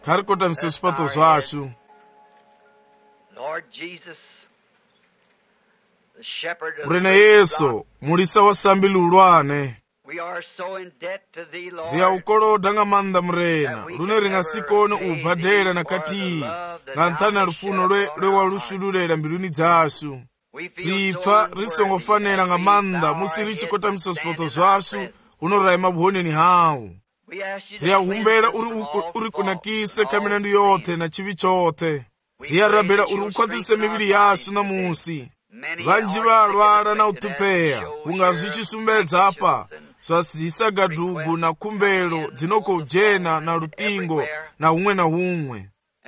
Kari kotamisa swipato zwashu. Lord Jesus, the shepherd of Murena the Yesu, mulisa wa sambi lulwane. we are so in debt to thee, Lord. Ria ukoloda nga manda murena. Lune ringa sikone ubadela na kati. Nga ntana rufuno lwe walushululela mbiluni zashu. Rifa risongo fanela nga manda musiri chikotamisa swipato zwashu. Unorai mabuhone ni hao. Ria humbela uri kunakise kamilandu yote na chivi chote. Ria rabela uri ukwatise mibili yasu na musi. Vanji valwala na utupea. Unga zvichisumbedza apa. Zwasisaga dugu na kumbelo dzinoko ujena na rutingo na umwe na umwe.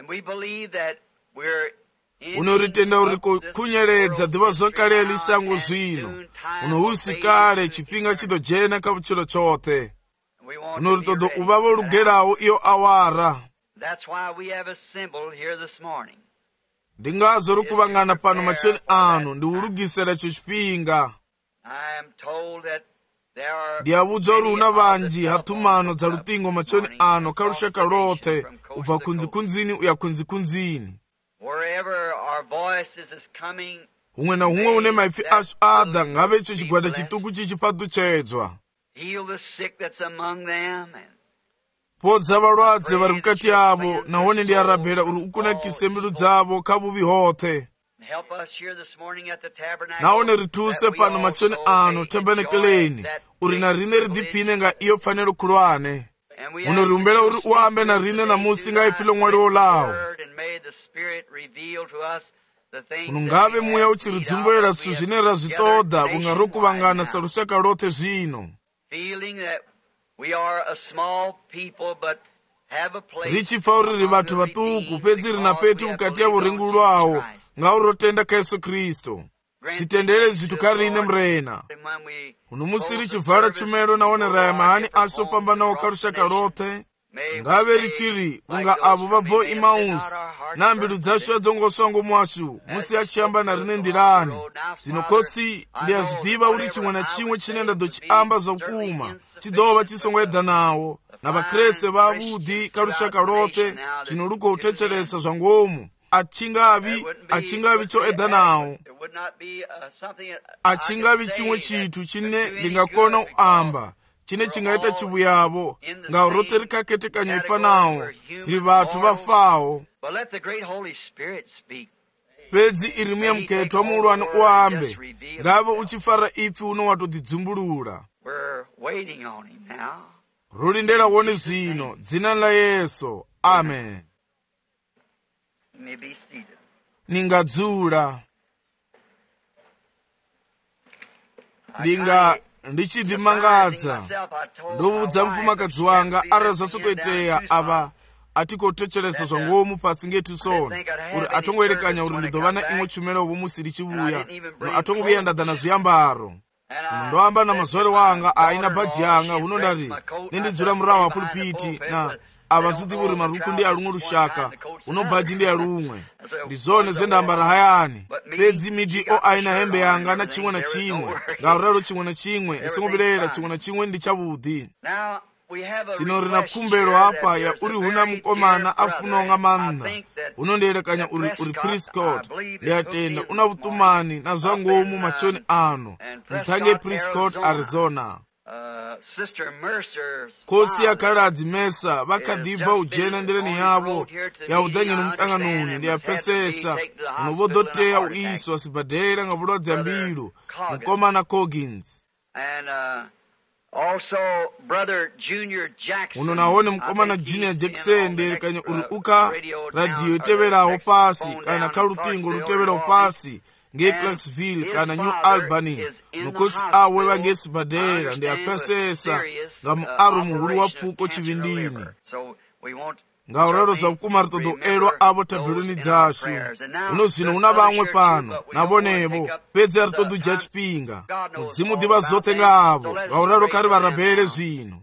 Unoritenda uriko kunyeredza diva zvakale lisango zvino. Unohusikale chipinga chido jena kabuchilo chote. Unoritodo uvavo lugerawo iyo awara. That's why we have assembled here this morning. Ndingazo rukuvangana pano machoni ano ndiulugisela chipinga. I am told that there are Ndiavudzo runa vanji hatumano za rutingo machoni ano karushaka lote uva kunzi uya kunzi. Wherever our voices is coming, Umwe na umwe une maifi asu ada ngave icho chigwada chituku chichipatuchedzwa. heal the sick that's among them, and Podza valwadze vari mukati avo nahone ndiarabhela uri ukunakise mbilu dzavo kavuvi hote. help us here this morning at the tabernacle. Nahone rituse pano machoni ano tabernakeleni uri na rine ridipine nga iyo pfanelo kulwane. Unoriumbela uri uambe na rine na musi nga ifilo mwali olawo. Unungave muya uchiridzumbulela su zvinera zvitoda unga rokuvangana sarushaka lote zvino. Richifa uriri vatu vatuku pedzi rina petu mukati ya urengu lwawo ngaurotenda ka Yesu Kristo. Chitendere zvitu karine mrena. Unomusiri chivhara chumelo naone raya mahani aso pamba nawo karushaka lote. Ngave richiri unga avo vabvo Emausi nambilu dzashu adzongoswango mwashu musi achiamba na rine ndirani. Zinokotsi ndiazvidiva uri chimwe na chimwe chinenda dochiamba zvakuma chidova chisongoedha nawo na vakreste vavudi karushaka lote zvinoruko utecheresa zvangomu. Achingavi choedha nawo. Achingavi chimwe chitu chine ndingakona uamba chine chingaita chivuyavo ngarote rikaketekanya ifanawo ri vatu vafawo. Pedzi iri muya muketo wa muulwane uambe ngave uchifara ipfi uno watodidzimbulula. Rulindela wone zvino dzina la Yesu. Amen. Ningadzula. Ndichidzimangadza. Ndobudza mufumakadzi wanga arazvasokuitea ava atikotecheresa zvangomu pasi ngetu sono uri atongoerekanya uri ndidovana imwe chumelo vomusiri chivuya uri atongoviya ndadhana zviyambaro. Ndoamba na mazore wanga aina bhaji yanga unodari nendidzura murawo wa pulpiti na avazudi uri maruku ndi alumwe rushaka unobhaji ndi alumwe ndizone zendambara hayani pedzi midi o aina hembe yanga na chimwe na chimwe ngauralo chimwe na chimwe isongoberera chimwe na chimwe ndi chavudi. Sino rina kumbelo apa ya uri huna mukomana afunonga manda unonderekanya uri Prescott liatenda una vutumani na zvangomu machoni ano muthange Prescott, Arizona. Kosi ya kaladzi Mesa vakadibva ujena ndireni yavo ya udanyeni mutanganuni ndi yapfesesa unovodoteya uiswa sibadera nga vulwadzi ya mbilu mukomana Coggins. Also, Brother Junior Jackson. Uno naone mukomana Junior Jackson nderekanya uri uka radio iteverawo pasi kana kalutingo luteverawo pasi nge Clarksville kana New Albany nukosi awe vangesibadera ndi apfesesa nga muaru muhulu wa pfuko chivindini. Ngauraro zvakuma ritodo elwa avo tabheloni dzashu. Uno zvino una vamwe pano navonevo pedzi aritodo ja chipinga muzimu diva zote ngavo ngauraro kari varabhele zvino.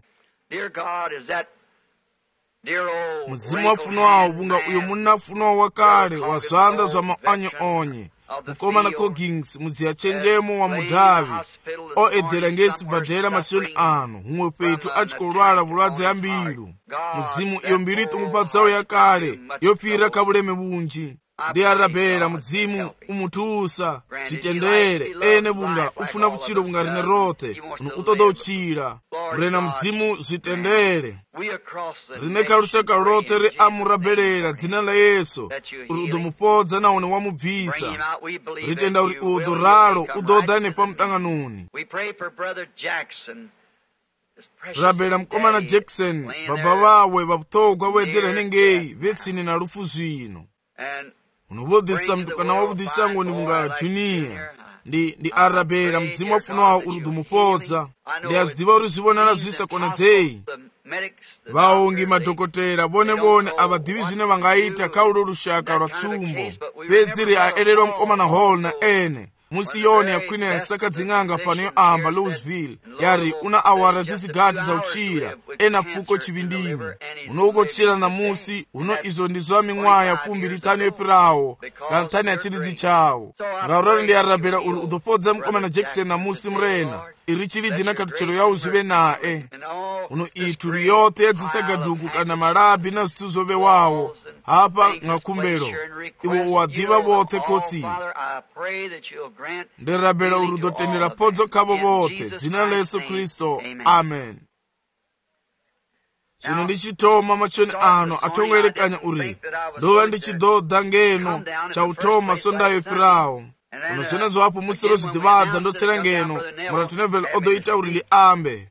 Muzimu wafuno wawo bunga uyo muna funo wakale wazvanda zvamaonye-onye mukoma na Coggins mudziyachenjemo wa mudhavi oedera ngesibhadhera machoni ano humwe petu achikolwala bulwadze ya mbilu muzimu iyo mbili tumupatsawo yakale yopira kabuleme bunji ndi arabera muzimu umutusa chitendere ene bunga ufuna buchiro bunga rine rote utoda uchira mrena muzimu zvitendere rine karushaka rote re amurabelera dzina la Yesu udo mupodza naone wamubvisa ritenda uri udo ralo udodane pamutanganoni rabela mkomana Jackson baba wawe babutogwa wedera nengeyi vetsini na rufu zvino unobodhisa mtukana wabudhisa ngoni munga Junior ndi arabera mzimu wafuna wawo urudu mupodza ndi azidiva uri zvibonana zvisa kona dzei vaongi madhokotera bone avadivi zvine vangaita kaulo rushaka rwa tsumbo pedziri aererwa mkomana Hall na ene musiyoni yakwina yasakadzing'anga pano yoamba Louisville yari una awara dzisigati dza uchira ena pfuko chivindini unoukochira na musi uno izo ndizwa ming'waya fumbi litano yopirawo na ntani ya chilidzi chawo ngaurari ndi arabera uri udopodza mkomana Jackson na musi mrena iri chilidzi na katuchero yawo zive nae uno itu riyote yadzisagadhuku kana malabi na zithu zove wawo hapa ngakumbero iwo uwadiva vote kotsi ndirabela uri udotendera podzo kavo vote dzina la Yesu Kristo amen. Zvino ndichitoma machoni ano atongoerekanya uri ndova ndichidhodha ngeno chautoma sondayo ipirawo uno zvene zvapo musiro zvidhivadza ndotsera ngeno muratu nevel odoita uri ndi ambe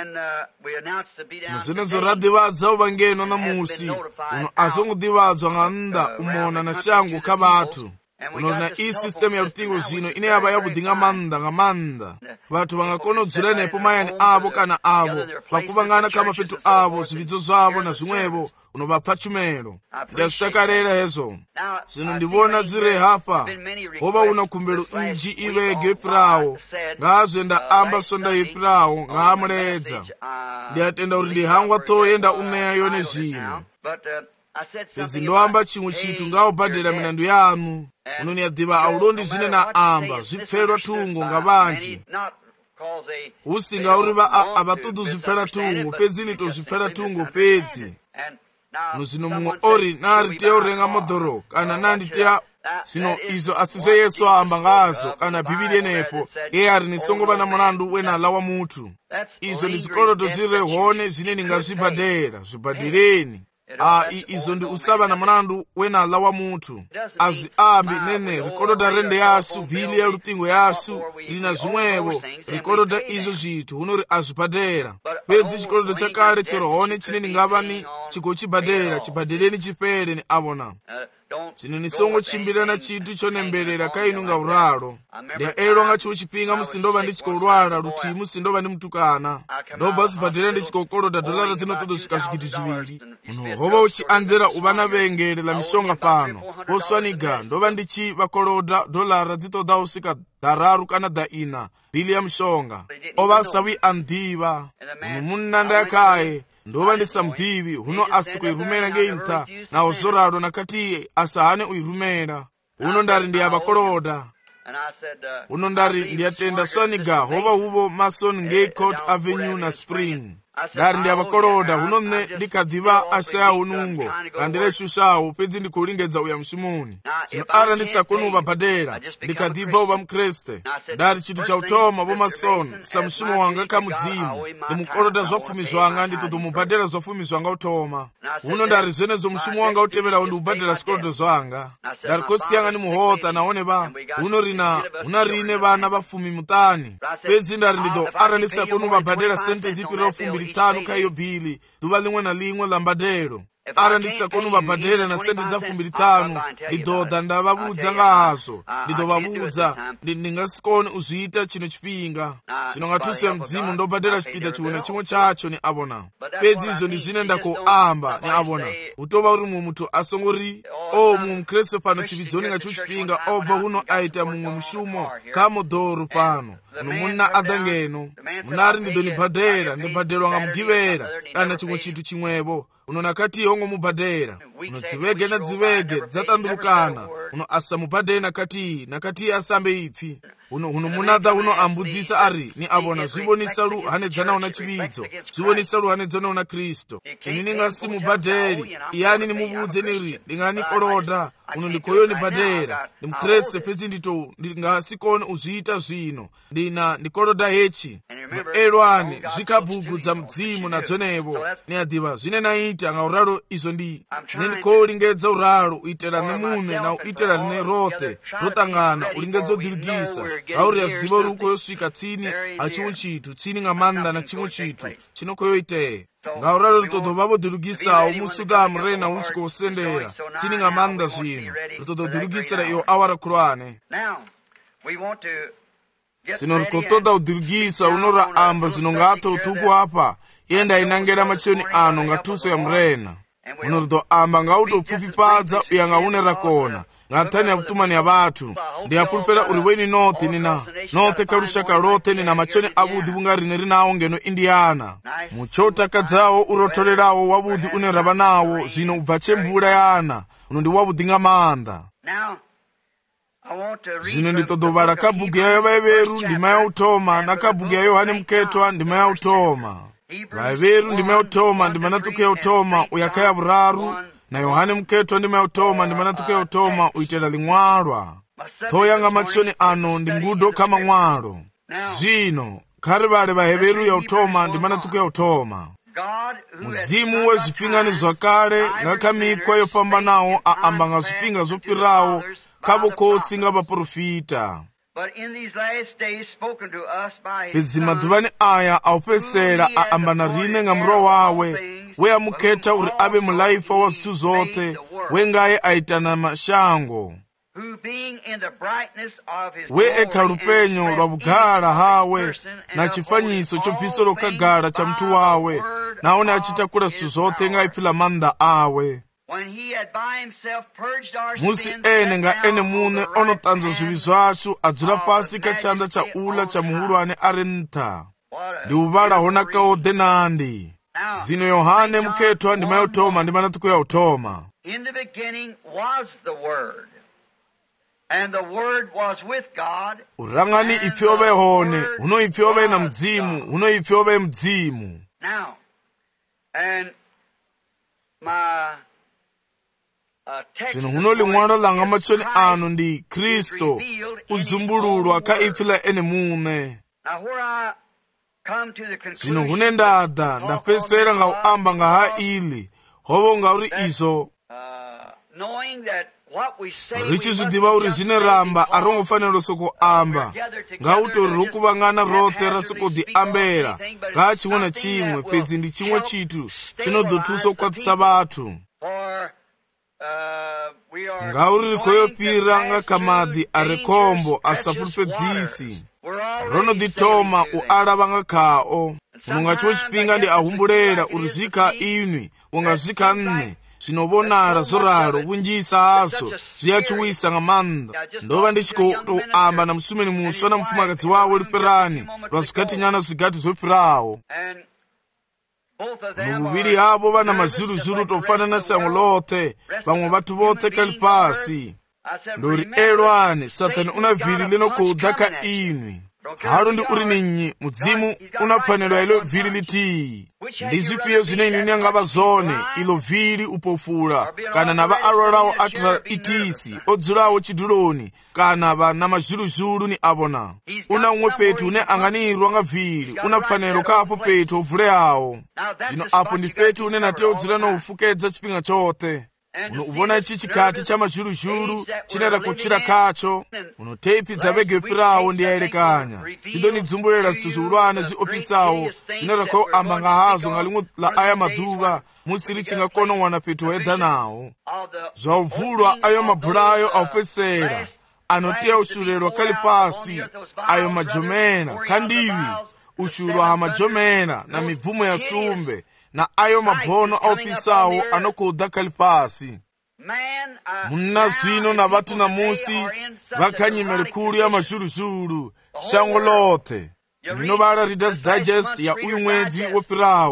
uno zvene zoradhivadza uva ngeno na musi uno azongudhivadzwa nga nda umona na shangu kavatu uno na iyi sistemu ya rutingo zvino ine yava yabudhinga manda nga manda vatu vangakona kudzura nepo mayani avo kana avo vakuvangana kamapetu avo zvividzo zvavo na zvimwevo unovapa chumero ndazvitakarera hezvo zvino ndivona zviri hapa hova una kumbero inji ivege ipirawo ngaazvenda amba sonda yepirawo ngaamuredza ndiyatenda uri ndihangwa toenda uneya yone zvino pedzi ndoamba chimwe chitu ngaubhadhera milandu yanu unoniyadhiva aulondi zvine na amba zvipferwa tungo nga vanji usinga uri avatudu zvipfera tungo pedzi nito zvipfera tungo pedzi nozvino mumwe ori nariteya urenga modhoro kana nanditeya zvino izo asizve Yesu aamba ngazo kana bhibhiri yenepo iye ari nisongova na mulandu wenala wa mutu izo ndi zvikoloto zviri hone zvine ndingazvibhadhera zvibhadhereni izo ndi usava na mulandu wenala wa mutu azviambi nene rikoloda rende yasu bhili ya rutingo yasu lina zvimwevo rikoloda izo zvitu unori azvibhadhera pedzi chikolodo chakale chero hone chine ndingavani chikochibhadhera chibhadhereni chipere ni avona zvino nisongochimbirana chitu chonemberera kainu nga uralo ndiaero nga chiwo chipinga musindova ndichikolwala luti musindova ndi mutukana ndobva zibhadhera ndichikokoloda dolara dzinotodosvika zvikiti zviviri uno hova uchianzera uvana vengere la mishonga pano voswaniga ndova ndichivakoloda dolara dzitoda usvika dhararu kana dhaina bhili ya mishonga ova sawi andiva uno munanda yakaye ndova ndisamudhivi huno asi kuirumera ngeinta nawo zorado nakati asahane uirumera uno ndari ndiyavakoloda uno ndari ndiyatenda swaniga hova huvo mason ngei Court Avenue na Spring ndari ndiyavakoloda huno mne ndikadhiva asaya unungo kandireshushawo pedzi ndikulingedza uya mshimuni zvino ara ndisakoni uvabhadhera ndikadhibva uva mukreste ndari chitu chautoma vomasoni samshumo wanga kamudzimu ndimukoloda zvafumi zvanga nditotomubhadhera zvafumi zvanga utoma huno ndari zvenezo mushumo wanga uteverawo ndiubhadhera zvikolodo zvanga ndari kotsi yanga ndimuhota naoneva huna rine vana vafumi mutani pedzi ndari ndido ara ndisakoni uvabhadhera sente dzipirira ufumbi litanu kaiyo bhili duva limwe na limwe la mbadhero ara ndisakoni uvabhadhera na sente dza fumbi litanu ndidhodha ndavavudza ngahazo ndidovavudza ndingasikoni uzviita chino chipinga zvino ngatuse mdzimu ndobhadhera chipinda chiwona chimwe chacho ni avona pedzi izvo ndizvine ndakoamba ni avona utova uri mumwe mutu asongori mumwe mukreste pano chividzoni nga chiwo chipinga obva huno aita mumwe mushumo kamodhoro pano nomuna adhangeno munari ndidonibhadhera ndibhadherwa nga mugivera kana chimwe chitu chimwevo uno nakati hongo mubhadhera uno dzivege na dzivege dzatandulukana, uno asamubhadhe nakati asambe ipfi, uno munada uno ambudzisa ari ni abona zvibonisa lu hanedzanawo na chividzo, zvibonisa lu hanedzanawo na Kristo. Ini ningasimubhadheri, iyani nimubudze niri ndinganikoloda, uno ndikoyo nibhadhera, ndimkrese pezi ndingasikone uzviita zvino, ndikoloda hechi. Elwani zvikabhugu dza mdzimu nadzonevo neadhiva zvine naita ngauralo izo nendikoulingedza uralo uitela nemune na uitela nerote rotangana ulingedza udhilugisa ngauri yazvidiva uri uko yosvika tsini achimwe chitu tsini ngamanda na chimwe chitu chinokoyo iteye ngauralo ritodovavo dhilugisawo musudamu rena uchikosendera tsini ngamanda zvino ritododhilugisira iyo awara kulwane. Sino rikotoda udhilugisa unora amba zino ngata utuku hapa yenda inangera machoni ano ngatuso ya mrena unorido amba ngauto upfupipadza uyanga unera kona ngatani ya kutumani ya batu ndi apulpera uriweni note karushaka rote nina machoni abudi bungari nerinawo ngeno Indiana muchota kadzawo urotolerawo wabudi uneraba nawo zino ubvache mvura yana unondi wabudi ngamanda. Zino nditodobala kabhugu ya vaeveru ndima ya utoma na kabhugu ya Yohane Mketwa ndima ya utoma. Vaeveru ndima ya utoma ndima natuke ya utoma uyakaya buraru na Yohane Mketwa ndima ya utoma ndima natuke ya utoma uitela ling'walwa. Toyanga machoni ano ndi ngudo kama ng'walo. Zino kari vale vaeveru ya utoma ndima natuke ya utoma. Muzimu we zipingani zwakale ngakamikwa yopambanawo aamba nga zipinga zopirawo kabo kotsi nga baprofita. Izi maduvani aya aupesera aambana rine nga mro wawe we amuketa uri abe mulaifa wa zitu zote we ngaye aitana mashango we ekalupenyo lwa bugala hawe na chifanyiso chobviso lokagala cha mtu wawe naone achitakula zitu zote nga ifila manda awe. Musi ene nga ene mune onotanzo zivizwasu adzula pasi kachanda cha ula cha muhulwane arenta ndi uvala honaka ode nandi. Zino Yohane Mketwa ndima ya utoma ndima natuku ya utoma. In the beginning was the Word, and the Word was with God. Urangani ifyobe hone uno ifyobe na mdzimu uno ifyobe mdzimu. Now, and my Zino huno ling'walo langa machoni ano ndi Kristo uzumbululwa ka ifila ene mune. Zino hune ndapesera nga uamba nga ha ili hobo nga uri izo richi zudiva uri zine ramba arongo fanelo soko amba nga utori rukuvangana rote rasoko di ambera nga chimwe na chimwe pedzi ndi chimwe chitu chinodotuso kwatisa batu nga uri rikoyopira nga kamadi arekombo asapulpedzisi rono ditoma ualava nga kao unonga chiwe chipinga ndi ahumbulera uri zika inwi unga zika nne zinobonala zoralo bunjisa aso ziyachiwisa nga manda ndova ndichiko to amba na msumeni muso na mfumakazi wawo liferani lwa zikati nyana zigati zofirawo nububili abo bana mazuluzulu tofana na sango lote bamwe batu bote kalipasi ndori elwane satani unavili lino kudaka inwi halo ndi uri ninyi mudzimu unapfanelwa ilo vili liti ndizipiye zine inini angaba zone ilo vili upofula kana naba alwalawo atra itisi odzulawo chiduloni kana ba na mazuluzulu ni abona una umwe petu une anganirwa nga vili unapfanelwa kapo petu ovule awo zino apo ndi petu une nate odzula no ufukedza chipinga chote uno ubona ichi chikati cha mazhuluzhulu chinera kuchira kacho uno teipi dzabege pirawo ndiyaelekanya chidoni dzumbulela zituzulwane ziopisawo chinera ko amba nga hazo ngalimwe la aya maduga musiri chingakono wana petu weda nawo zauvulwa ayo mabulayo aupesera anotia ushulelwa kalipasi ayo majomena kandivi ushulwa ha majomena na mivumo ya sumbe na ayo mabono aupisawo anokuda kalipasi muna zino na batu na musi bakanyimele kuli ya mazhuluzhulu shango lote nino bala Reader's Digest ya uyu mwezi wopirawo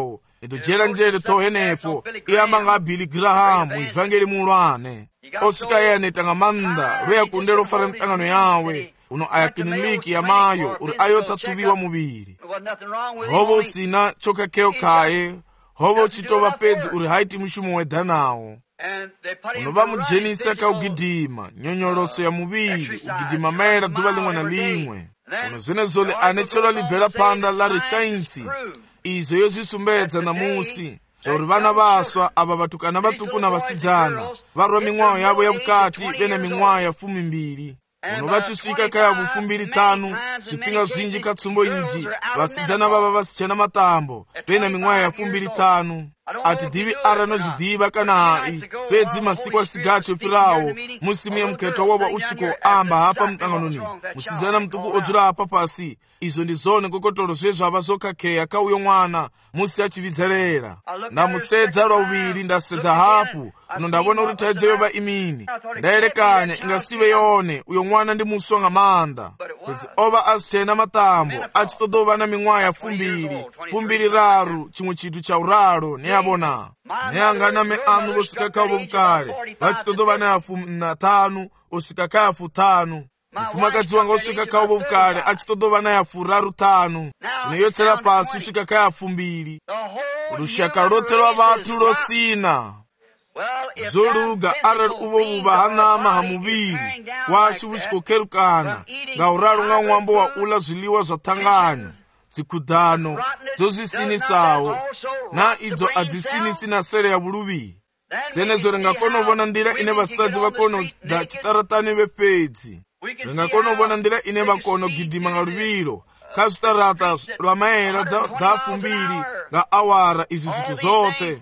nidojera njere tohenepo iyamba nga Billy Graham ivangeli mulwane osika yaneta nga manda lweya kundelo fara mtangano yawe uno ayakiniliki ya mayo uri ayotatubiwa mubiri hobo sina choka keo kaye hobo chitova pedzi uri haiti mushumo wedanawo uno bamujenisa ka ugidima nyonyoloso ya mubiri ugidima maera duva limwe na limwe uno zene zole anechero libvera panda lari sainsi izo yozisumbedza na musi zvauri vana vaswa ava vatukana vatuku na vasidzana varwa ming'wayo yavo yavukati vena ming'wayo ya 12 uno vachisvika kaya 25 zvipinga zvinji katsumbo inji vasidzana vava vasichena matambo vena ming'wayo ya 25 ati divi aranozvidiva kana hai pedzi masiku asigati opirawo musimu yemuketo wova usviko amba hapa mutanganoni musidzana mutuku odzura apa pasi izvo ndizone kokotoro zvezvava zokakeya kauyo mwana musi achividzerera ndamusedza lwauviri ndasedza hafu uno ndavona uri taidze yova imini ndaerekanya ingasive yone uyo mwana ndi muswa nga manda pedzi ova asichena matambo achitodova na ming'wayo ya 2 raru chimwe chitu cha uraro neyabona neyanganame anu vosvika kavo vukale vachitodova na 5 osvika kaya 5 mufumakadzi wanga usvika kavo vukale achitodova na 5 zvinoyotsera pasi usvika kaya 2 rushaka rote rwa vatu rosina zoluga arali uvo vuva hanama hamuviri washi vuchikokerukana nga uraro nga mwambo wa ula zviliwa zvatanganya dzikudhano dzozvisinisawo na idzo adzisinisi na sere ya vuluvi zenezo ringakonovona ndira ine vasadzi vakonoda chitaratani vepedzi ringakonovona ndira ine vakonogidhima nga luvilo kazvitarata lwamaera dza 2 nga awara izvi zviti zote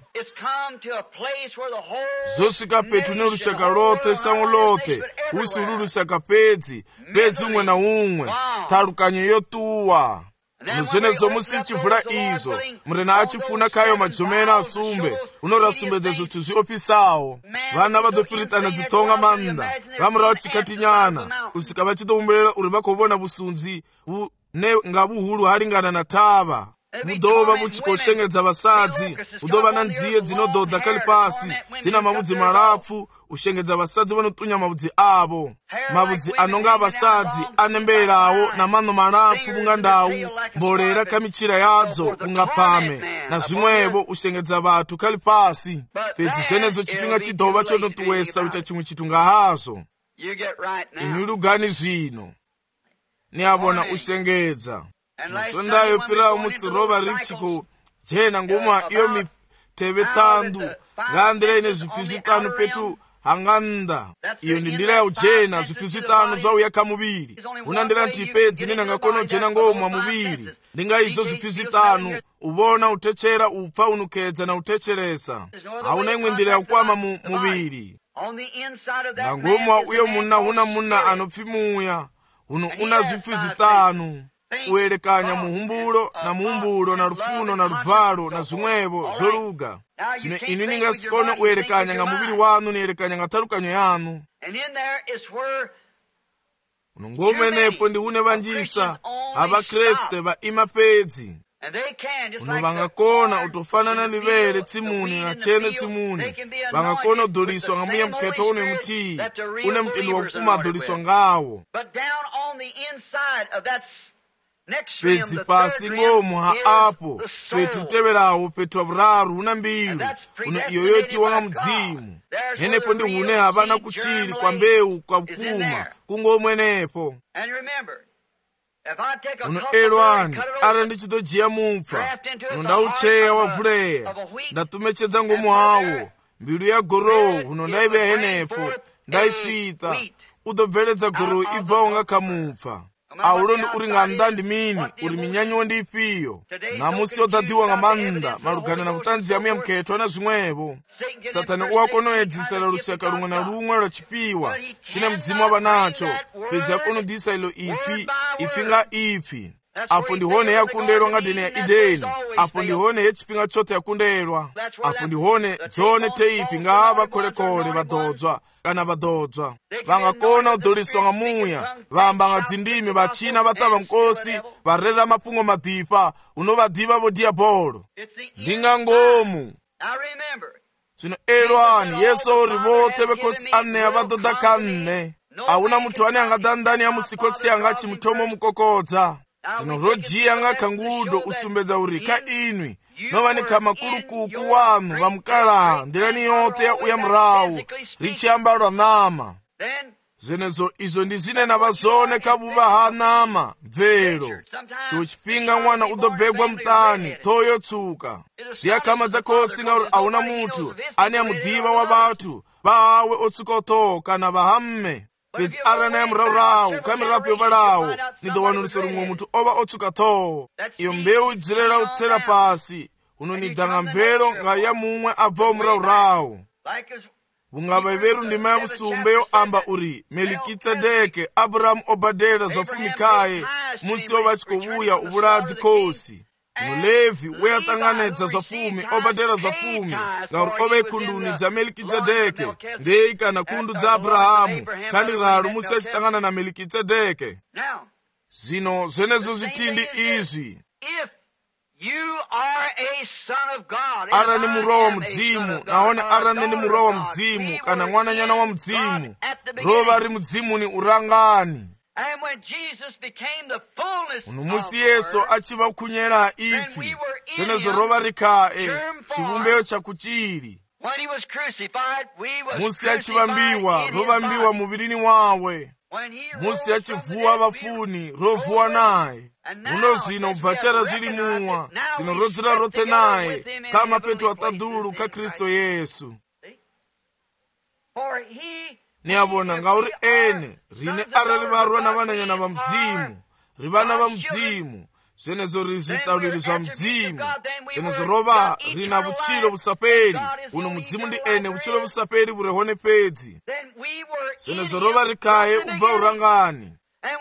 zosvika petu nerushaka rote sango lote usi uli rushaka pedzi umwe na umwe tarukanyo yotuwa muzvenezo musi chivhura izvo murena achifuna kayo majomena asumbe unorasumbedza zvithu zviopisawo vana vadofiritana dzitonga manda vamurawo chikati nyana usika vachitoumberera uri vakovona vusunzi nga vuhulu halingana na tava mudova vuchikoshengedza vasadzi mudova na ndziye dzinodhodha kali pasi dzina mavudzi malapfu ushengedza vasadzi vanotunya mavudzi avo mavudzi anonga vasadzi anemberawo na mano malapfu bunga ndau mbolera kamichira yadzo bunga pame na zvimwevo ushengedza vatu kali pasi pedzi zvenezo chipinga chidova chonotuwesa uita chimwe chitu nga hazvo imi lugani zvino niyabona ushengedza musondayo pirawo musirova richiko jena ngoma iyo miteve tandu ngandira ine zvipfi 5 petu hanganda iyo ndi ndira ya ujena zvipfi 5 zvauya kamuviri una ndira ntipedzi ninangakona ujena ngomwa muviri ndinga izo zvipfi 5 uvona utechera upfa unukedza na utecheresa hauna imwe ndira yakukwama muviri ngangomwa uyo muna huna muna anopfimuya uno una zvipfi 5 uyerekanya muhumbulo na rufuno na luvalo na zvimwevo zoluga zvino inu ningasikone uyerekanya nga muviri wanu niyerekanya nga tarukanyo yanu uno ngomenepo ndi une vanjisa avakreste va ima pedzi uno vangakona utofanana livere tsimuni na chene tsimuni vangakona udoliswa nga muya mketo une mutii une mtendo wakukuma adoliswa ngawo pedzi pasi ngomwa apo petu teverawo petu avuraru una mbilu uno iyo yoti wanga mudzimu henepo ndi hune havana kuchili kwa mbeu kwa bukuma kungomwenepo uno elwani ara ndichidojiya mupfa uno ndaucheya wavuleya ndatumechedza ngomu hawo mbilu ya gorowo uno ndaiveya henepo ndaisvita udobveledza gorowo ibvawo nga kamupfa aulondi uri nga ndandi mini uri minyanyiwo ndi ifiyo namusi odadiwa nga manda malugana na kutanzi yamu ya mketo na zvimwevo satani uwakonoedzisela lushaka lumwe na lumwe lwa chipiwa chine mdzimu wava nacho pedzi yakonodisa ilo ifi nga ifi apo ndihone yakundelwa ngati ne ya Edeni, apo ndihone yechipinga chote yakundelwa, apo ndihone dzone teipi nga bakholekole vadodzwa kana vadodzwa vangakona udzoliswa nga muya, vamba nga dzindimi, vachina vatava mkosi, varera mapungo madipa unovadiva vo diabolo ndinga ngomu. Zvino elwani yesu uri vote vekosi ane avadoda kanne, auna muthu ane angadandani ya musikotsi anga chimutomo mukokodza. Zvino rojiya nga kangudo usumbedza uri ka inwi novanika makulukuku wanu vamukala ndirani yote ya uya murawu richiyambalwa nama. Zvenezo izo ndi zine na vazone kavuva ha nama bvelo chochipinga mwana udobhegwa mtani toyo tsuka ziyakama dzakotsi nga uri auna muthu ane amudiva wa vathu vawe otsuka otoka na vahamme pedzi arana ya muraurawu kamirapo yovalawo nidowanuliso rumwe muthu ova otsuka toho. iyo mbewu idzirera utsera pasi unonidanga mvelo nga ya mumwe abvawo muraurawu vungava iveru ndima ya vusumbe yo amba uri Melikitsedeke Abrahamu obadela zvafumikaye musi ova chikovuya uvuladzi khosi. Levi weyatanganedza zvafumi obadela zvafumi nga uri ove kunduni dza Melikitsedeke ndei kana kundu dza Abrahamu kandi ralo musi achitangana na Melikitsedeke. Zvino zvenezo zvitindi izvi ara ni muroho wa mudzimu, naone ara ni muroho wa mudzimu kana mwananyana wa mudzimu, rova ri mudzimu ni urangani. Uno musi yesu achiva kunyera ifi zvenezo rova rikae chivumbeyo chakuchiri. Musi achivambiwa rovambiwa muvirini wawe, musi achivuwa vafuni rovuwa naye. Uno zvino ubvachera zviri muwa zvino rodzera rote naye kama petu atadulu ka Kristo Yesu. Niabona nga uri ene rine arari varwa na vananyana va mudzimu, rivana va mudzimu, zvenezo rizvitauriri zva mudzimu, zvenezo rova rina vuchilo vusaperi. Uno mudzimu ndi ene vuchilo vusaperi vurehone pedzi, zvenezo rova rikaye ubva urangani.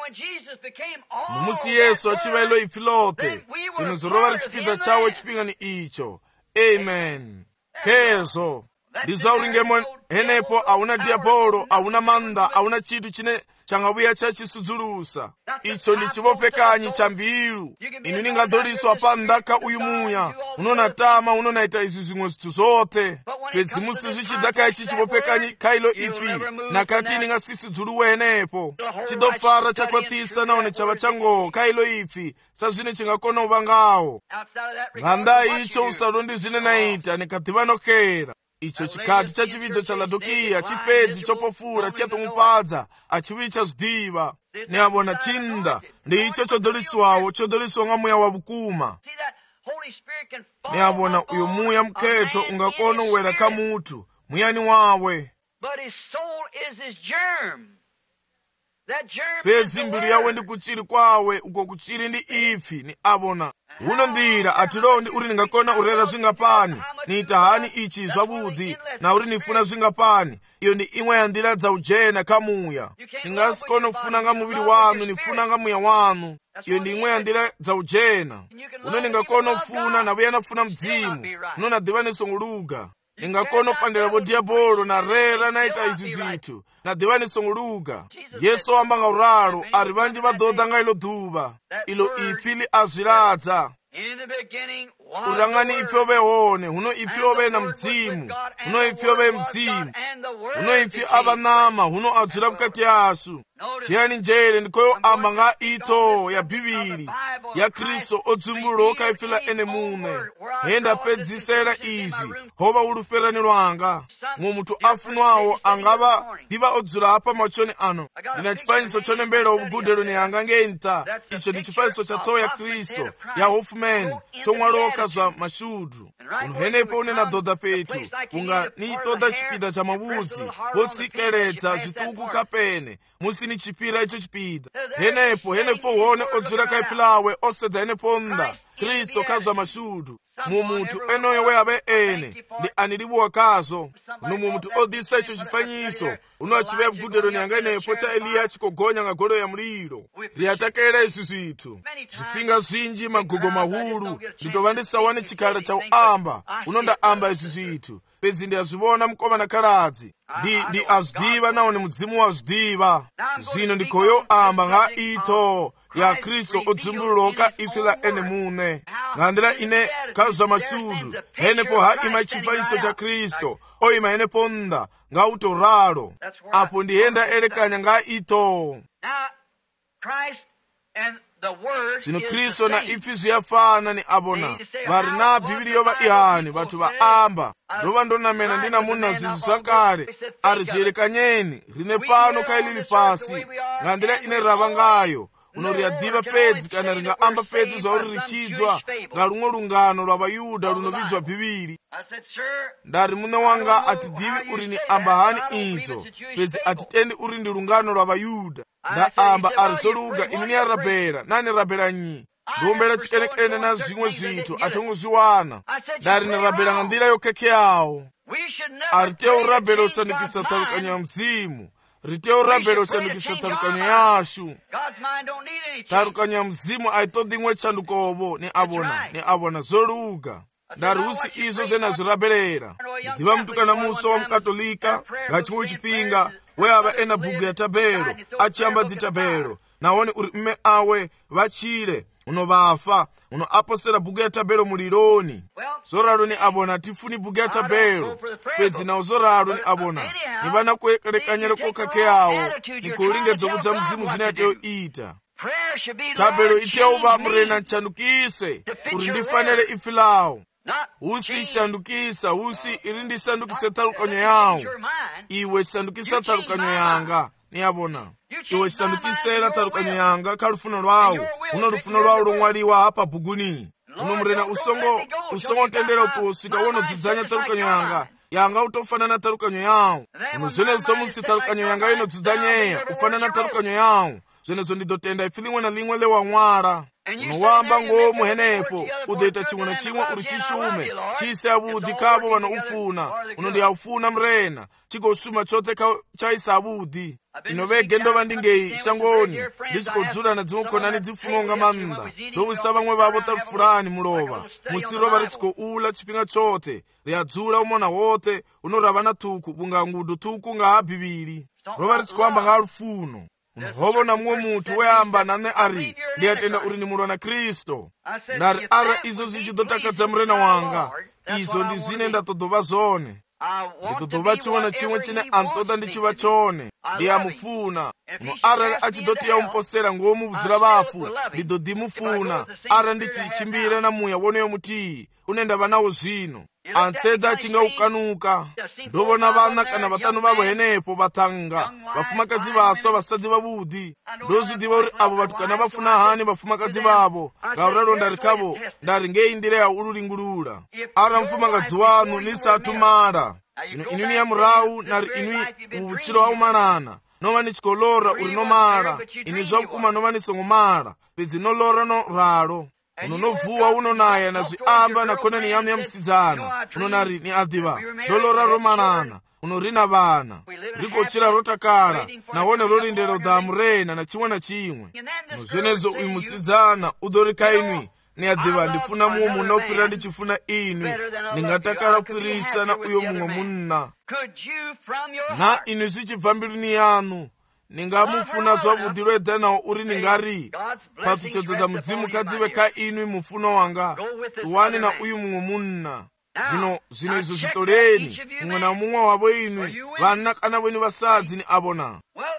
Musi yesu achiva ilo ifi lote zvenezo rova richipinda chawe chipinga ni icho. Amen. Kezo ndizauringemo henepo auna diabolo, auna manda, auna chitu chine changavuya chachisudzulusa. Icho ndi chivopekanyi cha mbilu. Inu ningadoliswa pandaka uyu muya unonatama unonaita izi zimwe zithu zote pedzi musi zvichidaka ichi chivopekanyi kailo ifi nakati ningasisudzuluwe henepo chidofara chakwatisa naone chava chango kailo ifi sazvine chingakona uvangawo nganda icho usalo ndi zvine naita nikativanokera. Icho chikati cha chividzo cha Laodikia chipedzi chopofura chiyatomupfadza achivicha zvidiva. Niabona chinda ndi icho chodoliswawo chodoliswa nga muya wa vukuma. Niabona uyo muya mketo ungakona uwera ka mutu muyani wawe, pedzi mbilu yawe ndi kuchiri kwawe uko kuchiri ndi ifi. Ni abona uno ndira atilondi uri ningakona urera zvingapani niitahani ichi zvavudhi na uri nifuna zvingapani. Iyo ndi imwe ya ndira dza ujena kamuya. Ningasikona kufuna nga muviri wanu nifuna nga muya wanu. Iyo ndi imwe ya ndira dza ujena. Uno ningakona ufuna na vuya nafuna mdzimu uno nadivaniso nguluga. Ningakona upandela vo diabolo na rera naita izi zithu nadivaniso nguluga. Yesu amba nga uralo ari vanji vadoda nga ilo duva ilo ifi li azviladza. Urangani ifi ove hone, uno ifi ove na mdzimu, uno ifi ove mdzimu, uno ifi ava nama, uno adzira mukati yasu. Chiyani njere ndikoyo amba nga ito ya Bibili ya Kristo odzumbuloka ifi la ene mume. Henda pedzisera izi hova uluferani lwanga mu mutu afunwawo angava diva odzula apa machoni ano. Ndina chifanyiso chone mbela obugudelo ni yanga ngenta. Icho ndi chifanyiso cha to ya Kristo ya Hoffman chomwaloka zwa mashudu. Unuhenepo une na doda petu unga ni toda chipida cha mabudzi wotsikeledza zvituku kapene musi ni chipira icho chipida. Henepo uone odzula kaifilawe osedza henepo nda Kristo kazwa mashudu. mu munthu enoyo weyabe ene ndi anilibuwakazo uno mu munthu odisa icho chifanyiso uno achibe mgudero niyanganepo cha Eliya chikogonya ngagolo ya mliro liyatakera izi zithu zipinga zinji magogo mahulu nditova ndisawane chikhala cha uamba uno ndaamba izi zithu pedzi ndi azibona mkoma na kaladzi ndi azidiva nawo ni mudzimu wa azidiva zino ndikhoyo amba nga ito ya Kristo odzimbululoka ife la ene mune ngandira ine kaza masudu enepo ha ima chifanyiso cha Kristo oima enepo nda nga utoralo apo ndiyenda elekanya nga ito zino Kristo na ife ziyafana ni abona vari na Biblia yova ihani vatu vaamba ndova ndonamena ndina muna zizi zakale ari ziyelekanyeni rine pano kailili pasi ngandira ine rava ngayo unoriadiva pedzi kana ringaamba pedzi zvauri richidzwa nga rumwe rungano rwa vayuda runovidzwa Bhiviri ndari mune wanga atidivi uri ni amba hani izo pedzi atitendi uri ndi rungano rwa vayuda ndaamba ari zoluga ini niyarabhera nani rabhera nyi ndombera chikenekene na zvimwe zvithu atongozviwana ndari nirabhera nga ndira yokekeyawo ariteo rabhera usandikisa tarukanya mzimu riteo rabhera usandikisa tarukanya yashu tarukanya mzimu aitodi imwe chandukovo ni abona zoluga ndari usi izo zenazvirabherera ndiva mutukana muso wa mukatolika ngachimwe chipinga weava ena bhuku ya tabelo achiyamba dzitabelo naone uri mme awe vachile unovafa unoaposera bhuku ya tabelo mulironi zoraro ni abona tifuni bhuku ya tabelo pedzi nawo zoraro ni abona ni vana kuekelekanyere kokakeyawo ni kulingedzo kudza mudzimu zinateyo ita tabelo iteuva murena nchandukise uri ndifanele ifi lawo usi shandukisa usi iri ndisandukise tarukanyo yawo iwe sandukisa tarukanyo yanga niyabona iwe sandukisera tarukanyo yanga kalufuno lwawo uno lufuno lwawo lomwaliwa hapa bhuguni uno murena usongo tendera utuosika wono dzidzanya tarukanyo yanga utofanana tarukanyo yawo uno zenezo musi tarukanyo yanga ino dzidzanyeya ufanana tarukanyo yawo zenezo ndidotenda ifi limwe na limwe lewamwala unowamba ngomu henepo udoita chimwe na chimwe uri chishume chise abudi kabo vano ufuna uno ndi aufuna mrena chikosuma chote chaisa abudi inovege ndova ndingeyi shangoni ndichikodzula na dzimwe konani dzifunonga manda ndowisa vamwe vavo tarufulani mulova musirova richikoula chipinga chote riadzula umona wote unorava na tuku bungangudu tuku nga Bhiviri rova richikoamba nga lufuno unohovo na mwe mutu weamba nane ari ndiyatenda uri ni mulwana Kristo ndari ara izo zichidotakadza mrena wanga izo ndi zine ndatodova zone nditodova chimwe na chimwe chine antoda ndichiva chone ndiyamufuna uno arali achidotiya umposera ngomuvudzira vafu ndidodimufuna ara ndichichimbira na muya woneyo mutiyi unenda vanawo zvino antseda achinga ukanuka ndovona vana kana vatanu vavo henepo vatanga vafumakadzi vaswa vasadzi vavudi ndozvidiva uri avo vatukana vafuna hani vafumakadzi vavo ngauralo ndari kavo ndari ngei ndira yaululingulula ara mufumakadzi wanu nisatumara zvino inini yamurau nari inwi uvuchiro aumanana nova nichikolora uri nomara ini zvakuma nova nisongomara pedzi nolora no ralo unonovhuwa unonaya na zviamba na konani yanu yamusidzana unonari ni adhiva nolora romanana unorina vana rikochira rotakara nawone rorindero dhamurena na chimwe na chimwe nozvenezo uyu musidzana udorikainwi ni adhiva ndifuna mumu nopira ndichifuna inwi ndingatakara kwirisa na uyo mumwe munna na inwi zvichibva mbiluni yanu ningamufuna zvavudi rwedhanawo uri ningari patuchodzedza mudzimukadzi veka inwi mufuno wanga tuwani na uyu mumwe munna zvino izvo zvitoreni mumwe na mumwe wavo inwi vana kana weni vasadzi ni avona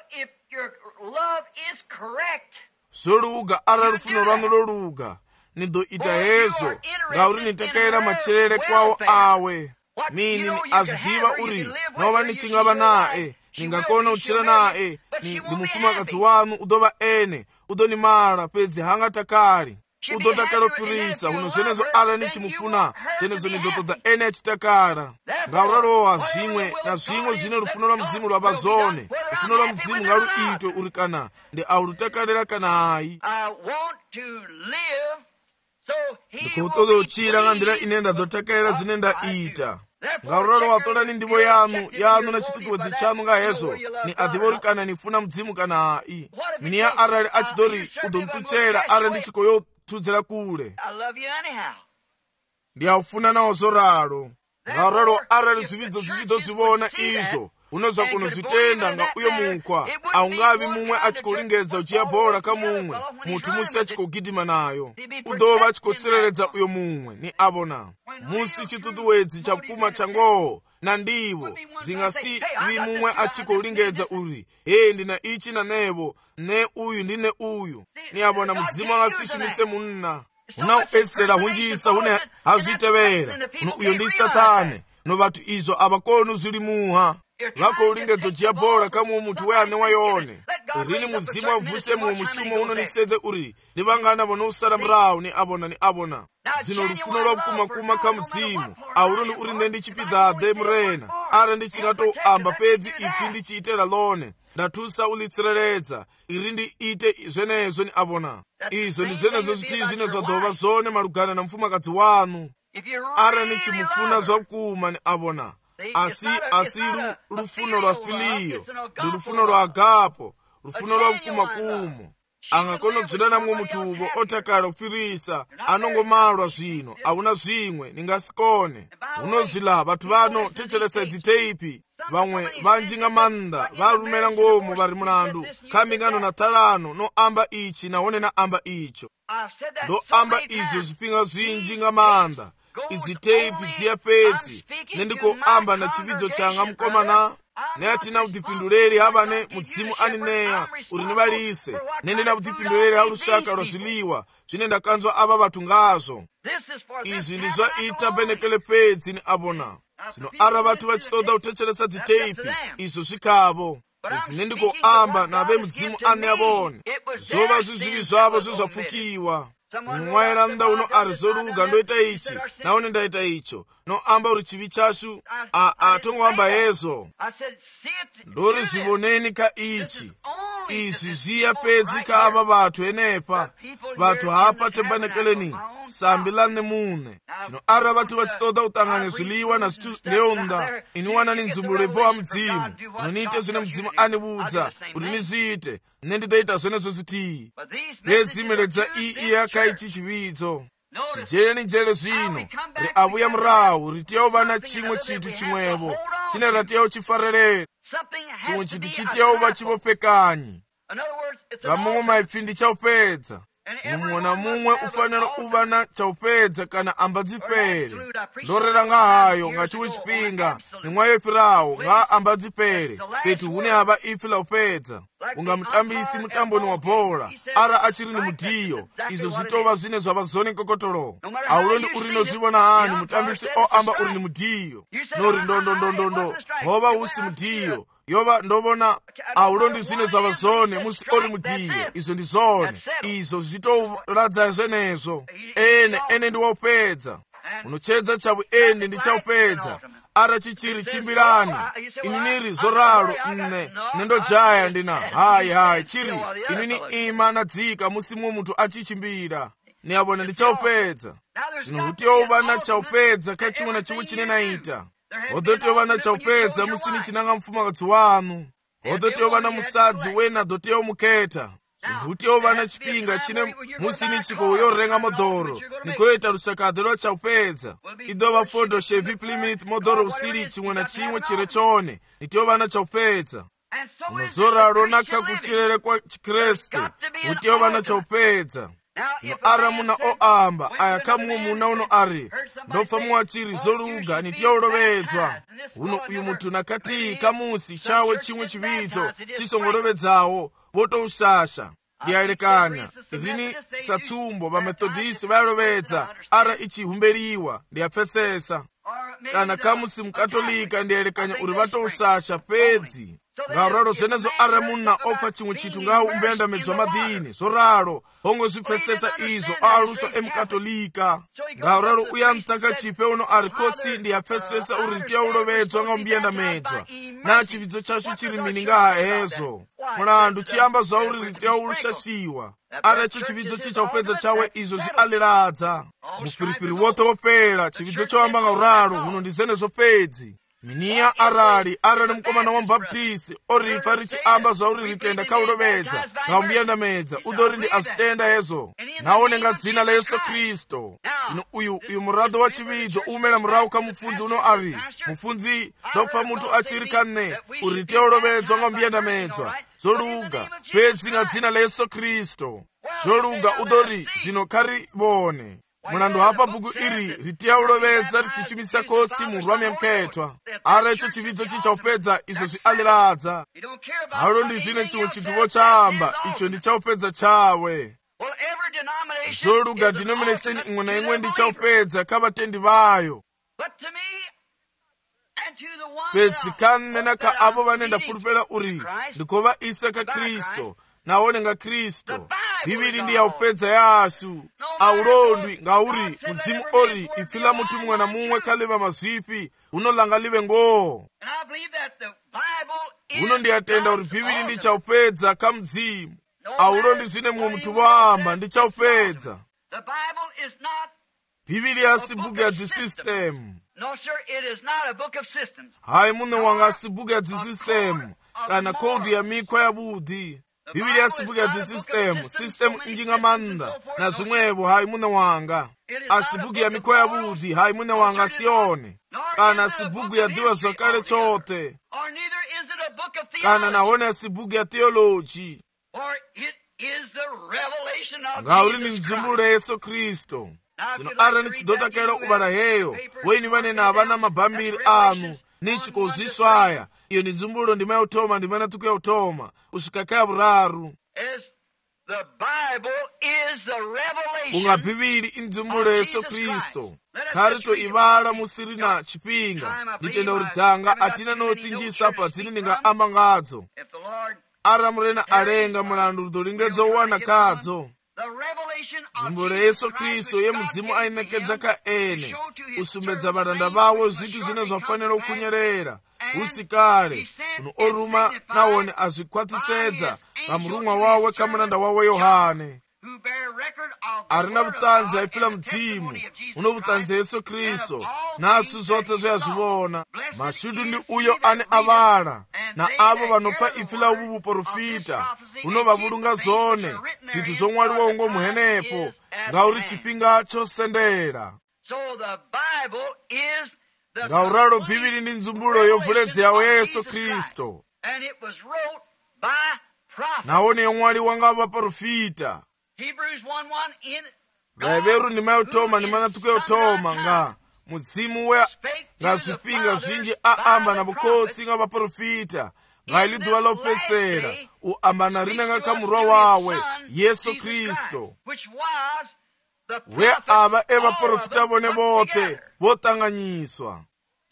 zoluga ara rufuno rwanu roluga nidoita hezo ngauri nitakaira macherere kwawo awe mini ni azvidiva uri nova nichingava naye ningakona uchira naye ndimufumakadzi wanu udova ene udonimara pedzi hangatakari udotakara kupirisa uno zvenezo ara nichimufuna zvenezo nidotoda ene achitakara ngaurarowa zvimwe na zvimwe zvine rufuno rwa mudzimu rwava zone rufuno rwa mudzimu ngaruitwe uri kana ndi aurutakarira kana hayi ndikutoda uchira nga ndira ine ndadzotakaira zvine ndaita. ngauralo watorani ndimo yanu na chitutuwedzi chanu nga hezvo ni adhivori kana nifuna mudzimu kana hai. miniya arali achidori udomtuchera ara ndichikoyotudzera kule ndiyafuna nawo zoralo. ngauralo arali zvividzo zvichidozvivona izvo unozva kunozvitenda nga uyo mukwa aungavi mumwe achikolingedza uchiyabhora kamumwe muti musi achikogidhima nayo udova achikotsereredza uyo mumwe ni avona musi chitutuwedzi chapfuma changoho nandivo zvingasivi mumwe achikolingedza uri ndina ichi nanevo ne uyu ndine uyu ni avona mudzimu angasishumise munna unaupedzisira hunjisa hune hazvitevera uno uyo ndi satane no vatu izvo avakonu zviri muha vakolingedzo chiyabhora kamwe mutu weane wayone rini mudzimu avhuse mumwe mushumo unonisedze uri ndivangana vonousara murawu ni avona zvino rufuno rwakumakuma kamudzimu auroni uri nendichipidhadhe murena ara ndichingatoamba pedzi ipfi ndichiitera lone ndatusa ulitsereredza iri ndiite zvenezvo ni avona. izvo ndi zvenezvo zviti zvine zvadhova zvone malugana na mufumakadzi wanu ara nichimufuna zvakuma ni avona. asi rufuno rwa filiyo ndi rufuno rwa agapo rufuno rwa kumakumo angakonodzira namwe mutuvo otakala kufirisa anongomalwa zvino auna zvimwe ningasikone unozvila vatu vano techeresa dziteipi vamwe vanjinga manda varumela ngomo vari mulandu kambingano na talano no amba ichi naone na amba icho ndo amba izvo zvipinga zvinji nga manda idzi teipi dziya pedzi nendikoamba na chividzo changa mukomana neatina udhipinduleli havane mudzimu anineya uri nivalise nendina udhipinduleli halushaka lwa zviliwa zvine ndakanzwa ava vatu ngazvo. izvi ndi zvaita benekele pedzi ni avona. zvino ara vatu vachitoda kutecheresa dziteipi izvo zvikavo idzi nendikoamba nave mudzimu ane avone zvova zvizvivi zvavo zvizvapfukiwa mumwairanda uno ari zoruga ndoita ichi naone ndaita icho noamba uri chivi chashu atongoamba hezvo ndori zvivoneni ka ichi izvi zviya pedzi kaava vatu enepa vatu hapa tembanekeleni sambi lane mune. zvino ara vatu vachitoda kutanganya zviliwa na zvitu leonda iniwana ni nzumbulevo wa mudzimu unoniite zvine mudzimu anivudza kuti nizviite nenditoita zvenezvo zvitii rezimeredza iyi yakaichi chividzo chijere njere zvino riavuya murawu ritiyawo na chimwe chitu chimwevo chine ratiyawo chifarerera chimwe chitu chitiyawo vachivopekanyi vamumwe maipfi ndichaupedza mumwe na mumwe ufanira uva na chaupedza kana amba dzipere ndorera nga hayo nga chiwe chipinga nimwayo ipirawo nga amba dzipere petu hune hava ipfi la upedza unga mutambisi mutamboni wa bhola ara achiri ni mudiyo izvo zvitova zvine zvava zone kokotolo aulondi uri nozvivona hani mutambisi oamba uri ni mudiyo nori ndondondo hova usi mudiyo yova ndovona aulondi zvine zvava zone musi ori mudiyo izvo ndi zone izvo zvitoradza zvenezvo ene ndiwaupedza unochedza chavu ene ndichaupedza ara chichiri chimbirani inini zoralo nendojaya ndina hayi chiri inini ima nadzika musi mumwe munthu achichimbira niyabona ndichaupedza. zvino hutiyowa na chaupedza kachimwe na chimwe chine naita hodotiyowa na chaupedza musini chinanga mufumakadzi wanu hodotiyowa na musadzi wena dotiyo muketa hutiyowa na chipinga chine musini chikoyorenga modoro nikoyeta rusakadhe lwa chaupedza idova fodo chevi plymouth modoro usiri chimwe na chimwe chire chone nitiyowa na chaupedza unozoralo naka kuchirere kwa chikristu hutiyowa na chaupedza. ino ara muna oamba aya kamwe muna uno ari ndopfa muwachiri zoruga nitiyaulovedzwa uno uyu munthu nakati kamusi chawe chimwe chividzo chisongolovedzawo votousasha ndiyalekanya irini satsumbo vamethodisi vayalovedza ara ichihumbeliwa ndiyapfesesa kana kamusi mukatolika ndiyalekanya uri vatousasha pedzi ngauralo zvenezo ara munna opfa chimwe chitu ngawo umbeyandamedzwa madini zoralo hongo zvipfesesa izvo aaluswa emukatolika ngauralo uyamtaka chipe uno ari kotsi ndiyapfesesa uri tiyaulovedzwa nga umbeyandamedzwa na chividzo chacho chiri mini ngaha hezo mulandu chiyamba zvauri ritiyaulushashiwa ara icho chividzo chichaupedza chawe izvo zvialeradza mupiripiri wote wopera chividzo choamba ngauraro huno ndi zvenezvo pedzi miniya arali mukomana wamubhabhutisi oribva richiamba zvauri ritenda kaulovedza ngaumuyendamedza udori ndi azvitenda hezvo naone ngadzina layesu kristu zvino uyu murado wachividzo umela murau kamufudzi uno ari mufudzi ndokupfa munthu achiri kane uri teulovedzwa ngaumuyendamedzwa zoluga pedzi ngadzina layesu kristu zoluga udori zvino karivone mulandu hapa bhuku iri ritiyaulovedza richichimisa kotsi murwa memuketwa ara icho chividzo chichaupedza izvo zvialeradza halo ndi zvine chimwe chituvo chaamba icho ndichaupedza chawe zoluga denomination imwe naimwe ndichaupedza kavatendi vayo pedzi kanena ka avo vanenda purupela uri ndikova isa ka kristu naone nga kristu bhibhili ndiyaupedza yasu aulondwi ngauri muzimu ori ifila mutu mumwe na mumwe kaleva mazvipi unolanga live ngoo uno ndiyatenda uri bhibhili ndichaupedza kamudzimu aulondi zvine mumwe mutu waamba ndichaupedza bhibhili yasi bhuku ya dzisistemu hai mune wanga si bhuku ya dzisistemu kana kodi ya mikwa ya budhi bhibhili yasi bhuku ya dzisistemu sistemu injingamanda na zvimwevo hai mune wanga asi bhuku ya mikwa ya budhi hai mune wanga sione kana si bhuku ya dhiva zvakale chote kana naone asi bhuku ya theology ngauri ni mdzumbulo yesu kristu zvino ara nichidotakera kubala heyo weni vanena havana mabhambiri anu nichikozvisvaya iyo ni dzumbulo ndima yautoma ndima natuku yautoma kusvika kaya vuraru unga bhibhili indzumbulo yesu kristu kari toivala musiri na chipinga nditenda uri dzanga atina notsinjisa padzini ndingaamba ngadzo ara murena alenga mulandu rudolingedza uwana kadzo dzumbulo yesu kristu yemuzimu ainekedza kaene usumbedza varanda vavo zvithu zvine zvafanira kunyerera usikale uno oruma naone azvikwatisedza pamurumwa wawe kamuranda wawe yohane arina vutanzi aifila mudzimu uno vutanzi yesu kristu nasu zvote zveyazvivona mashudu ndi uyo ane avala na avo vanopfa ifila uvu vuprofita uno vavulunga zone zvithu zvomwaliwa ungo muhenepo ngauri chipinga chosendera ngauralo bhibhili ndi ndzumbulo yovhuledza yawo ya yesu kristu naone yomwaliwa nga vaprofita vaeveru ndima yautoma ndima natuku yautoma nga mudzimu we nga zvipinga zvinji aamba na vukosi nga vaprofita nga ili dhuva lopesera uamba na rina nga kamurwa wawe yesu kristu we ava evaprofita vone vote votanganyiswa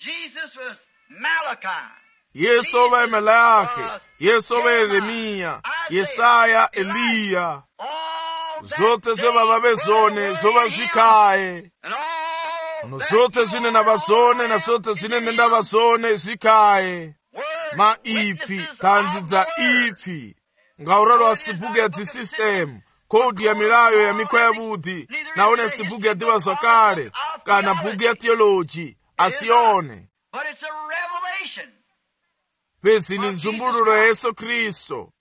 yesu ova emalaki yesu ova yeremiya yesaya eliya zvote zvevava vezone zvova zvikaye uno zvote zvine na vazone na zvote zvine nenda vazone zvikaye maipfi tanzi dza ipfi ngauralo asibhuku ya dzisistemu kodi ya milayo ya mikwa ya budhi naone asibhuku ya dhiva zvakale kana bhuku ya theology asione pezi ni ndzumbulo ya yesu kristu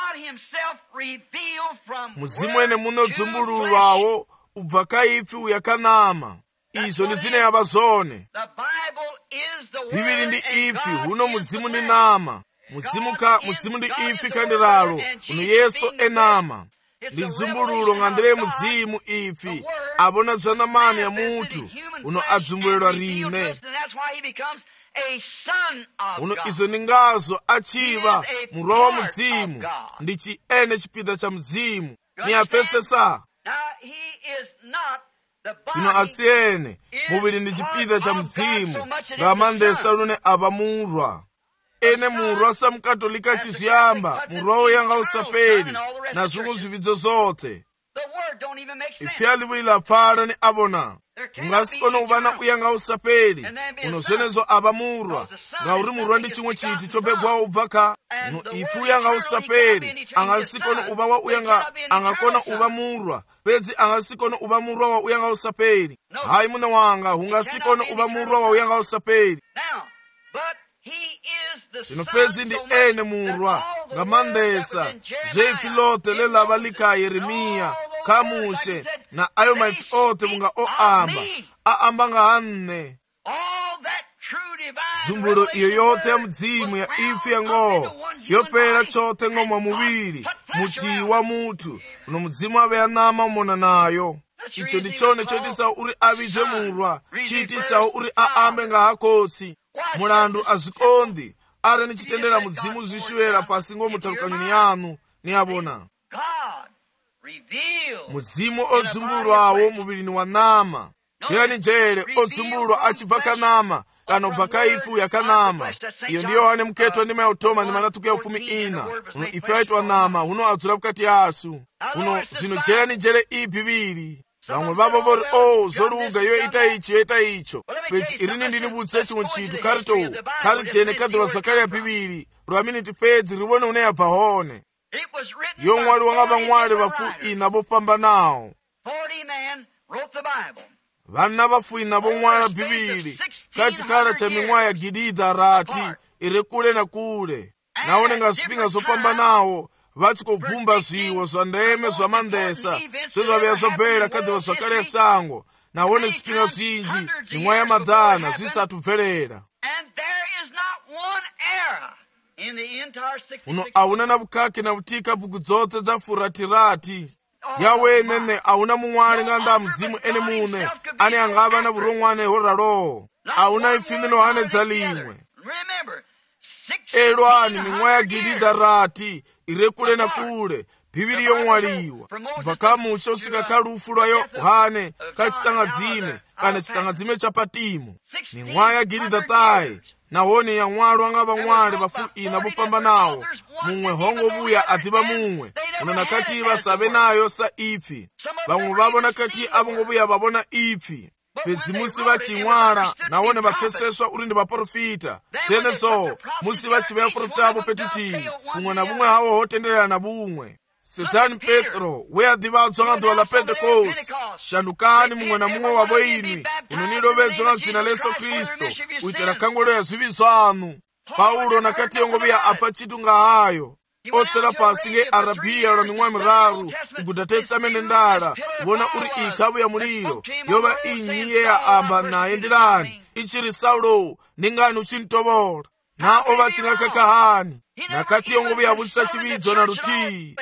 muzimu ene muno dzumbululwawo ubva kaipfi uyakanama izvo ni zvine yava zvone bhibhili ndi ipfi huno muzimu ni nama muzimu ndi ipfi kandiralo uno yesu enama ndi dzumbululo ngandire muzimu ipfi avona zvanamani ya mutu uno adzumbulelwa rine uno izo ni ngazo achiva murwa wa mudzimu ndi chiene chipida cha mudzimu ni afesesa zvino asiyene muviri ndi chipida cha mudzimu ngamandesa lune ava murwa ene murwa samukatolika chizviyamba murwa uyanga usaperi na zvimwe zvividzo zvote ipfi aliwiri lapfala ni abona ungasikona ubana uyanga usapeli uno zvenezo aba murwa ngauri murwa ndi chimwe chiti chopegwawo ubvaka uno ifi uyanga usapeli angasikona uba wa uyanga angakona uba murwa pedzi angasikona uba murwa wa uyanga usapeli hayi muna wanga ungasikona uba murwa wa uyanga usapeli zvino pedzi ndi ene murwa ngamandesa zveipfi lote lelava lika Yeremiya kamushe na ayo maipfi ote munga aamba nga hanne dzumbulo iyo yote ya mudzimu ya ifi yango yopera chote ngomwa muviri mutii wa mutu uno mudzimu ave yanama umona nayo icho ndichone choitisawo uri avije murwa chiitisawo uri aambe nga hakotsi mulandu azikondi ari nichitendera mudzimu zvishuwera pasi ngomutarukanyoni yanu ni abona mudzimu odzimbulwawo muviri ni wanama chiyani jere odzimbulwa achibva kanama kana ubva kaifu yakanama iyo ndiyo wane muketwa ndima yautoma ndi manatuku ya ufumi ina uno ife yaitwa nama uno adzula mukati yasu uno zino chiyani jere ibhibiri vamwe vavo vori zoluga yoita ichi yoita icho pedzi irini ndinibudze chimwe chitu kari jene kadhirwa Zakariya bhibiri rwaminiti pedzi rivone une yabva hone yo mwali wanga vamwali vafu'i navo pambanawo vana vafu'i navo mwala bhibiri kachikala cha mimwaya ya Gidida rati iri kule na kule naone nga zvipinga zopambanawo vachikobvumba zviwo zva ndeme zva mandesa zvezvaveya zvabvera kadhirwa Zakariya sango naone zvipinga zvinji mimwaya ya madhana zvisatubverera uno auna na vukake na vutika bhuku dzotse dza Furatirati yawe nene auna mumwali nganda mudzimu ene mune ane angava na vurongwane horalowo auna ifindino hane dza limwe elwani mimwaya ya Gidida rati ire kule na kule bhibiri yomwaliwa kubva kamusha usvika karufu lwa Yohane kachitangadzime kana chitangadzime chapatimo mimwaya ya Gidida taye naone ya mwali wanga vamwali vafu'i navo pambanawo mumwe hongo vuya adhiva mumwe uno nakati vasave nayo sa ipfi vamwe vavo nakati avo ngovuya vavona ipfi pedzi musi vachimwala naone vapfeseswa uri ndi vaprofita zvenezo musi vachive vaprofita avo petuti bumwe na bumwe hawo hotenderera na bumwe sedzani Petro weadhivadzwa nga dzuwa la Pentekosti shandukani mumwe na mumwe wavo inwi unonilovedzwa nga dzina la Yesu Kristo kuitira kangolo ya zvivi zvanu Paulo nakati yongoviya apa chitu nga hayo otsera pasi nge Arabiya lwa mimwaya miraru kuguda Testamende ndala vona uri ikavu ya muliro yova inyiye ya amba naye ndilani ichiri Saulo ningani uchintovola na ova chingaka kahani nakati yongoviya vusisa chividzo na rutii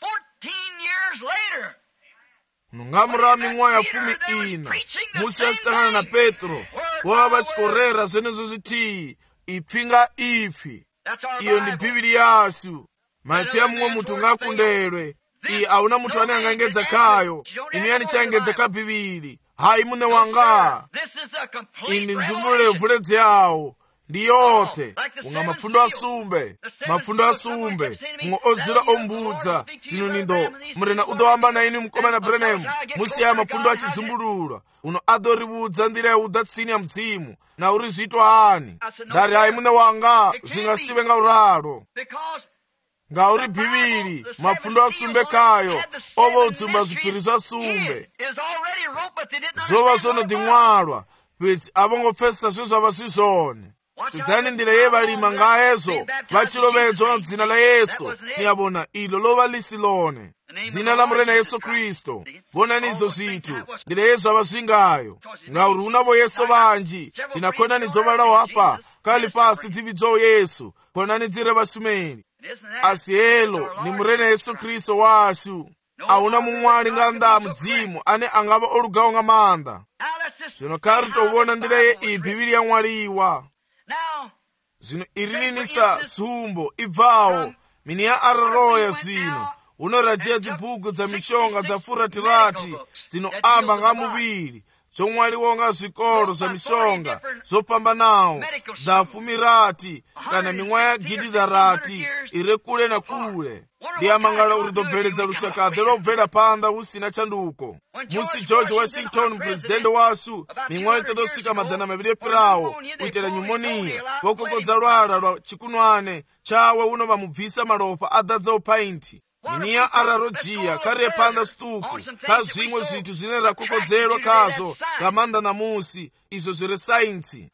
nungamura mimwaya fumi ina musi asitangana na Petro wova vachikorera zvenezo zvitii ipfinga ifi iyo ndi bhibiri yasu maipfi ya mumwe mutu ngakundelwe iyi auna mutu ane angangedza kayo ini yani changedza ka bhibiri hayi mune wanga ini nzumbulo yevuledzi yawo ndi yote unga mafundo asumbe mumwe odzira ombudza tinunindo murena udowamba na ini mkomana Branham musiya mafundo achidzimbulula uno adoribudza ndira yaudatsini ya mdzimu na uri zviitwa hani ndari hayi mune wanga zvingasive nga uralo ngauri bhibiri mafundo asumbe kayo ovo udzumba zvipiri zvasumbe zvova zvonodimwalwa pedzi avongopfesesa zvezvava zvizvone sidzani ndira yevalima ngaezo vachilovedzwa mdzina la Yesu niyabona ilo lova lisilone zina la murena Yesu Kristo vonani izo zvitu ndira yezvava zvingayo ngauri unavo Yesu vanji ndinakonani dzovalawo apa kali pasi dzividzo Yesu konani dzire vasumeni asi elo ni murena Yesu Kristo washu auna mumwali nganda mudzimu ane angava olugawo nga manda zvino kari tovona ndira ye iyi bhibiri ya mwaliwa zvino irininisa zumbo ibvawo mini ya araroya zvino unorajiya dzibhuku dza mishonga dza Furatirati dzinoamba nga muviri zomwe aliwonga zikolo za mishonga zopambanawo za fumirati kana mimwe ya gididarati iri kule na kule. Ndi amangala uri dobveledza lusakadhe lobvela panda usina chanduko. Musi George Washington presidente wasu mimwe ikadosika madana mabili epirawo kuitela pneumonia vokokodza lwala lwa chikunwane chawe uno vamubvisa malopa adadza upainti. Miniya ararojiya kare panda stuku ka zimwe zinthu zine rakokodzerwa kazo kamanda na musi izo zire sainsi.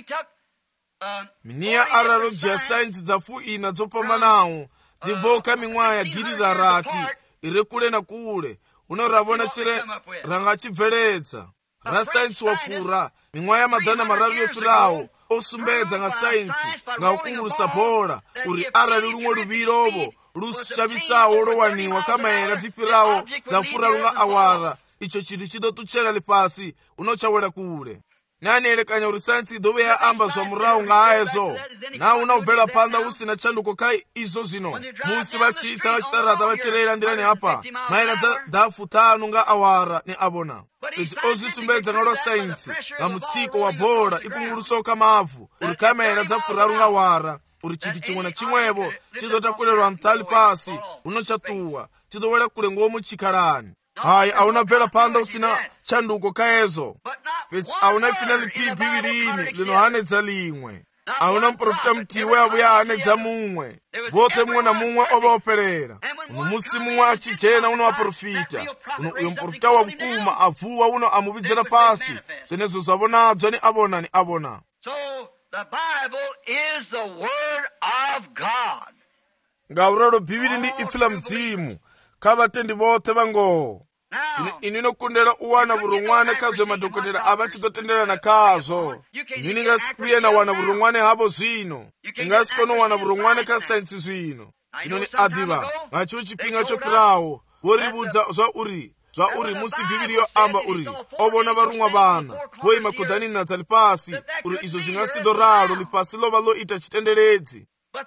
Miniya ararojiya sainsi dzafu ina dzopambanawo dzibvoka mimwe ya gididarati iri kule na kule unoravona chire rangachibveledza ra sainsi wafura mimwe ya madana mararu yopirawo osumbedza nga sainsi nga ukungulusa bhola uri arali lumwe luvirovo lushavisawo lowaniwa kamaera dzipirawo dzafura lunga awara icho chinthu chidotuchera lipasi unochawela kule. Nanielekanya uri sainsi idove ya amba zwa murawu nga ayezo na unaubvela panda usina chanduko kai izo zino. Musi vachitsa vachitarata vachirera ndirani apa maera dafu 5 nga awara ni abona. Idzi ozisumbedza nga lwa sainsi nga mutsiko wa bhola ikungulusoka mavu uri kamaera dzafuraru nga awara uri chinthu chimwe na chimwevo chidotakulelwa mtali pasi unochatuwa chidowela kule ngomu chikhalani. Hayi aunabvela panda usina chanduko kaezo. Pesi aunapfina litipi vilini linohanedza limwe. Auna mprofita mtiwe abuya hanedza mumwe. Vote mumwe na mumwe ovaoperera. Uno musi mumwe achijena uno aprofita. Uyo mprofita wa mkuma avuwa uno amubidzera pasi. Zenezo zabonadzwa ni abona ni abona. So the Bible is the word of God. Ngauralo bibili ndi ifila mzimu. Kavatendi vote vango. Ini nokundela uwana burungwane kazwe madokotela abachidotendela na kazo. Ini ningasikuye na wana burungwane habo zino. Ingasikono wana burungwane ka sainsi zwino. Sino ni adiva. Ngacho chipinga chopirawo. Woribudza zwa uri musi bibili yo amba uri. Obona barungwa bana. Boi makudani na zalipasi. Uri izo zingasidoralo lipasi lova lo ita chitendeledzi.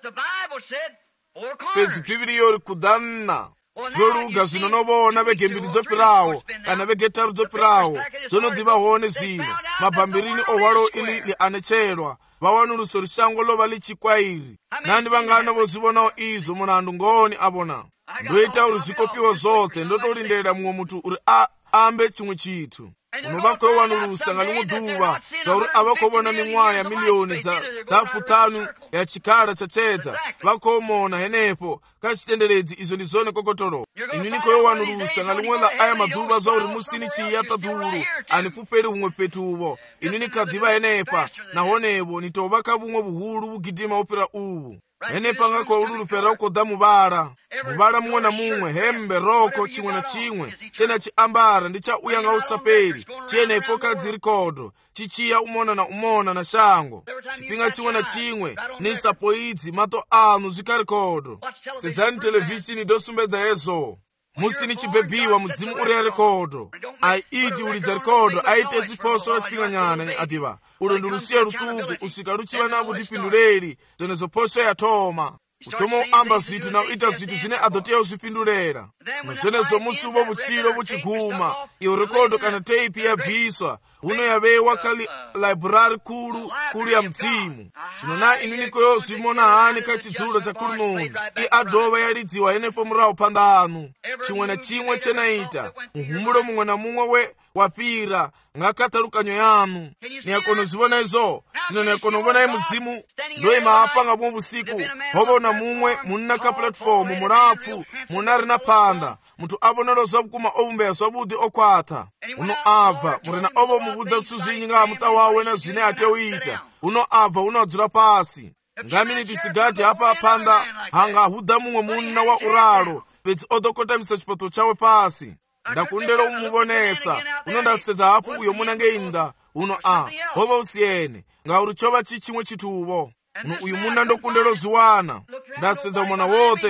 Pezi bibili yo uri kudanna. Zoluga zinonobona vegembiri dzopirawo kana vegetaru dzopirawo zonodiva hone zvino mabhambirini ohwalo ili lianechelwa vawanuluso rishango lova lichikwairi nani vangana vozivonawo izo munandu ngoni abona ndoita uri zikopiwa zote ndotolindela mumwe mutu uri ambe chimwe chithu unovakowanulusa nga limwe duva zauri avakobona mimwa ya miliyoni za dafu 5 ya chikhala chachedza vakomona henepo kachitendeledzi izo ndi zone kokotolo. Inu nikoyowanulusa nga limwe la aya maduva zauri musini chiyata duru anipupeli umwe petuvo. Inu nikadiva henepa na honevo nitovaka bumwe buhulu bugidima upira uvu. Henepa ngako ululupera ukoda mubala mumwe na mumwe hembe roko chimwe na chimwe chena chiambara ndicha uyanga usapeli chenepo kadzirikodo chichiya umona na shango chipinga chimwe na chimwe nisapoidzi mato anu zikarikodo. Sedzani televishini dosumbedza yezo musini chibebiwa muzimu uri ya rikodo aiti ulidza rikodo aite ziposo la chipinga nyana ni adiva ulo ndulusiya rutuku usika luchiva nabu dipinduleri zonezo poso ya toma utomo amba zitu na ita zitu zine adotea uzipindulera muzenezo musi ubo buchilo buchiguma iyo rikodo kana teipi ya bhiswa uno yavewa kali library kulu ya mzimu sinona inu nikoyo zimona hani kachidzulo cha kulunoni I adova yalidziwa yenepo murawo panda anu chimwe na chimwe chenaita muhumulo mumwe na mumwe we wapira ngakatalukanyo yanu niyakono zibona izo chino niyakono ubona muzimu ndoye maapanga bumwe busiku hobona mumwe munaka platform murapfu munari na panda mutu abonero zobukuma obumbeya sobudi okwata uno ava murena obo mubudza suzinyi nga mutawawe na zine ate uita uno ava unodzula pasi ngamini tisigati apa panda hanga huda mumwe munna wa uralo peti odokota misachipato chawe pasi ndakundelo umubonesa uno ndasedza hapo uyo munange inda uno hoba usiyene nga urichoba chichimwe chitubo uno uyu muna ndokundelo ziwana ndasedza mwana wote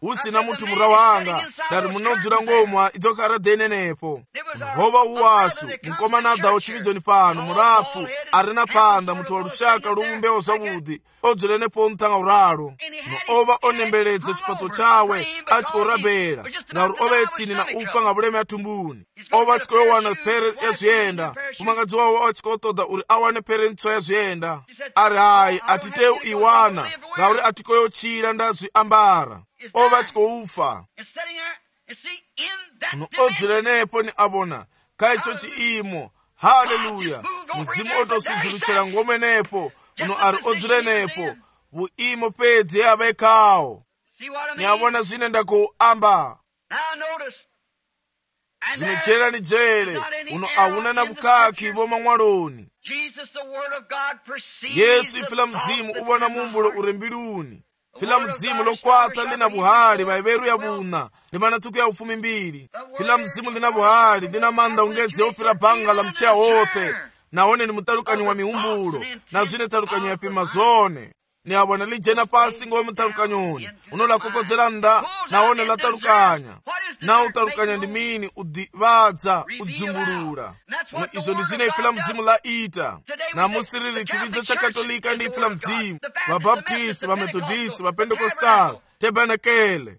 usina munthu mura wanga ngati munodzula ngomwa idzokhala denenepo nhova uwasu mkoma nadawo chivizoni pano murapfu arina phanda munthu wa lushaka lumbewo zabudi odzulenepo mthanga uralo ova onembeledza chipato chawe achikorabera ngati ova etsini na ufa nga buleme atumbuni ova achikoyowana phere ya ziyenda kumangadzi wawo achikotoda uri awane phere ntswa ya ziyenda ari hayi atiteu iwana ngauri atikoyochira ndazwi ambara ova achikoufa uno odzilenepo ni abona kaicho chiimo haleluya muzimu otosudzuluchera ngomenepo uno ari odzilenepo vuimo pedzi yavekawo ni abona zvine ndakuamba zvinojera ni jere uno ahuna na bukaki voma mwaloni yesu ifila mzimu ubona mumbulo urembiluni fila mzimu lokwata lina buhali vaiveru ya buna limanatuku ya ufumi mbili fila mzimu lina buhali lina manda ungezi opira banga la mchea wote naone ni mutalukanyi wa miumbulo na zvine talukanyi ya pima zone ni abona lijena pasi ngo mutalukanyoni unola kokodzera nda naone la talukanya na utalukanya ndi mini udivadza udzumbulula uno izo ndi zine ifila mzimu la ita na musiriri chividzo cha katolika ndi ifila mzimu vabaptisi vamethodisi vapendekostal tebanekele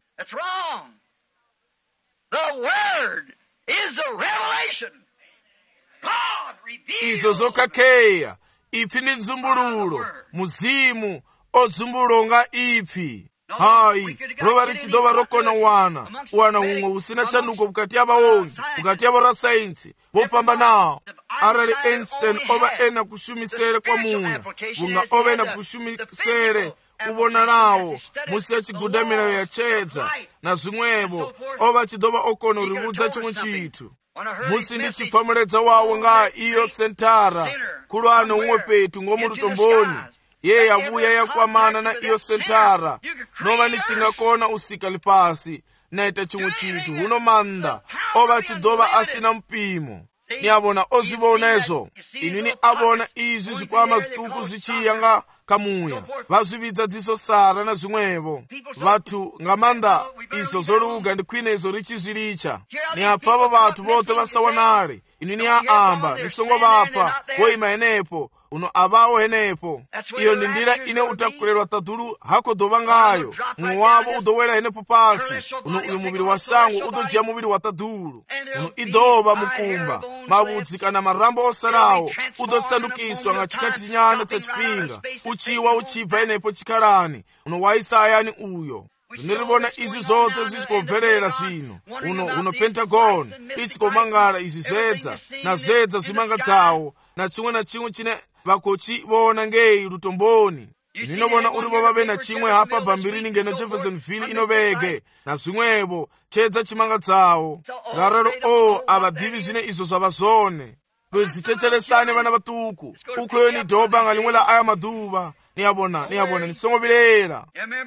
izo zokakeya ifi ndi dzumbululo muzimu odzimbulonga ipfi hayi rova richidova rokona wana umwe usina chanduko bukati ya vaongi bukati ya vora sainsi vopamba nawo arali Einstein ova ena kushumisere kwa muya vunga ova ena kushumisere uvona nawo musi ya chigudamirayo ya chedza na zvimwevo ova chidova okona urivudza chimwe chithu musi ndi chipfamuledza wawo nga iyo sentara kulwane umwe petu ngomurutomboni ye yavuya yakwamana na iyo sentara nova ni chingakona usika lipasi naita chimwe chithu huno manda ova chidova asina mpimo ni abona ozivona inu ni abona izi zikwama zituku zichiyanga kamuya vazvividza dziso sara na zvimwevo vathu ngamanda izo zoluga ndi kwina izo richizvilicha ni apfavo vathu vote vasawanale inu ni aamba nisongo vapfa woima henepo uno avawo henepo iyo ndi ndira ine utakulelwa tadulu hakodova ngayo umwe wavo udowera henepo pasi uno uyu muviri wa sangu udojiya muviri wa tadulu uno idova mukumba mavudzi kana marambo osalawo udosandukiswa nga chikati chinyana cha chipinga uchiwa uchibva henepo chikhalani uno wa Isayani uyo nirivona izi zote zichikobverera zvino uno Pentagon ichikomangala izi zedza na zedza zvimanga dzawo na chimwe chine vakochivona ngei lutomboni ninovona urivo vave na chimwe hapa bambirini ngena Jeffersonville inovege na zvimwevo chedza chimanga dzawo ngarero avadivi zvine izo zvava zone lwezitechelesane vana vatuku ukweyo ni dhoba nga limwe la aya maduva niyabona nisongovilera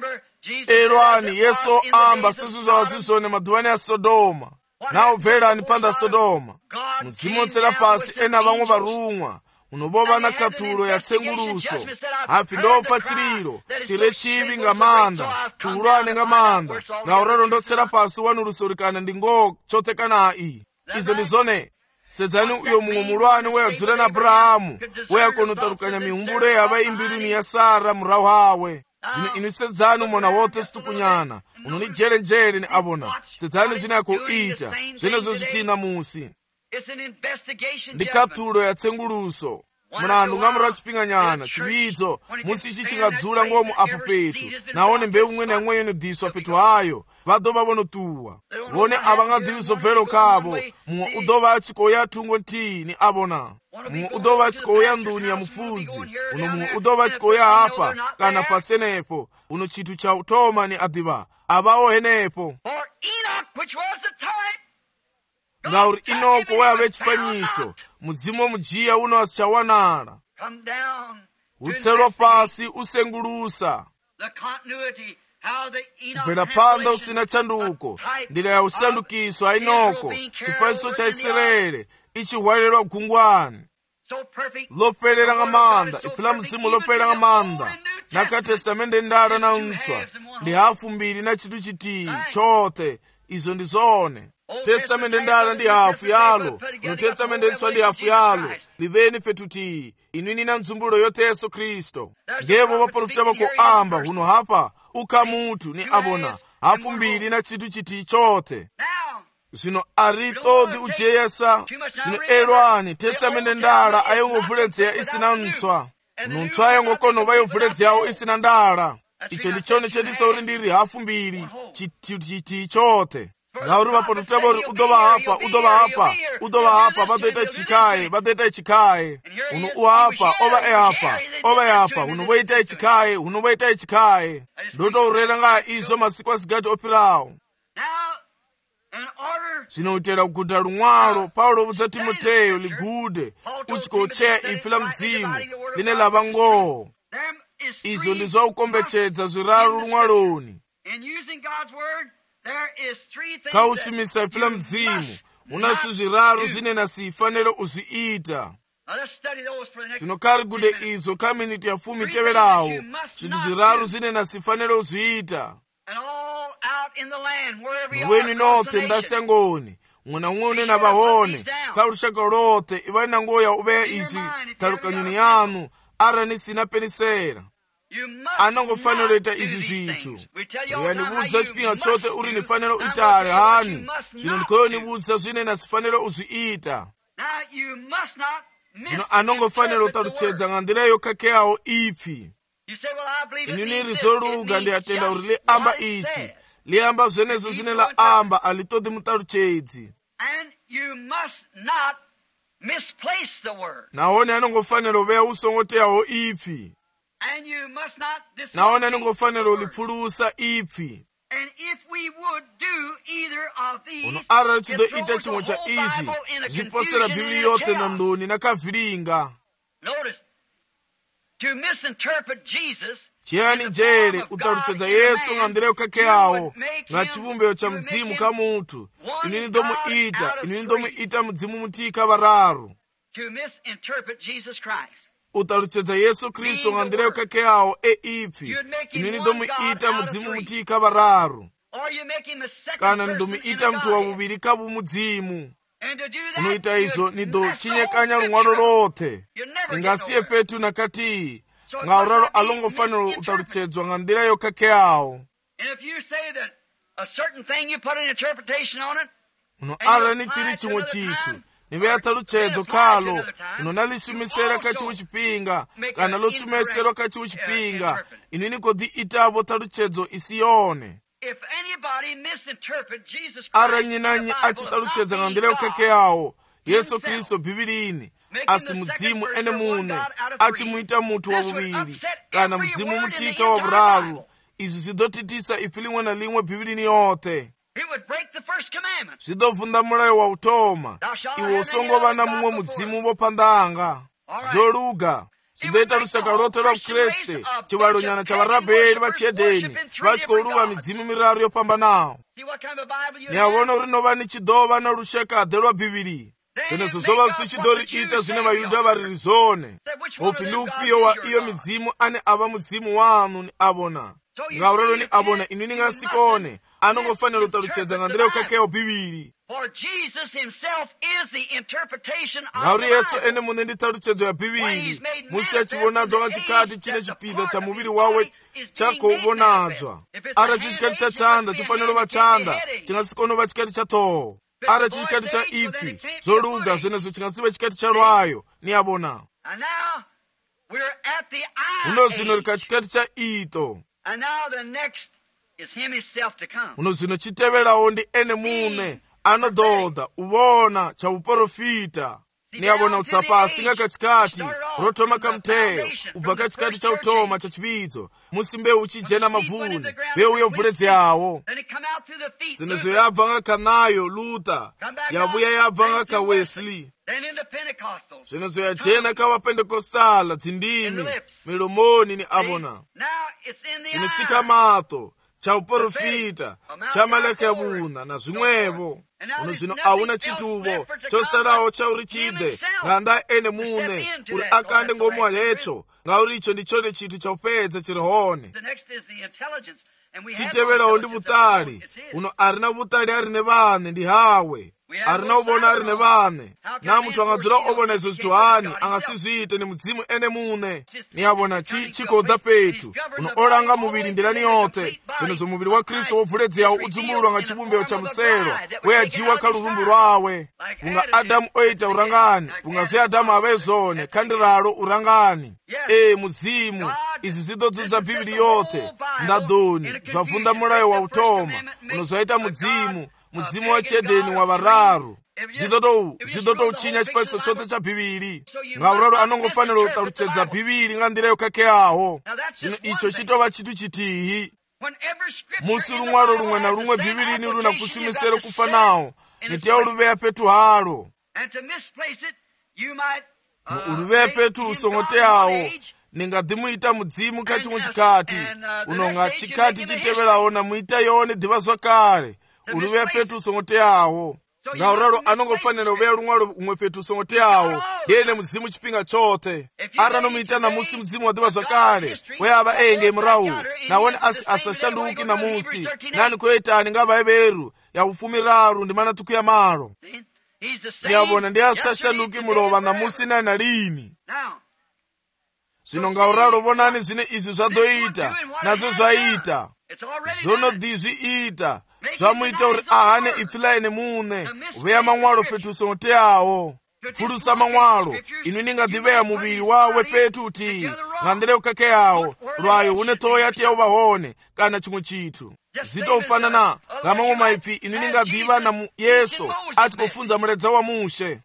elwani yesu amba sizo zvava zvizone maduvani ya Sodoma nawo bverani panda Sodoma muzimu otsera pasi ena vamwe varumwa unobova na katulo ya tsenguluso hafi ndopfa chililo chile chivi nga manda chiulwane nga manda ngaurero ndotsera pasi wanurusorikana ndi ngo chotekanayi izo ndi zone sedzani uyo mumwe mulwane weyadzula na Abrahamu weyakona utalukanya mihumbulo yava imbiruni ya Sara murahu hawe zvino inu sedzani umona wote situkunyana uno ni jerenjere ni abona sedzani zvine yakoita zvenezo zvitina musi ndi katulo ya tsenguluso mlandu ngamura chipinganyana chividzo musi ichi chingadzula ngomu apo petu naone mbewu imwe na imwe yonodhiswa petu hayo vadova vonotuwa vone avangadivi zobvero kavo mumwe udova achikoya tungo ntini abona mumwe udova achikoya nduni ya mufudzi uno mumwe udova achikoya hapa kana pasenepo uno chitu cha utoma ni adiva avawo henepo ngauri inoko weyave chifanyiso muzimu mujiya uno asichawanala utselwa pasi usengulusa bvera panda usina chanduko ndira ya usandukiswa inoko chifanyiso cha Israeli ichihwalelwa gungwani loperera nga manda ifila mzimu loperera nga manda naka testamende ndala na ntswa ndi hafu mbiri na chitu chiti chote. Izo ndi zone. Testamende ndala ndi hafu yalo, uno testamende ntswa ndi hafu yalo. Libeni fetuti inwini na nzumbulo yote Yesu Kristo. Ngevo vaprofita vako amba huno hapa uka mutu ni abona hafu mbiri na chitu chiti chote. Zino aritodi ujeyesa zino elwani testamende ndala ayongovuledzea isina ntswa. Nuntswa ayongokono vayovuledzyawo isina ndala. Icho ndi chone chetiso uri ndiri hafu mbiri chiti chote. Ngauri vaprofita vori udova hapa vadoita ichikaye uno uhapa ova ehapa uno voita ichikaye ndotourera nga izo masiku asigati opirawo. Zinoutera kuguda lumwalo Paulo vudza Timoteyo ligude uchikocheya ifi la mdzimu line lava ngoo. Izo ndi zaukombetshedza zwiraru lumwaloni. Kausimisa ifi la mdzimu unaso zwiraru zine nasifanele uziita. Tinokari gude izo kaminiti ya fumi teverawo zinthu zwiraru zine nasifanele uziita. Mweni note ndasangoni mwana mwone na bahone kaulushaka lote iwana ngoya ube izi talukanyuni yanu ara nisina penisera anangofanelo ita izi zvitu. Uyanibuza chipinga chote uri nifanelo itare hani zino ndikoyo nibuza zine nasifanelo uziita. Zino anangofanelo taluchedza ngandileyo kakeawo ifi. Inini rizoluga ndi atenda uri liamba ichi liamba zvenezo zine la amba alitodi mutaluchedzi. Naone anongofanelo veya usongoteyawo ifi. Naone anongofanelo lipfulusa ifi. Uno ara chido ita chimwe cha izi ziposera Biblia yote na ndoni na kavilinga. Chiyani jere utaluchedza Yesu ngandileyo kakeawo nga chivumbeo cha mdzimu ka mutu inini ndomuita mdzimu mutika vararu. Utaluchedza Yesu Kristo ngandileyo kakeawo ifi inini ndomuita mdzimu mutika vararu. Kana ndomuita mtu wa vuviri kavu mudzimu. Unoita izo nido chinyekanya lumwalo lote ingasiye petu nakati ngauraro alongofanelo utaluchedzwa ngandileyo kakeawo. Uno ara ni chili chimwe chitu niveya taluchedzo kalo uno nalisumisera kachiwu chipinga kana losumeserwa kachiwu chipinga inini kodi itavo taluchedzo isiyone. Ara nyinanyi achitaluchedza ngandileyo kakeawo Yesu Kristo Bibelini asi mudzimu ene mune achimuita mutu wa vuviri kana mdzimu mutika wa vuraru. Izi zidotitisa ifi limwe na limwe Bibelini yote. Zidovunda mulayo wa utoma iwo usongova na mumwe mudzimu vopandanga zoluga. Zidoita lusaka lote lwa Kriste chivalonyana cha varabeli vachiyedeni vachikoluva midzimu miraru yopambanawo. Niavona uri nova ni chidova na lushakade lwa Bibili. Zvenezo zova zvichidori ita zvine vayuda variri zone. Ufi ndi ufiyo wa iyo midzimu ane ava mudzimu wanu ni abona. Ngauralo ni abona inini ngasikone anongofanelo taluchedza ngandileyo kakeawo Bibili. Ngauri Yesu ene mune ndi taluchedzo ya Bibili musi achivonadzwa nga chikati chine chipinda cha muviri wawe chakovonadzwa. Ara chichikati cha chanda chifanelo va chanda chingasikono va chikati cha toho. Ara chikati cha ifi zoluga zvenezo chingasiva chikati cha lwayo ni abona. Uno zino rika chikati cha ito. Uno zino chiteverawo ndi ene mune anododha uvona cha uprofita. Ni abona utsapasi nga kachikati rotoma kamteyo ubva kachikati cha utoma cha chibidzo musi mbeu uchijena mavuni mbeu yovuledzyawo. Zinezo yabva nga kanayo Luther yavuya yabva nga ka Wesley. Zinezo yajena ka Wapendekostala dzindimi milomoni ni abona. Zine chikamato cha uprofita cha maleke yabuna na zwimwevo. Uno zino auna chituvo chosalawo cha uri chide nganda ene mune uri akande ngomwa yecho ngauri icho ndichone chinthu chaupedza chiri hone. Chiteverawo ndi butali. Uno arina butali arine vane ndi hawe. Arina ubona arine vane. Na munthu angadzula obona izo zinthu hani angasizviite ni mudzimu ene mune. Niyabona chikoda petu. Uno olanga muviri ndilani yote. Zvinezvo muviri wa Kristu wovuledzera udzumululwa nga chibumbiro cha musero. Weyajiwa kalurumbu lwawe. Unga Adamu oita urangani. Unga zve Adamu avezone. Kandiralo urangani. Muzimu. Izi zidodzudza Bibili yote. Ndadoni. Zvavunda mulayo wa utoma. Uno zvaita mudzimu wa chedeni wa vararu. Zvidotouchinya chifaniso chote cha Bibili. Ngauralo anongofanira kutaluchedza Bibili nga ndira yokake yawo. Zvino icho chitova chinthu chitihi. Musi lumwalo lumwe na lumwe Bibili luna kusimisero kufanawo. Nitiya uluveya petu halo. Uluveya petu usongote yawo. Ningadhimuita mudzimu kachimwe chikati. Unonga chikati chiteverawo na muita yone diva zvakare. Uluveya petu usongote yawo. Ngauralo anongofanira uveya lumwalo umwe petu usongote yawo. Yene mudzimu chipinga chote. Aranomuita na musi mudzimu wa diva zvakare. Weyava enge murawu. Nawone asashanduki na musi. Nani kuetani ngava everu. Ya ufumiraru ndi mana tuku ya maro. Niyabona ndi asashanduki mulova na musi na lini. Zvino ngauralo vonani zvine izvi zvadoita nazvo zvaita. Zvono dizviita. Zvamuita uri ahane ipfilaine mune. Uveya mamwalo petu usongote yawo. Pfulusa mamwalo. Inu ningadhiveya muviri wawe petu uti. Ngandire ukake yawo. Lwayo une toya tiya uvahone. Kana chimwe chithu. Zitofanana. Ngamamwe maipfi inu ningadhiva na Yesu. Ati kufunza muledza wa mushe.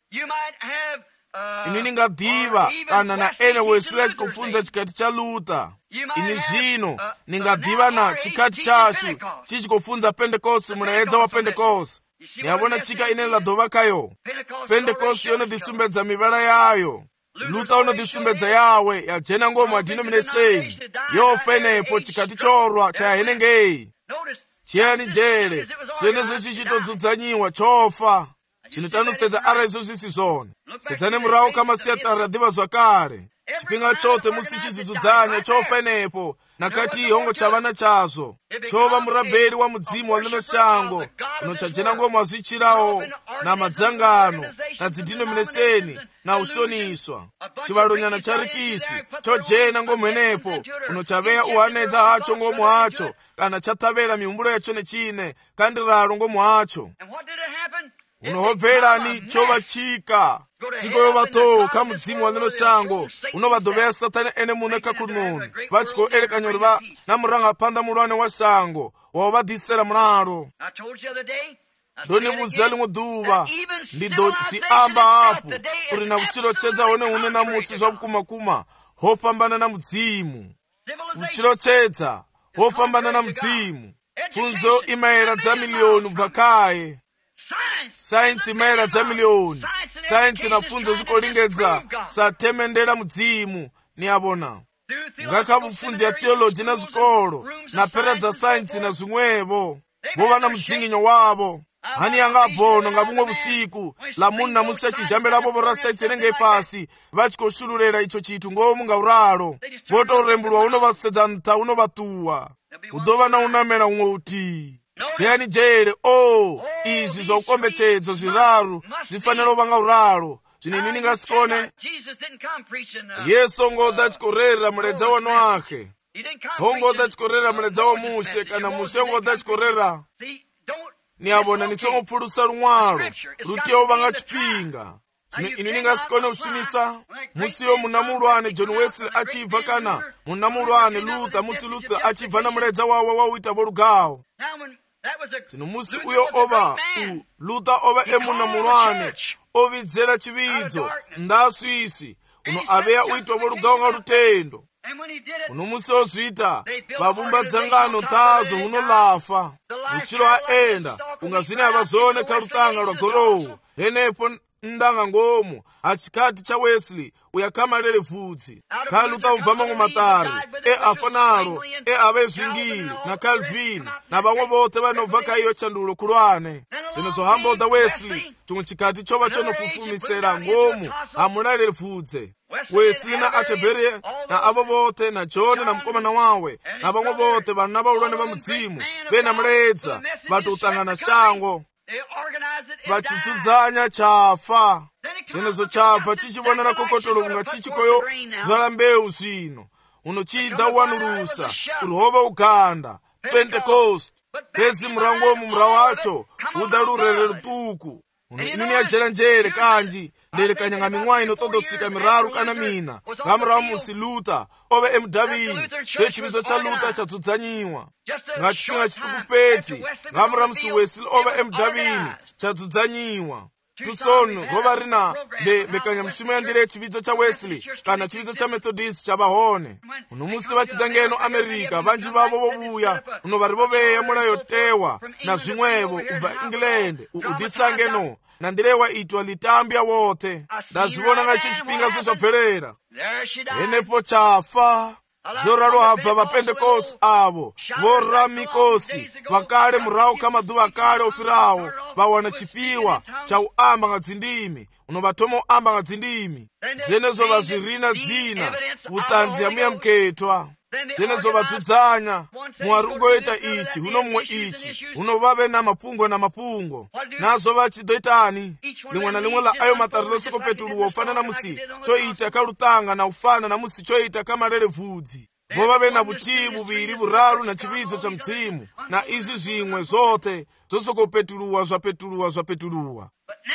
Inu ningadhiva kana na ene Wesley achikufunza chikati cha Luther. Ini zvino ningadhiva na chikati chasu chichikufunza Pentecost muledza wa Pentecost. Niyabona chika ine ladova kayo. Pentecost yonodisumbedza mivala yayo. Luther unodisumbedza yawe yajena ngoma denomination. Yofenepo chikati chorwa chahenengei. Chiyani jere. Zvenezvo chichitodzudzayiwa chofa. Chinotanosedza ara izvo zvisi zvone. Sedzane murawo kamasiyatara diva zvakare. Chipinga chote musi chizidzudzanya chofenepo. Nakati hongo chavana chazvo. Chova murabheri wa mudzimu wa lino shango. Uno chajena ngoma zvichirawo. Na madzangano. Na dzidenomination. Na usoniswa. Chivalonyana charikisi. Chojena ngomwenepo. Uno chaveya uhanedza hacho ngomo hacho. Kana chatavera miumbulo yacho nechine. Kandiralo ngomo hacho. Unohobverani chova chika. Chikoyova toka mudzimu wa lino shango. Unovadoveya Satani ene mune kakunoni. Vachiko elekanyoriva namuranga panda mulwane wa shango. Wavadhisera mulalo. Ndonibuza limwe duva. Ndido siamba apo. Kuri na uchilochedza one une na musi zvakumakuma. Hopambana na mudzimu. Uchilochedza. Hopambana na mudzimu. Funzo imaera dza milioni bvakaye. Science imaera dza milioni. Science na funzo zvikolingedza satemendera mudzimu. Niyabona. Ngakabufunzi ya theology na zvikolo. Na pera dza science na zvimwevo. Vova na mudzinginyo wavo. Hani yanga bono nga bumwe busiku. La muni na musi achijambela bobo ra science nenge pasi. Vachikoshululera icho chitu ngomu nga uralo. Voto urembulwa unovasedza nta unovatuwa. Udova na unamela umwe uti. Chiyani jere, izi zvakukombetsedzo zviraru zvifanira vanga uralo. Zvine nini ngasikone. Yesu ngoda chikorera muledza wano wake. Hongoda chikorera muledza wa mushe kana mushe ngoda chikorera. Niyabona nisongopfulusa lumwalo. Rutiyo vanga chipinga. Zvine inini ngasikone ushumisa. Musiyo munamulwane John Wesley achibva kana munamulwane Luther. Musi Luther achibva na muledza wawe wauita volugawo. Zvino musi uyo ova Luther ova emunamulwane ovidzera chividzo ndaswisi uno aveya uitwa volugawo nga lutendo. Uno musi ozvita vabumba dzangano tazo unolafa. Uchilo aenda unga zvine avazone kalutanga lwa gorowu. Henepo mndanga ngomu achikati cha Wesley uyakamalele vudzi khali utamva matari afanalo avezingili na Calvin na bamwe bote banobva kaiyo chandulo kulwane zino zohamba oda Wesley chimwe chikati chova chonofufumisera ngomu amunalele vudze Wesley na Atebere na abo bote na John na mkomana wawe na bamwe bote bana baulwane ba mudzimu bena mledza batutangana shango vachitudzanya chafa zvenezo chabva chichibonera kokotolo kunga chichikoyo zvala mbeu zvino unochida uwanulusa urihova uganda Pentecost pedzi murango womumura wacho uda rurere rutuku inini yajera njere kanji nderekanya ming'wa inotodosvika miraru kana mina ngamura musi Luther ove emudhavini zvechividzo cha Luther chadzudzanyiwa ngachipinga chituku pedzi ngamura musi Wesley ove emudhavini chadzudzanyiwa tusono rova rina bekanya mushumo yandire yechividzo cha Wesley kana chividzo cha Methodist chavahone uno musi vachidangeno America vanji vavo vovuya uno vari voveya mulayo tewa na zvimwevo ubva England udisangeno na ndirewa itwa litambya wote ndazvivona ngacho chipinga zvabverera enepo chafa zoraro habva vaPentecost avo voramikosi vakale murau kamaduva kale opirawo vawana chipiwa chauamba ngadzindimi unovatoma uamba ngadzindimi zvenezo vazvirina dzina utanzi yamuyamuketwa zvenezo vadzudzanya Mwari ugoita ichi uno mumwe ichi unovave na mapungo nazo vachidoitani limwe na limwe la ayo matariro sikopetuluwa ufanana musi choita kalutanga na ufana na musi choita kamalele vudzi vovave na vutii vuviri vuraru na chividzo cha mzimu na izvi zvimwe zote zosokopetuluwa zvapetuluwa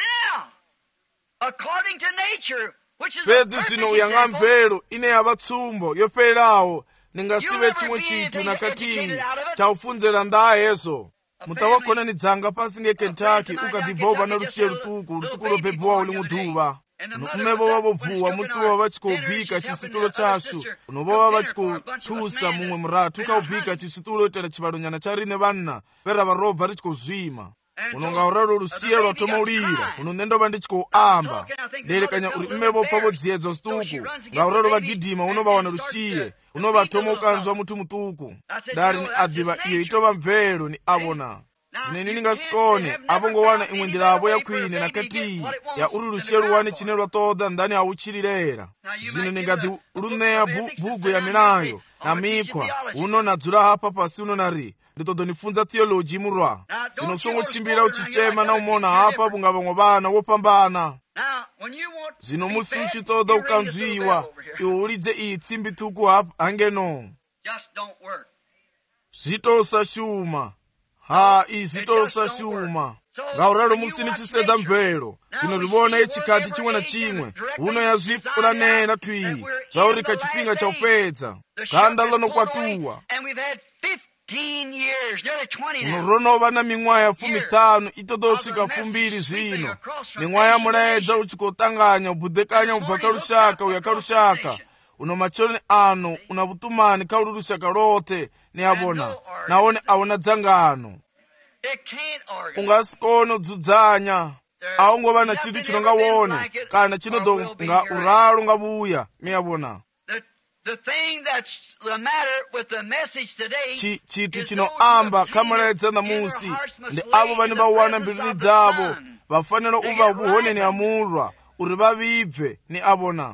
pedzi zvino uyanga mvelo ine yava tsumbo yofererawo ningasive chimwe chitu nakati chaufunzera ndahezo mutawakhona dzanga pasi ngeKentucky ukadibhova na rushiye rutuku lobhebhuwa uli muduva umevo vavobvuwa musi vova vachikobhika chisitulo chasu unovova vachikothusa mumwe muratu ukaubhika chisitulo itera chivalonyana charine vanna vera varobva richikozvima unonga uraro rusiye rwatomaulira unonendova ndichikouamba nderekanya uri mmevo pfa vodziedzwa situku ngauraro vagidhima unovawana rusiye unovatoma ukanzwa mutu mutuku dari ni adhiva iyo itova mvelo ni avona zvineni ningasikone avongowana imwe ndiravo yakwine nakati ya uri rusiye ruwani chine rwatoda ndani auchirirera zvino ningadhi runeya bhugu ya milayo na mikhwa uno nadzura hapa pasi uno nari nditodonifunza theology murwa zinosongochimbira uchichema na umona hapa vunga vamwe vana vopambana zvino musi uchitoda ukanzviwa iwe ulidze iyi tsimbi tuku hangeno zvitosashuma zvitosashuma ngauraro musi nichisedza mvelo tinorivona yechikati chimwe na chimwe uno yazvipulanena twii zvaurika chipinga chaupedza ganda lanokwatuwa unoronova na ming'wa ya 15 itodosvika 2 zvino ming'wa ya mulaedza uchikotanganya ubudhekanya ubva karushaka uya karushaka uno machoni ano una vutumani kauri rushaka rote neavona naone aona dzangano ungasikone udzudzanya aungova na chitu chinongawone kana chinodonga uralo ngavuya neavona chitu chinoamba kamalaedza namusi ndi avo vane vawana mbiluni dzavo vafanira uva vuhoneni amurwa uri vavibve ni avona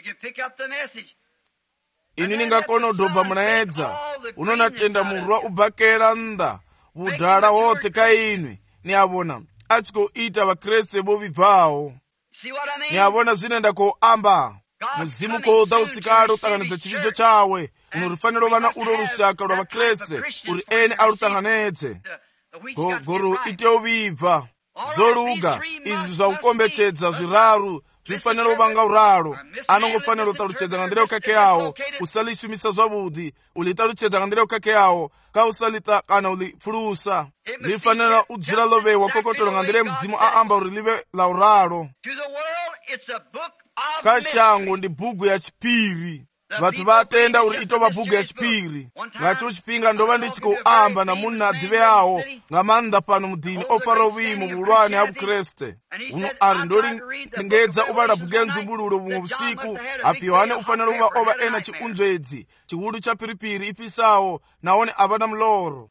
ini ningakona udhobha munaedza unonatenda murwa ubhakela nda vudhala wote kainwi ni avona achikoita vakreste vovibvawo ni avona zvinenda koamba muzimu koda usikali utanganidza chividzo chawe unorifanira vana ulo rushaka rwa vakreste uri ene arutanganedze goro ite uvibva zoluga izvi zvaukombechedza zviraru zvifanira uvanga uraro anongofanira utaruchedza ngandire ukake yawo usalishumisa zvavudi ulitaruchedza ngandire ukake yawo kausalita kana ulifulusa lifanira udzira lovewa kokotolo ngandire mudzimu aamba uri live la uraro kashango ndi bhugu ya chipiri vathu vatenda uri itova bhuku ya chipiri. Ngacho chipinga ndova ndichikuamba na munhu adhiveyawo nga maanda pano mudini ofara uvimu vulwane ha vukreste. Uno ari ndoli ndingedza uvala bhuku ya nzumbululo vumwe vusiku, afi Yohane ufanira uva ova ena chiunzwedzi chihulu cha piripiri ifisawo naone avana muloro.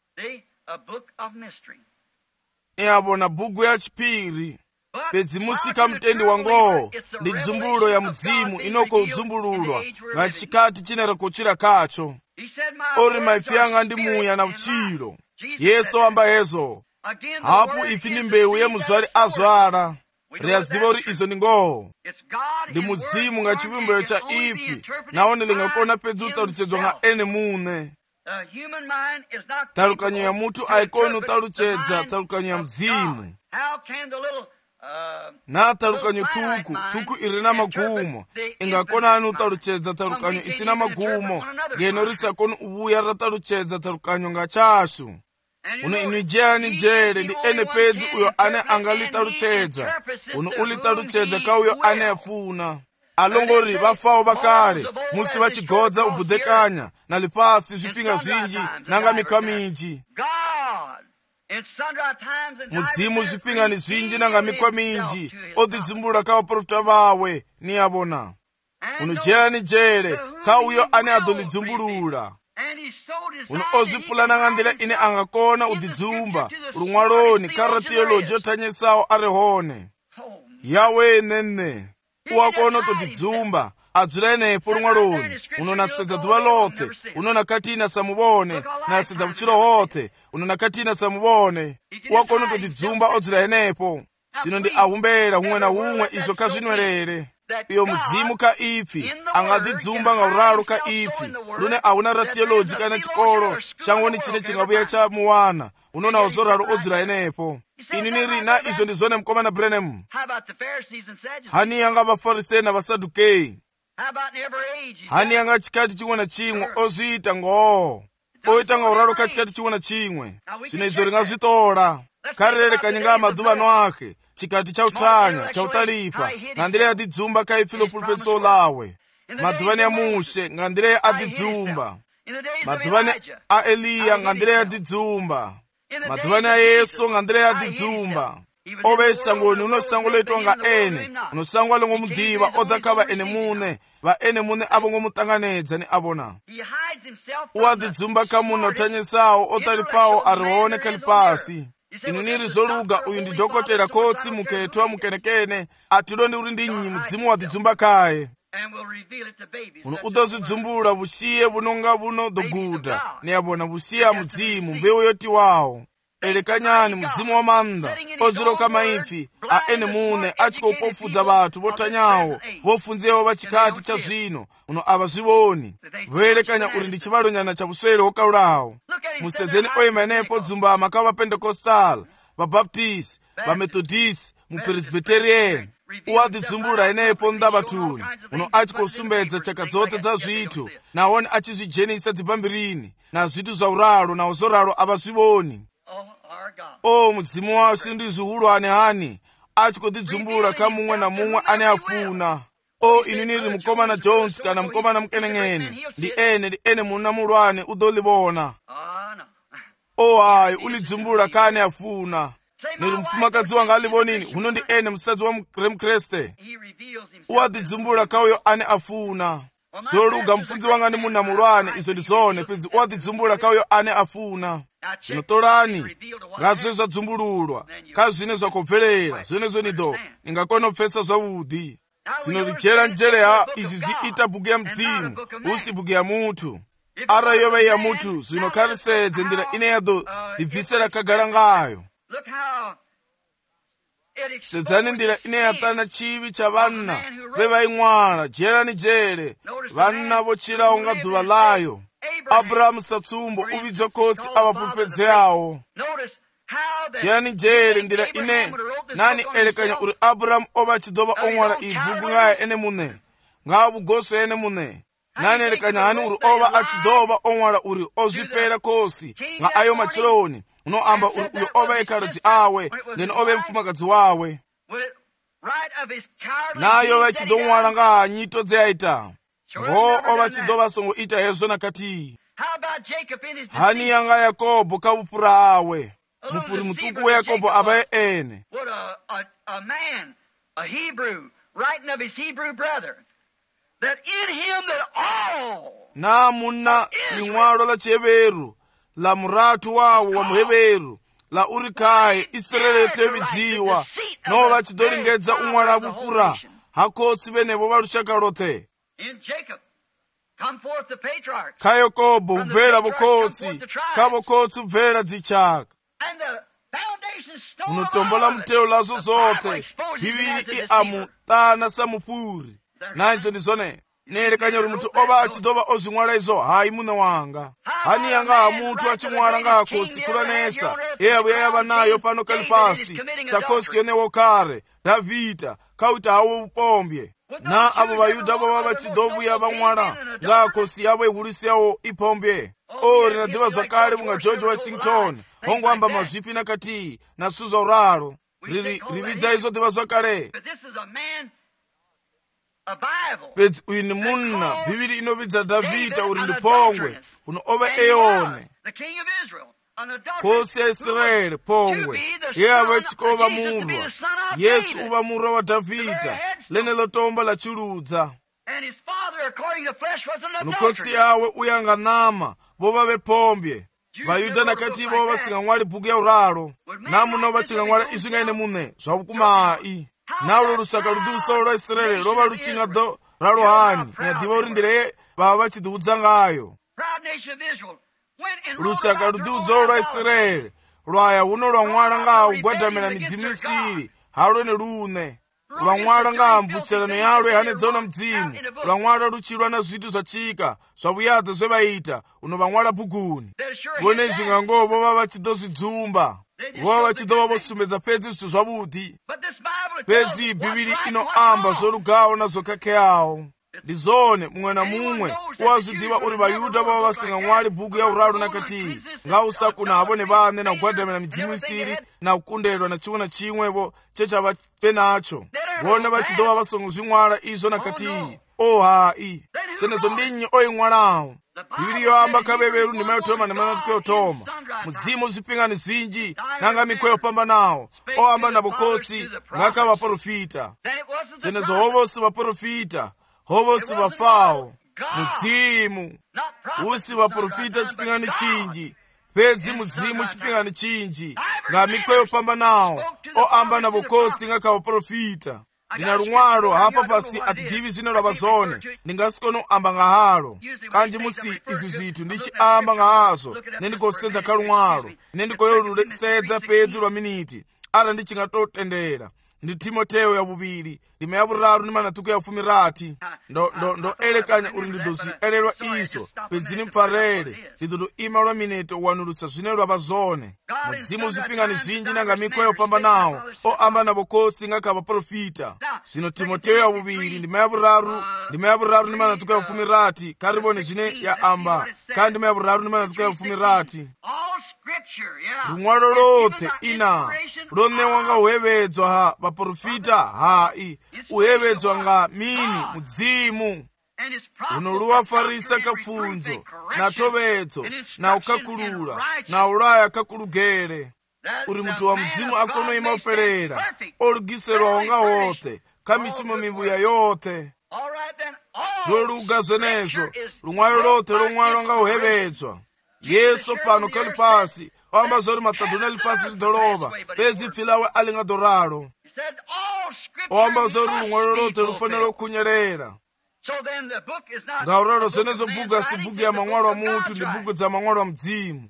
Iyavona bhuku ya chipiri pedzimusika mutendi wangowo ndi dzumbululo ya mudzimu inoko udzumbululwa nga chikati chinerekochira kacho. Ori maifi anga ndi muya na uchilo. Yesu amba hezo. Hapu ifi ndi mbewu ye muzwali azwala. Riyazidiva uri izo ndi ngoho. Ndi muzimu nga chivimbeyo cha ifi naone lingakona pedzi utaluchedzwa nga ene mune. Talukanyo ya mutu aikoni utaluchedza talukanyo ya mzimu. Na talukanyo tuku iri na magumo ingakona anu utaluchedza talukanyo isina magumo ngeno risakoni uvuya rataluchedza talukanyo nga chashu. Uno inijeni jere ndi ene pedzi uyo ane angalitaluchedza. Uno ulitaluchedza ka uyo ane afuna. Alongori vafawo vakale musi vachigodza ubudhekanya na lipasi zvipinga zvinji nanga mika minji. Muzimu zvipinga ni zvinji nanga mikwa minji odidzimbulula ka vaprofita vawe niyavona. Unojera ni jere ka uyo ane adolidzimbulula. Uno ozipulana nga ndila ine angakona udidzumba ulumwaloni kara theoloji yotanyesawo arehone. Yawe nene uwakona utodidzumba adzula enepo ulumwaloni. Uno nasedza duva lote uno nakatina samubone nasedza vuchilo hote uno nakatina samubone. Uwakona utodidzumba odzula enepo. Zino ndi ahumbera humwe na humwe izo kazvinwerere. Iyo mudzimu ka ifi angadidzumba nga uralo ka ifi lune auna ra theoloji kana chikolo changoni chine chingabuya cha muwana unona ozoralo odzula enepo. Ini niri na izo ndi zone mkomana Branham. Hani yanga vafarisei na vasadukei. Hani yanga chikati chimwe na chimwe ozita ngoho oita nga uralo ka chikati chimwe na chimwe chine izo ringazvitola karirere kanyinga madhuva no ake chikati cha utanya cha utalipa ngandire adidzumba ka ifilo pulpeso lawe. Madhuvani ya Mushe ngandire adidzumba. Madhuvani a Eliya ngandire adidzumba. Madhuvani ya Yesu ngandire adidzumba. Ove sangoni unosango leitwa nga ene unosango alongo mudiva odakava ene mune va ene mune avongo mutanganedza ni avona. Uadidzumba ka muna utanyesawo otalipawo arihone kalipasi. Inu niri zoluga uyu ndi dokotera kotsi muketwa mukenekene atilondi uri ndinyi mudzimu wadidzumba kaye. Uno udazidzimbula vusiye vunonga vuno doguda niyabona vusiya mudzimu mbewu yoti wawo. Elekanyani mudzimu wa manda odziloka maifi a ene mune achiko upofudza vathu votanyawo vofunzewo vachikati cha zvino uno ava zvivoni voelekanya uri ndi chivalonyana cha vuswere wokaulawo. Musedzeni oyima enepo dzumbama ka vapentekostal vabaptist vamethodist mupresbyterian uadidzimbula enepo ndavatuni uno achikosumbedza chaka dzote dza zvithu naone achizvijenisa dzipambirini na zvithu zva uralo na uzoralo ava zvivoni. O mudzimu wasi ndi zihulwane hani achikodidzimbula ka mumwe na mumwe ane afuna. O inu niri mkomana Jones kana mkomana mkenengeni ndi ene muna mulwane udolibona. O hayi ulidzimbula kane afuna. Niri mfumakazi wanga alibonini huno ndi ene msadzi wa mkreste. Uadidzimbula ka uyo ane afuna. Zoluga mfunzi wanga ndi muna mulwane izo ndi zone pedzi uadidzimbula ka uyo ane afuna. Zvinotolani ngazve zvadzimbululwa ka zvine zvakobverera zvenezo nido ningakona kupfesa zvavudi. Zvinorichera njere ya izvi zviita bhuku ya mudzimu usi bhuku ya mutu. Ara yova ya mutu zvinokarisedze ndira ine yado ndibvisera kagara ngayo. Sedzani ndira ine yatana chivi cha vana vevaimwara jera ni jere vana vochirawo nga dhuva layo. Abrahamu satsumbo uvidzwa kosi avaprofedzeyawo. Jani jere ndira ine nani elekanya uri Abrahamu ova achidova onwala ibhuku ngaya ene mune nga vugoso ene mune nani elekanya hani uri ova achidova onwala uri ozvipera kosi nga ayo machiloni unoamba uri uyo ova ekaradzi awe ngeno ove mfumakadzi wawe nayo vachidomwala nga hanyito dzeaita. ngo vachidova songo ita hezvo nakati. Hani yanga Yakobo kavupfura awe mupfuri mutuku weyakobo avaye ene. A man, a Hebrew, writing of his Hebrew brother, that in him that all namuna lin'walo la chiheveru la muratu wawo wa muheveru la uri kaye Israeli tevidziwa no vachidolingedza un'wala vupfura hakotsi venevo va lushaka lothe. In Jacob come forth the patriarchs. Ka Yakobo ubvela vukotsi ka vukotsi ubvela dzichaka. And the foundation stone unotombola muteo lazo zote bivili amutana samufuri naizvo ndizone nerekanya uri muti ova achidova ozvimwala izvo hai mune wanga. Hani yanga hamutu achimwala ngakosi kulanesa yevo yayava nayo pano kali pasi sakosi yonewo kare Davhidha kauita hawo upombye na avo vayudha vova vachidovuya vamwala ngakosi yavo ihulisi yawo ipombye. Rinadiva zvakare vunga George Washington hongoamba mazvipi nakati nasuza uraro rividza izo diva zvakare. Pedzi uyu ni munna bhiviri inovidza Davhidha uri ndipongwe unoova eone kosi ya Israeli pongwe yava chikova murwa Yesu uva murwa wa Davhidha lenelo tomba la chiludza. Nukotsi yawe uyanga nama vova vepombye vayudha nakati vova vasing'ang'wali bhuku ya uraro namuno vaching'ang'wala izvi ngaine mune zvavukumai naulo lusaka ludiusolo lwa Israeli lova luchinga do ralohani nyadiva uri ndire vava vachidiudza ngayo. Lusaka ludiudzolo lwa Israeli lwaya uno lwang'wala nga ugwadamela midzimu isiri halwene lune lwang'wala nga mvutselano yalwe hanedzona mdzimu lwang'wala luchilwa na zvitu zvachika zvavuyadza zvevaita uno vang'wala bhuguni vone zvingango vova vachidozvidzumba vova vachidova vosumbedza pedzi zvithu zvavudi. Pedzi bhiviri inoamba zvorugawo nazvokhakeyawo ndizone mumwe na mumwe wazvidiva uri vayudha vova vasing'ang'wali bhuku ya uraro nakati ngausakuna havo nevane na kugwadamira midzimu isiri na kukundelwa na chimwe na chimwevo chechava penacho vone vachidova vasongozvimwala izvo nakati hai senezo ndinyi oing'walawo. Bhiviri yoamba kaveveru ndimayotoma nemanatikoyotoma muzimu zvipingani zvinji nanga mikweyo pambanawo oamba navukotsi ngaka vaprofita senezo hovosi vaprofita hovosi vafawo muzimu usi vaprofita chipingani chinji pedzi muzimu chipingani chinji nga mikweyo pambanawo oamba navukotsi ngaka vaprofita. Ndina lun'walo hapa pasi atidivi zvino lava zone ndingasikono amba nga halo kanji musi izvi zvithu ndichiamba nga hazvo nendikosedza ka lun'walo nendikoyosedza pedzi lwa miniti ara ndichingatotendera. Ndi Timoteyo yavuviri ndima yavuraru ndi manatuku ya 10 ndo elekanya uri ndidozvielelwa izo pedzini mpfarere ndidodo ima lwa minete uwanulusa zvine lwava zone muzimu zvipingani zvinji nanga mikweyo pambanawo oamba navukotsi ngaka vaprofita. Zvino Timoteyo yavuviri ndima yavuraru ndi manatuku ya 10 karivone zvine yaamba kandi ndima yavuraru ndi manatuku ya 10 lun'walo lothe ina lonewa nga uhevedzwa ha vaprofita hai uhevedzwa nga mini mudzimu uno luwafarisa kapfunzo na tovedzo na ukakulula na ulaya kakulugere uri mutu wa mudzimu akonoima uperera olugiselwa wonga wothe kamisumo mivuya yothe zvoluga zenezo lun'walo lothe lun'walo nga uhevedzwa. Yesu pano kali pasi oamba zori mataduna ali pasi zidolova pedzi pfilawe ali nga doralo oamba zori lun'walo lothe lufanele kunyerera ngauralo zenezo bhuku asi bhuku ya mang'walo a mutu ndi bhuku dza mang'walo a mdzimu.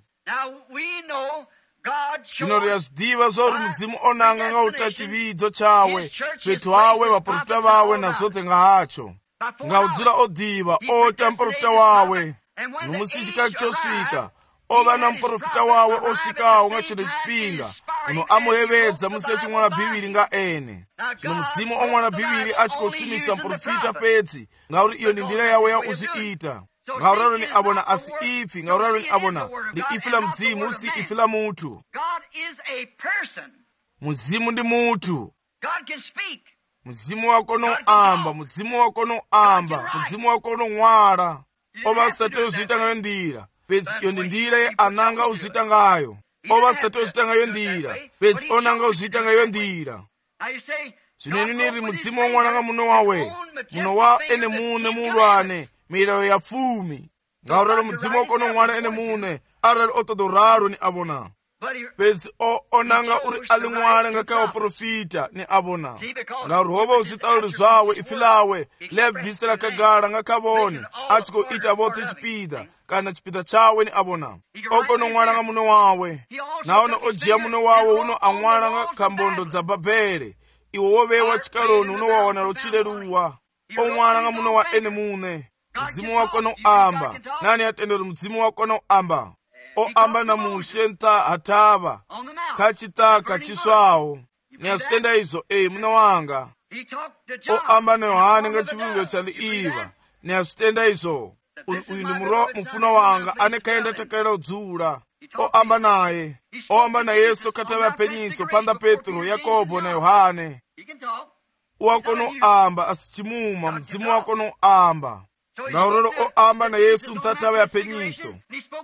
Zvino riyazidiva zori mzimu onanga nga utachividzo chawe pethu hawe vaprofita vawe na zothe nga hacho nga udzira odiva ota mprofita wawe numusi chikali chosvika ova na mprofita wawe osvikawo nga chino chipinga uno amuhevedza musi aching'wala bhiviri nga ene. Zvino mudzimu ong'wala bhiviri achikosimisa mprofita pedzi ngauri iyo ndi ndira yawe ya uzviita ngauralo ni abona asi ifi ngauralo ni abona ndi ifi la mdzimu usi ifi la mutu. Muzimu ndi mutu muzimu wako noamba, muzimu wako noamba, muzimu wako nong'wala. Obasate uzita ngayo ndira, pezi iyo ndi ndira ye ananga uzita ngayo. Obasate uzita ngayo ndira, pezi onanga uzita ngayo ndira. Zvineni niri muzimu womwananga muno wawe, muno wa ene mune mulwane, milayo ya fumi. Ngauralo muzimu wako nong'wala ene mune, arali otodoraro ni abona. Pezi onanga uri aling'wala ngakawa profita ni abona. Ngauri hoba uzitauli zwawe ifilawe, lebvisela kagala ngakabone, achiko ita bote chipida, kana chipida chawe ni abona. Oko nong'wala nga muno wawe, naona ojia muno wawe uno ang'wala nga kambondo za Babele. Iwo wobewa chikaloni uno wawana lochileluwa. Ong'wala nga muno wa ene mune. Muzimu wako noamba, nani atendere muzimu wako noamba. Oamba na mushenta hataba, kachitaka chiswawo. Ni asitenda izo, muna wanga. Oamba na Yohane nga chibumbiro chali iva. Ni asitenda izo. Uyu ni mufuna wanga, ane kaenda takaila udzula. Oamba naye. Oamba na Yesu kataba penyiso, panda Petro, Yakobo na Yohane. Wako noamba asichimuma, mzimu wako noamba. Ngaurolo oamba na Yesu mtataba ya penyiso.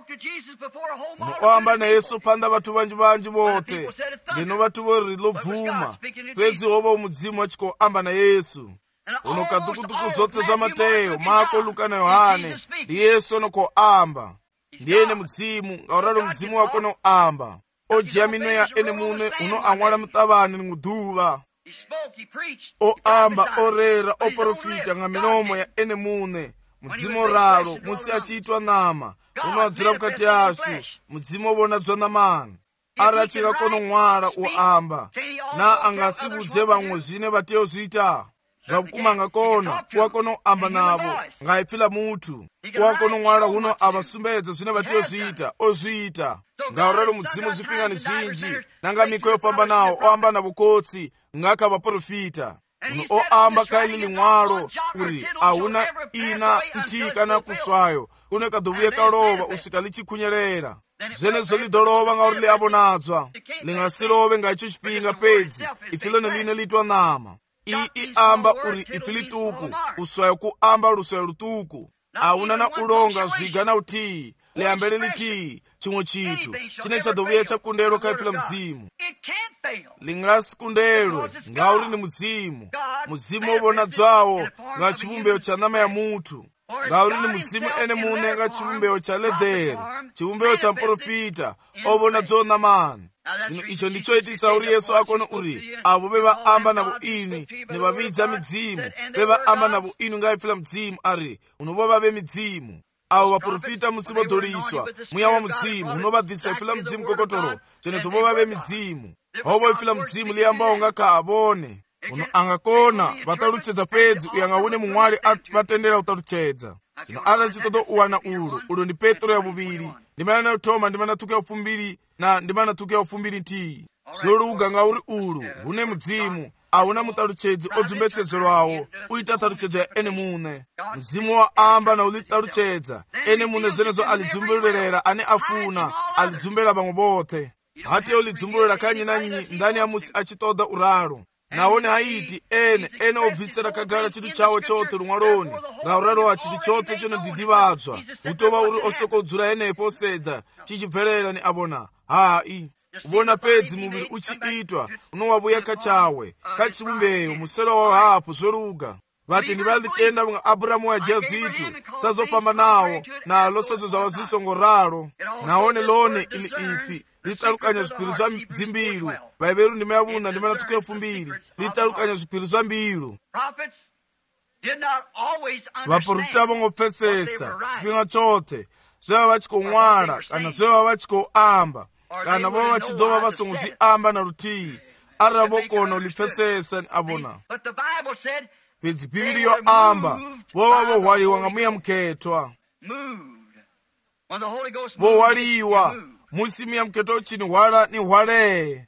Oamba na Yesu panda batu banji bote. Ngeno batu bori lobvuma. Pezi oba umuzimu wachiko amba na Yesu. Uno kadukuduku zote za Mateo, Marko, Luka na Yohane. Ndi Yesu noko amba. Ndiene muzimu, ngaurolo muzimu wako no amba. Ojia mino ya ene mune uno ang'wala mutabani nguduva. Oamba, orera, oprofita nga minomo ya ene mune. Muzimu raro, musi achitwa nama. Uno adzira mukati asu, muzimu obona dzona mani. Arachira kono ng'wala oamba. Na angasibudze bamwe zvine bateo zvita. Zvakumanga kona, wakono amba nabo. Ngaipfila mutu. Wakono ng'wala uno abasumbedza zvine bateo zvita, ozvita. Ngauralo muzimu zvipingani zvinji. Nanga miko yopamba nawo, oamba na bukotsi, ngaka baprofita. Uno oamba kaili ng'walo, uri, auna ina ntika na kuswayo. Uno kadubuye kalova, usika lichikunyelera. Zene zolidolova nga urili abonadzwa. Lingasilove nga icho chipinga pedzi. Ifilo neline litwa nama. Amba uri ifilituku, uswayo kuamba luswayo lutuku. Auna na ulonga zviga na utii, liambele litii, chimwe chitu. Chine chadubuye chakundelo kaifila mzimu. Lingasi kundelo, nga uri ni muzimu. Muzimu obona dzwawo, nga chibumbeo cha nama ya mutu. Nga uri ni muzimu ene mune nga chibumbeo cha ledere. Chibumbeo cha mprofita, obona dzona mani. Chino icho ndicho itisa uri Yesu akono uri. Abo beba amba na buini, ni babidza midzimu. Beba amba na buini nga ifila mzimu ari. Unoboba be midzimu. Abo baprofita musibodoliswa. Muya wa mzimu, unobadisa ifila mzimu kokotoro. Chene zoboba be midzimu. Hobo ifila mzimu liambao nga kaabone. Uno angakona, bataluchedza pedzi, uyangawune mung'wali batendera utaluchedza. Chino ala nchitodo uwana ulu, ulo ndi Petro ya bubiri. Ndimana na utoma, ndimana tukia ufumbiri, na ndimana tukia ufumbiri ntii. Zoluga nga uri ulu, une mzimu, auna mutaluchedzi odzumbetsedzo lwawo, uita taluchedza ya ene mune. Mzimu wa amba na ulitaluchedza, ene mune zenezo alidzumbulerera, ane afuna, alidzumbela bamwe bote. Hati ulidzumbulera kanyi na nyi, ndani ya musi achitoda uraro. Naone haiti, ene obvisera kagala chitu chawo chote lumwaloni. Nga uraro wa chitu chote chono didivadzwa. Utoba uri osoko dzura ene posedza, chichibvelela ni abona. Hai. Ubona pedzi mubili uchiitwa, unowabuya kachawe, kachibumbeyo, muselo wa hapo, zoluga. Vati nibalitenda mga Abrahamu wa jazitu, sazo pamba nao, na losazo za waziso ngoraro. Naone lone ili ifi. Litalukanya zipiru za zimbiru. Baiberu nimeabuna ndimana tuke 2000. Litalukanya zipiru za mbiru. Vaprofita bongo fesesa. Pinga chote. Zewa wachiko ng'wala. Kana zewa wachiko amba. Kana bowa wachidoba basongo zi amba na rutii. Arabokono lifesesa ni abona. Pezi bibili yo amba. Bowa wali wangamuya mketwa. Bowa waliwa. Musimi ya mketo chini wala ni wale.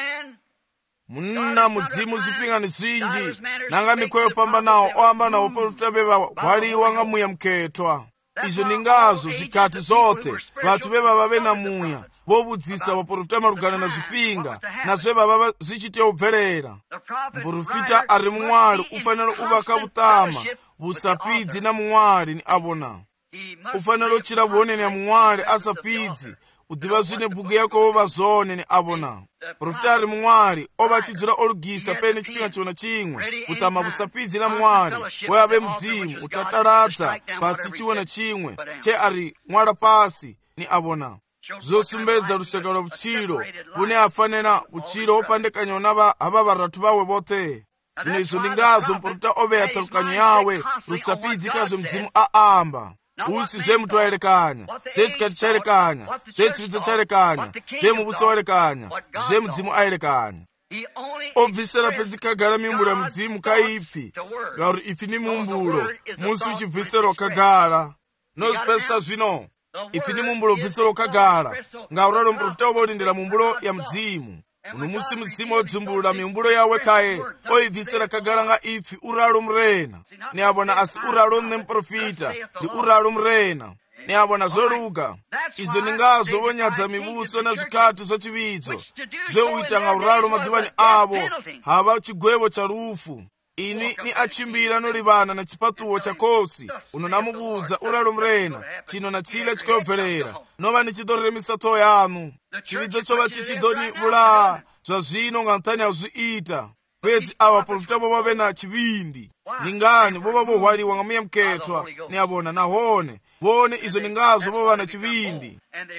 Muna muzimu zipinga ni zinji. Nanga mikoyo pamba nao oamba na waprofita beba wali wangamuya mketwa. Izo ningazo zikati zote. Watu beba babe na muya. vobudzisa vaprofita malugana na zvipinga na zve vava zvichite obvelera. Muprofita ari mumwari ufanele uvaka vutama vusapidzi na mumwari ni avona. Ufanele uchira vuoneni ya mumwari asapidzi udiva zvine bhuku yako ova zone ni avona. Profita ari mumwari ova achidzura olugisa pene chipinga chona chimwe kutama vusapidzi na mumwari weave mudzimu utataradza pasi chiwe na chimwe che ari mwala pasi ni avona. Zosumbedza luseka lwa vuchilo vune afanena vuchilo opandekanywa na hava varatu vawe vothe. Zvino izvo ndingazo muprofita ove yatalukanyo yawe lusapidzi kazvo mudzimu aamba. Usi zve mutu waelekanya, zve chikati chaelekanya, zve chividzo chaelekanya, zve mubuso waelekanya, zve mudzimu aelekanya. Obvisera pedzikagara mimbulo ya mudzimu kaipfi ngauri ifi ni mumbulo musi uchibvisera wakagara. Nozipesesa zvino ifi ni mumbulo obvisera wakagara ngauralo muprofita ova ulindira mumbulo ya mudzimu. Uno musi mudzimu odzumbulula mimbulo yawe kaye oibvisera kagara nga ifi uralo murena ni avona asi uralo ne muprofita ndi uralo murena ni avona zoluka. Izo ningazo vonyadza mibuso na zvikatu zva chividzo zveuita nga uralo madhuvani avo hava chigwevo cha rufu. Ini ni achimbira nolivana na chipatuwo cha kosi uno namubudza uralo murena chino na chile chikobvelera nova nichidoreremisa toho yanu. Chividzo chova chichidoni vula zva zvino nga ntani auzviita. Pedzi ava profita vo vave na chivindi ningani vova vohwaliwa nga muyamuketwa ni avona nahone vone izo ningazo vova na chivindi.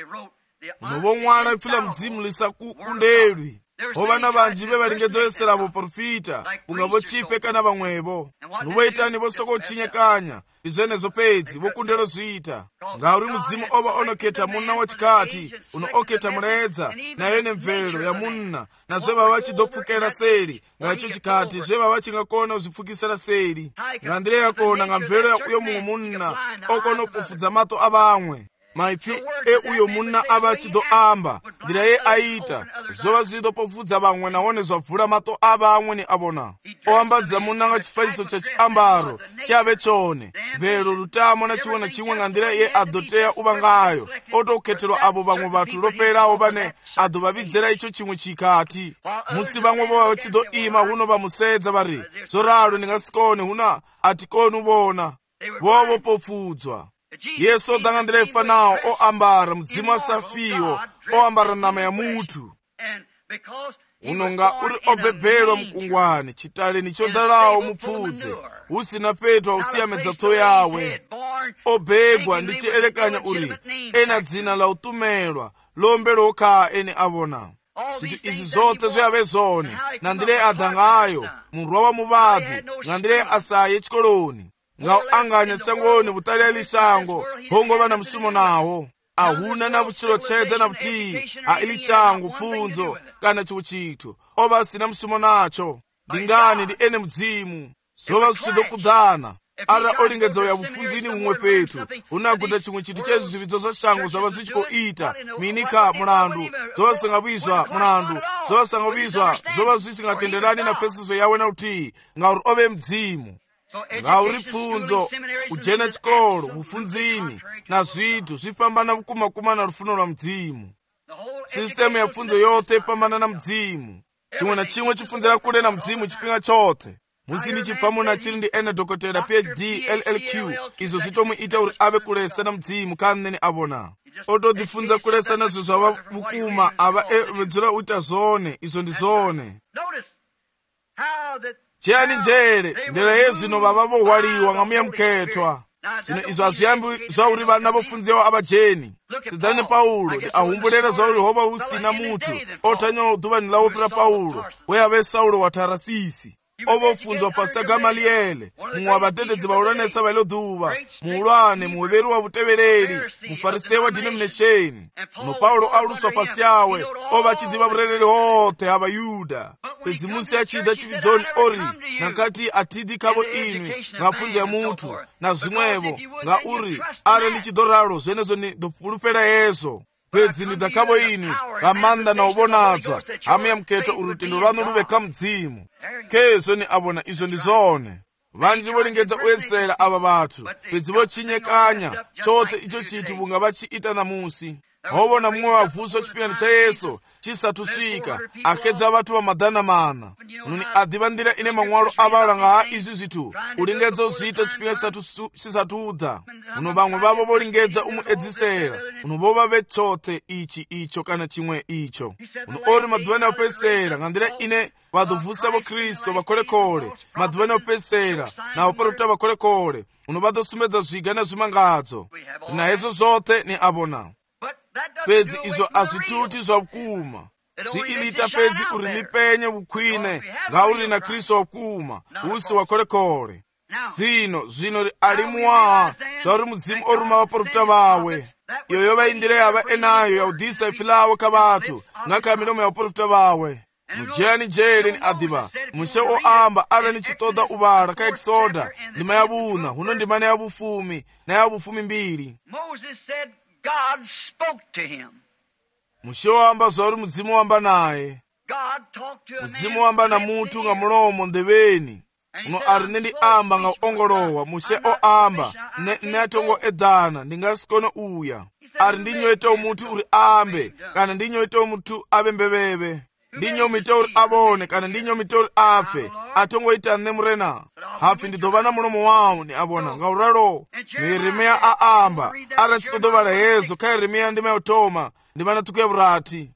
Uno vomwala ipfula mudzimu lisa kundelwi hova na vanji ve valingedzo voprofita kunga vochipe kana vamwevo nuvoitani vosokochinyekanya izvenezo pedzi vokundelo zviita ngauri mudzimu ova onoketa munna wachikati uno oketa muledza nayo nemvelo ya munna na zve vava chidopfukira seri ngaicho chikati zve vava chingakona uzvipfukisira seri nga ndile yakona nga mvelo ya uyo mumwe munna okonopofudza mato avamwe. Maipfi uyo munna ava achidoamba ndira ye aita zova zvidopofudza vamwe nahone zvabvura mato avamwe ni avona. Oambadza munna nga chifanyiso cha chiambaro chave chone mvelo lutamo na chimwe na chimwe nga ndira ye adoteya uva ngayo otoketelwa avo vamwe vatu loperawo vane adovavidzera icho chimwe chikati. Musi vamwe vova vachidoima huno vamusedza vari zoralo ningasikone huna atikoni uvona vovo pofudzwa. Yesu odanga ndira ifanawo oambara mudzimu asafiwo oambara nama ya mutu unonga uri obebhelwa mkungwani chitale nichodalawo mupfudze usina petwa usiyamedza toho yawe obegwa ndichielekanya uri ena dzina la utumelwa lombe lokha ene avona. Zinthu izi zote zviave zone na ndile adangayo murwa wa muvabi nga ndile asaye chikoloni nga anganya sangoni butali lisango hongo vana musumo nawo ahuna na buchilo tshedza na buti a ilisango pfunzo kana chiuchito ova sina musumo nacho ndingani ndi ene mudzimu zova zvidokudana ara olingedzo ya bufunzini umwe petu unaguda chimwe chiti chezu zvividzo zva shango zvava zvichikoita minika mulandu zova singabizwa mulandu zova singabizwa zova zvisingatenderani na pfesiso yawe na uti ngauri ove mudzimu ngauri pfunzo ujena chikolo bufunzini na zvithu zvifambana vukuma na rufuno lwa mudzimu. Sistemu ya pfunzo yote ipambana na mudzimu chimwe na chimwe chifunzira kule na mudzimu chipinga chote. Musi ndichipfamuna chiri ndi ene dokotera PhD LLQ izo zvitomuita uri ave kulesa na mudzimu kanene avona otodifunza kulesa nazvo zvava vukuma ava vedzura uita zone izo ndi zone. Chiyani njere ndera yezvino vava vohwaliwa nga muyamuketwa zvino izvo hazviyambi zvauri vana vofunziwa avajeni sedzani Paulo ndi ahumbulera zvauri hova usina mutu otanyawo dhuvani lawo pera Paulo weyave Saulo wa Tarasisi ovofunzwa pasi ya Gamaliele mumwe wa vatendedzi vaulanesa vailo dhuva muulwane muweveri wa vutevereri mufarisei wa denomination uno Paulo auluswa pasi yawe ova achidiva vurereri hote ha Vayuda pedzi musi achida chividzoni ori nankati atidi kavo inwi nga pfunzo ya mutu na zvimwevo nga uri ari ndichidoralo zvenezo ni dopulupera yezo pedzi ni dakavo inwi ramanda na ubonadzwa hamuyamuketwa uri rutendo rwanu ruveka mudzimu kezo ni avona izo ndi zone. Vanji volingedza uyesera ava vathu pedzi vochinyekanya chote icho chithu vunga vachiita namusi hobona mumwe wavuso chipikani cha Yesu chisatusika akedza vatu vamadhana mana nuni adhivandira ine mamwalo avalanga ha izvi zvitu ulingedza uzita chipika chisatudha uno vamwe vavo volingedza umuedzisera uno vova vetsothe ichi icho kana chimwe icho uno ori madhuvani opedzisira ngandira ine vadovhusa vokristu vakolekole madhuvani opedzisira na vaprofita vakolekole uno vadosumedza zviga nezvimangadzo na hezvo zvothe ni avona pedzi izvo hazvituti zvakuma zviilita pedzi uri lipenye vukwine ngauri na kristu wakuma usi wakolekole zvino ali muwaha zvauri mudzimu oruma vaprofita vawe iyo yova indira yava enayo yaudhisa ifi lawo ka vatu ngaka milomo ya vaprofita vawe mujeni jeli ni adhiva mushe oamba ara ni chitoda uvala ka Exoda ndima ya vuna huno ndima ya vufumi na ya vufumi mbili God spoke to him. Mushe wamba zvauri mudzimu wamba naye mudzimu wamba na mutu nga mulomo ndeveni uno ari nendi amba nga ongolowa mushe oamba ne atongo edhana ndingasikone uya ari ndinyoita umutu uri ambe kana ndinyoita umutu abe mbebebe ndinyomita uri abone kana ndinyomita uri afe atongoita nemurena hafi ndidovana mulomo wawo ni abona ngauralo Yeremiya aamba ara chitodovala hezo ka Yeremiya ndima yotoma ndimana tukuya burati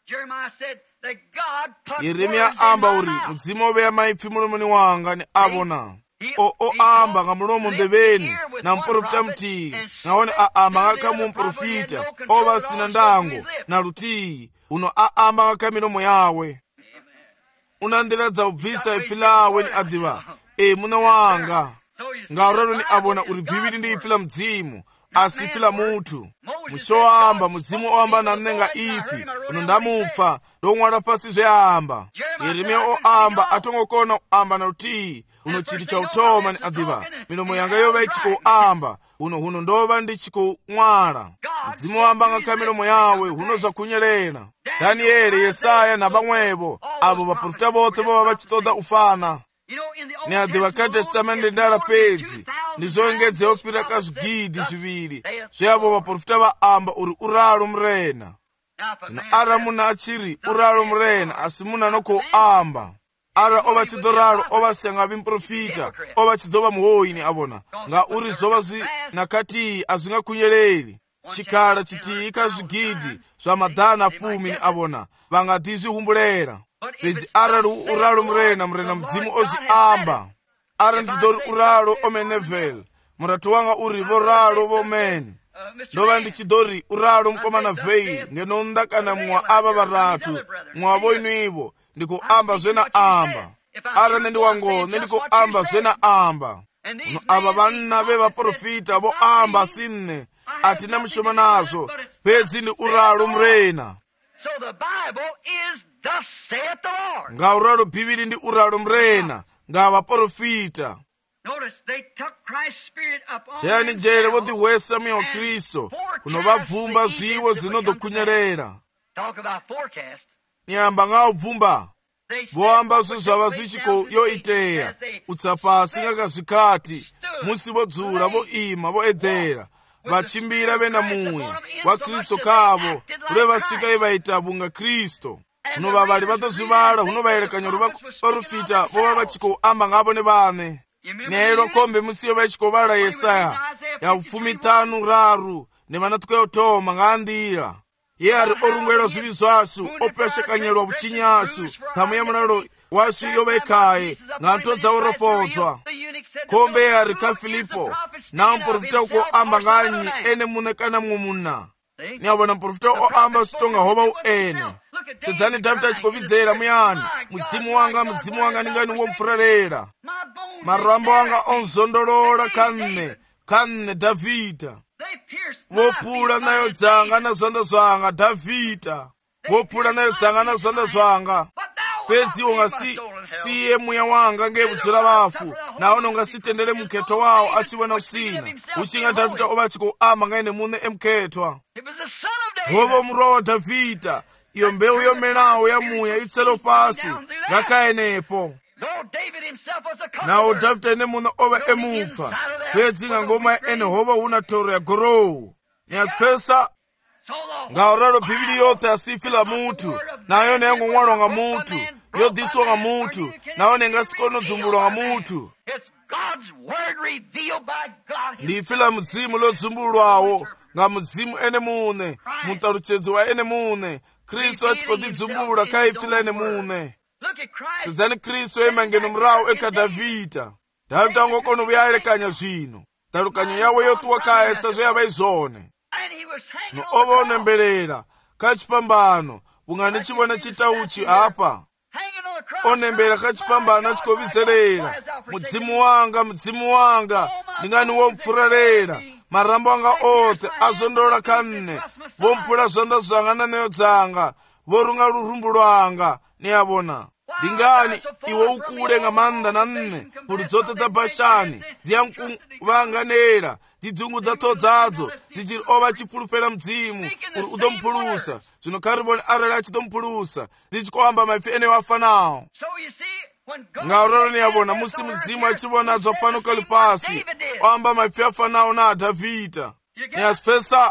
Yeremiya amba uri mudzimu oveya maipfi mulomoni wanga ni abona amba nga mulomo ndeveni na mprofita mtii ngaone aamba ngaka mumprofita ova sina ndango na lutii uno aamba ngaka milomo yawe unandira dza ubvisa ifi lawe ni adhiva muna wanga ngauralo ni abona uri bhibili ndi ifi la mdzimu asi ifi la mutu mushoamba mudzimu oamba nanenga ifi uno ndamupfa ndong'wala pasi zveamba Yeremiya oamba atongokona amba na lutii uno chiti cha utoma ni adhiva milomo yanga yova ichikoamba huno ndova ndichikoṅwala mdzimu oamba ngaka milomo yawe huno zvakunyelera Danieli Yesaya na vamwevo avo vaprofita vothe vova vachitoda ufana ni adhiva ka Testamende ndala pedzi ndizoengedze opfira ka zvigidi zviviri zveavo vaprofita vaamba uri uralo murena zvino ara munhu achiri uralo murena asi munhu anokoamba ara ova chidoralo ova sengavi mprofita ova chidova muhoyini avona ngauri zova nakatiyi hazvingakunyeleri chikhala chitiyi ka zvigidi zvamadhana fumi ni avona vangatizvihumbulera pedzi ara uralo murena mudzimu ozviamba ara ndidori uralo omenevel muratu wanga uri voralo vomene ndova ndichidori uralo mukomana vei ngenonda kana mwa ava varatu mwa voinwivo ndikuamba zvena amba ara nendiwango nendikuamba zvena amba uno ava vanna vevaprofita voamba sinne atina mushoma nazvo pedzi ndi uralo murena ngauralo bhibili ndi uralo murena ngavaprofita chayani njere vodihwesa mweya wa Kristo kuno vabvumba zviwo zvinodokunyerera nyamba ngaubvumba voamba zvo zvava zvichiko yoiteya utsapasi ngakazvikati musi vodzura voima voedhera vachimbira vena muya wa Kristo kavo ure vasvika ivaita bunga Kristo uno vavali vatozvivala uno vaerekanya uri vaprofita vova vachikoamba ngavo nevane neero kombe musiyo vaichikovala Yesaya ya 53 nevana tukayotoma ngandira ye ari orungwela zvivi zvasu opeshekanyelwa vuchinyasu thamu ya mulalo wasu yovaikaye ngantodza oropodzwa kombe ye ari ka Filipo na mprofita ukoamba nganyi ene mune kana mumwe munna niavona mprofita oamba sitonga hova uene sedzani Davhidhi achikovidzera muyani mudzimu wanga ningani womupfurerera marambo anga onzondolola kanne Davhidha vopula nayo dzanga na zonda zwanga Davhidha vopula nayo dzanga na zonda zwanga pedzi ungasiye muya wanga ngevudzira vafu naona ungasitendere muketwa wawo achiwena usina uchinga Davhidha ova achikoamba ngaine mune emuketwa hovo muroho wa Davhidha iyo mbeu yomenawo ya muya itselo pasi ngakaenepo nawo Davhidha ine mune ova emupfa pedzi nga ngoma ene hova huna toro ya gorowu niazipesa ngauralo bhibili yote asifila mutu nayo nengo ng'walwa nga mutu yodhiswa nga mutu nayo nengasikono dzumbulwa nga mutu. Ndifila mzimu lodzumbulwawo nga mzimu ene mune mutaluchedzo wa ene mune Kristo achikodidzimbula kaifila ene mune. Sidzani Kristo emangeno mrawo eka Davida datango kono buyalekanya zvino talukanyo yawe yotuwa kaesa zo yabaizone no obonembelela kachipambano bungani chibona chitauchi apa onembela kachipambano achikobizelela mudzimu wanga ndingani wompfuralela marambo anga ote azondola kanne bompula zonda zanga nayo dzanga borunga lurumbu lwanga niyabona. Ndingani iwe ukule nga manda na nne muli dzote dza Bashani ziyankuvanganela dzidzungu dzato dzadzo dzichiri ova chipulupela mdzimu uri udompulusa zvino kariboni arali achidompulusa dzichikoamba maipfi ene wafanawo. ngauralo niyabona musi mudzimu achivona dzopanukali pasi oamba maipfi afanawo na Davhida niyasipesa.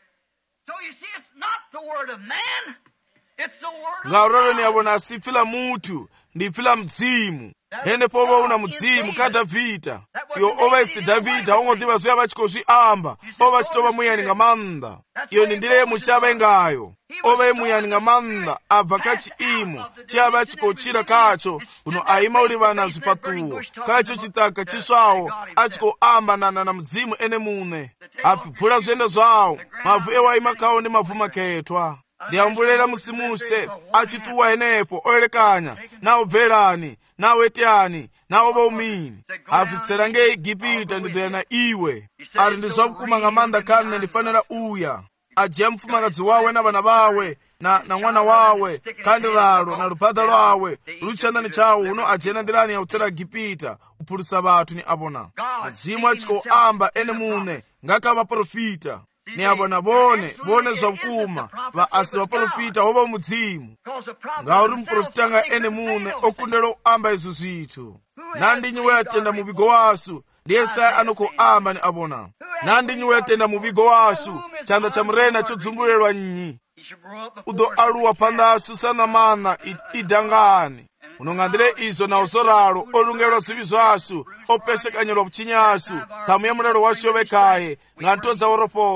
ngauralo niyabona asifila mutu ndifila mdzimu hene povo una mudzimu ka Davhida iyo ova isi Davhida ongodhiva zoya vachikozviamba ova chitova muyani nga manda iyo nindile mushava ingayo ova emuyani nga manda abva kachiimo chiyava chikochira kacho uno aima ulivana zvipatuwo kacho chitaka chisvawo achikoambanana na mudzimu ene mune abvibvula zviende zvawo mavhu ewaima kawo ndi mavhu maketwa ndiyambulela musimuse achituwa enepo oyelekanya nawo bvelani nawo etyani nawo baumini abvitsera nge Igipita ndidhena iwe ari ndizvakukuma nga manda kanne ndifanira uya ajiya mfumakadzi wawe na vana vawe na mwana wawe kandi lalo na lubhadha lwawe luchandani chawo uno ajena ndirani ya utera Igipita upulisa vathu ni abona muzimu achikoamba ene mune ngaka vaprofita ni abona bone zvakukuma vaasi vaprofita wova mudzimu ngauri muprofita nga ene mune okundela kuamba izvo zvithu nandinyi weyatenda muvigo wasu ndiyesaya anokoamba ni abona nandinyi weyatenda muvigo wasu chanda cha mrena chodzumbulelwa nyi udo aluwa pandasu sana mana idangani unongandile izo na uzoralo olungelwa zivi zvasu opesekanyelwa vuchinyasu tamu ya mulelo wasu yovekaye nga ntodza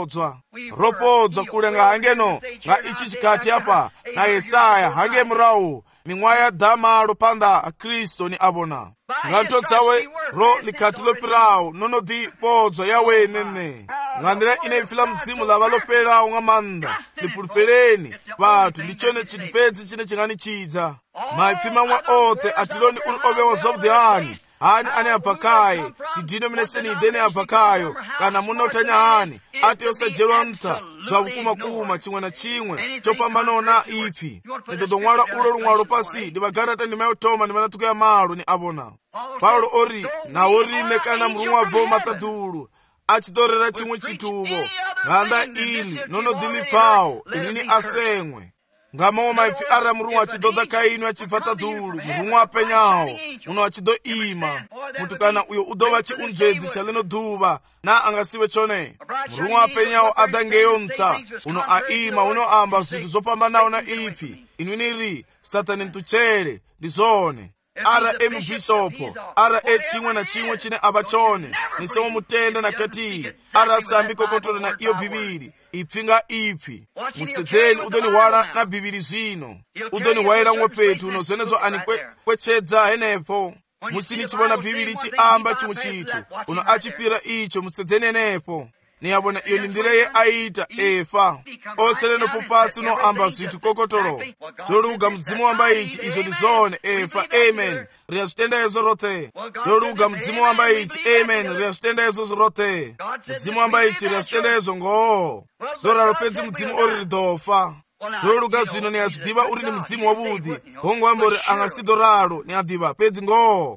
oropodzwa kule nga hangeno nga ichi chikati apa na Yesaya hange murawu ming'waya damalo panda a Kristo ni abona nga ntodzawe ro likati lopirawu nono di podzwa yawe nene ngandile ine ifila mzimu lava lopelawu nga manda lipulupeleni vathu ndichone chitipedzi chine chingani chidza maipfi mamwe ote atiloni uri ovewa zobudihani hani ane abvakaye didenomination idene abvakayo kana muna utanya hani ati yosajelwa mta zvakukuma chimwe na chimwe chopambanona ipfi ndidodong'wala ulo lung'walo pasi ndivagarata ndimayotoma ndivanatukuya malo ni abona Paulo ori nawo rine kana mulungu abvo matadulu achitorera chimwe chituvo nganda ili nono dilipfawo inini aseng'we ngamawo maipfi ara mulungu achidodha kainu achibvata dhulu mulungu apenyawo uno achidoima mutu kana uyo udova chiunzvedzi chalino dhuva na angasive chone mulungu apenyawo adangeyo mta uno aima uno amba zvithu zvopambanawo na ipfi inwiniri satani mtuchere ndizone ara emubhishopo ara chimwe na chimwe chine ava chone nisewo mutenda na kati ara sambi kokotolo na iyo bhibili ipfi nga ipfi musedzeni udoniwala na bhibili zvino udoniwayira ng'wepetu uno zenezo anikwechedza henepo musini chibona bhibili chiamba chimwe chithu uno achipira icho musedzeni henepo niyabona iyo nindireye aita efa otselenopo pasi unoamba zvithu kokotolo zoluga mzimu wamba ichi izo ndizone efa amen riyazvitenda ezo rote zoluga mzimu wamba ichi amen riyazvitenda ezo rote mzimu wamba ichi riyazvitenda ezo ngoo zoralo pedzi mudzimu ori ridofa zoluga zvino niyazvidiva uri ni mudzimu wabudi hongo wambori angasidoralo niyadiva pedzi ngoo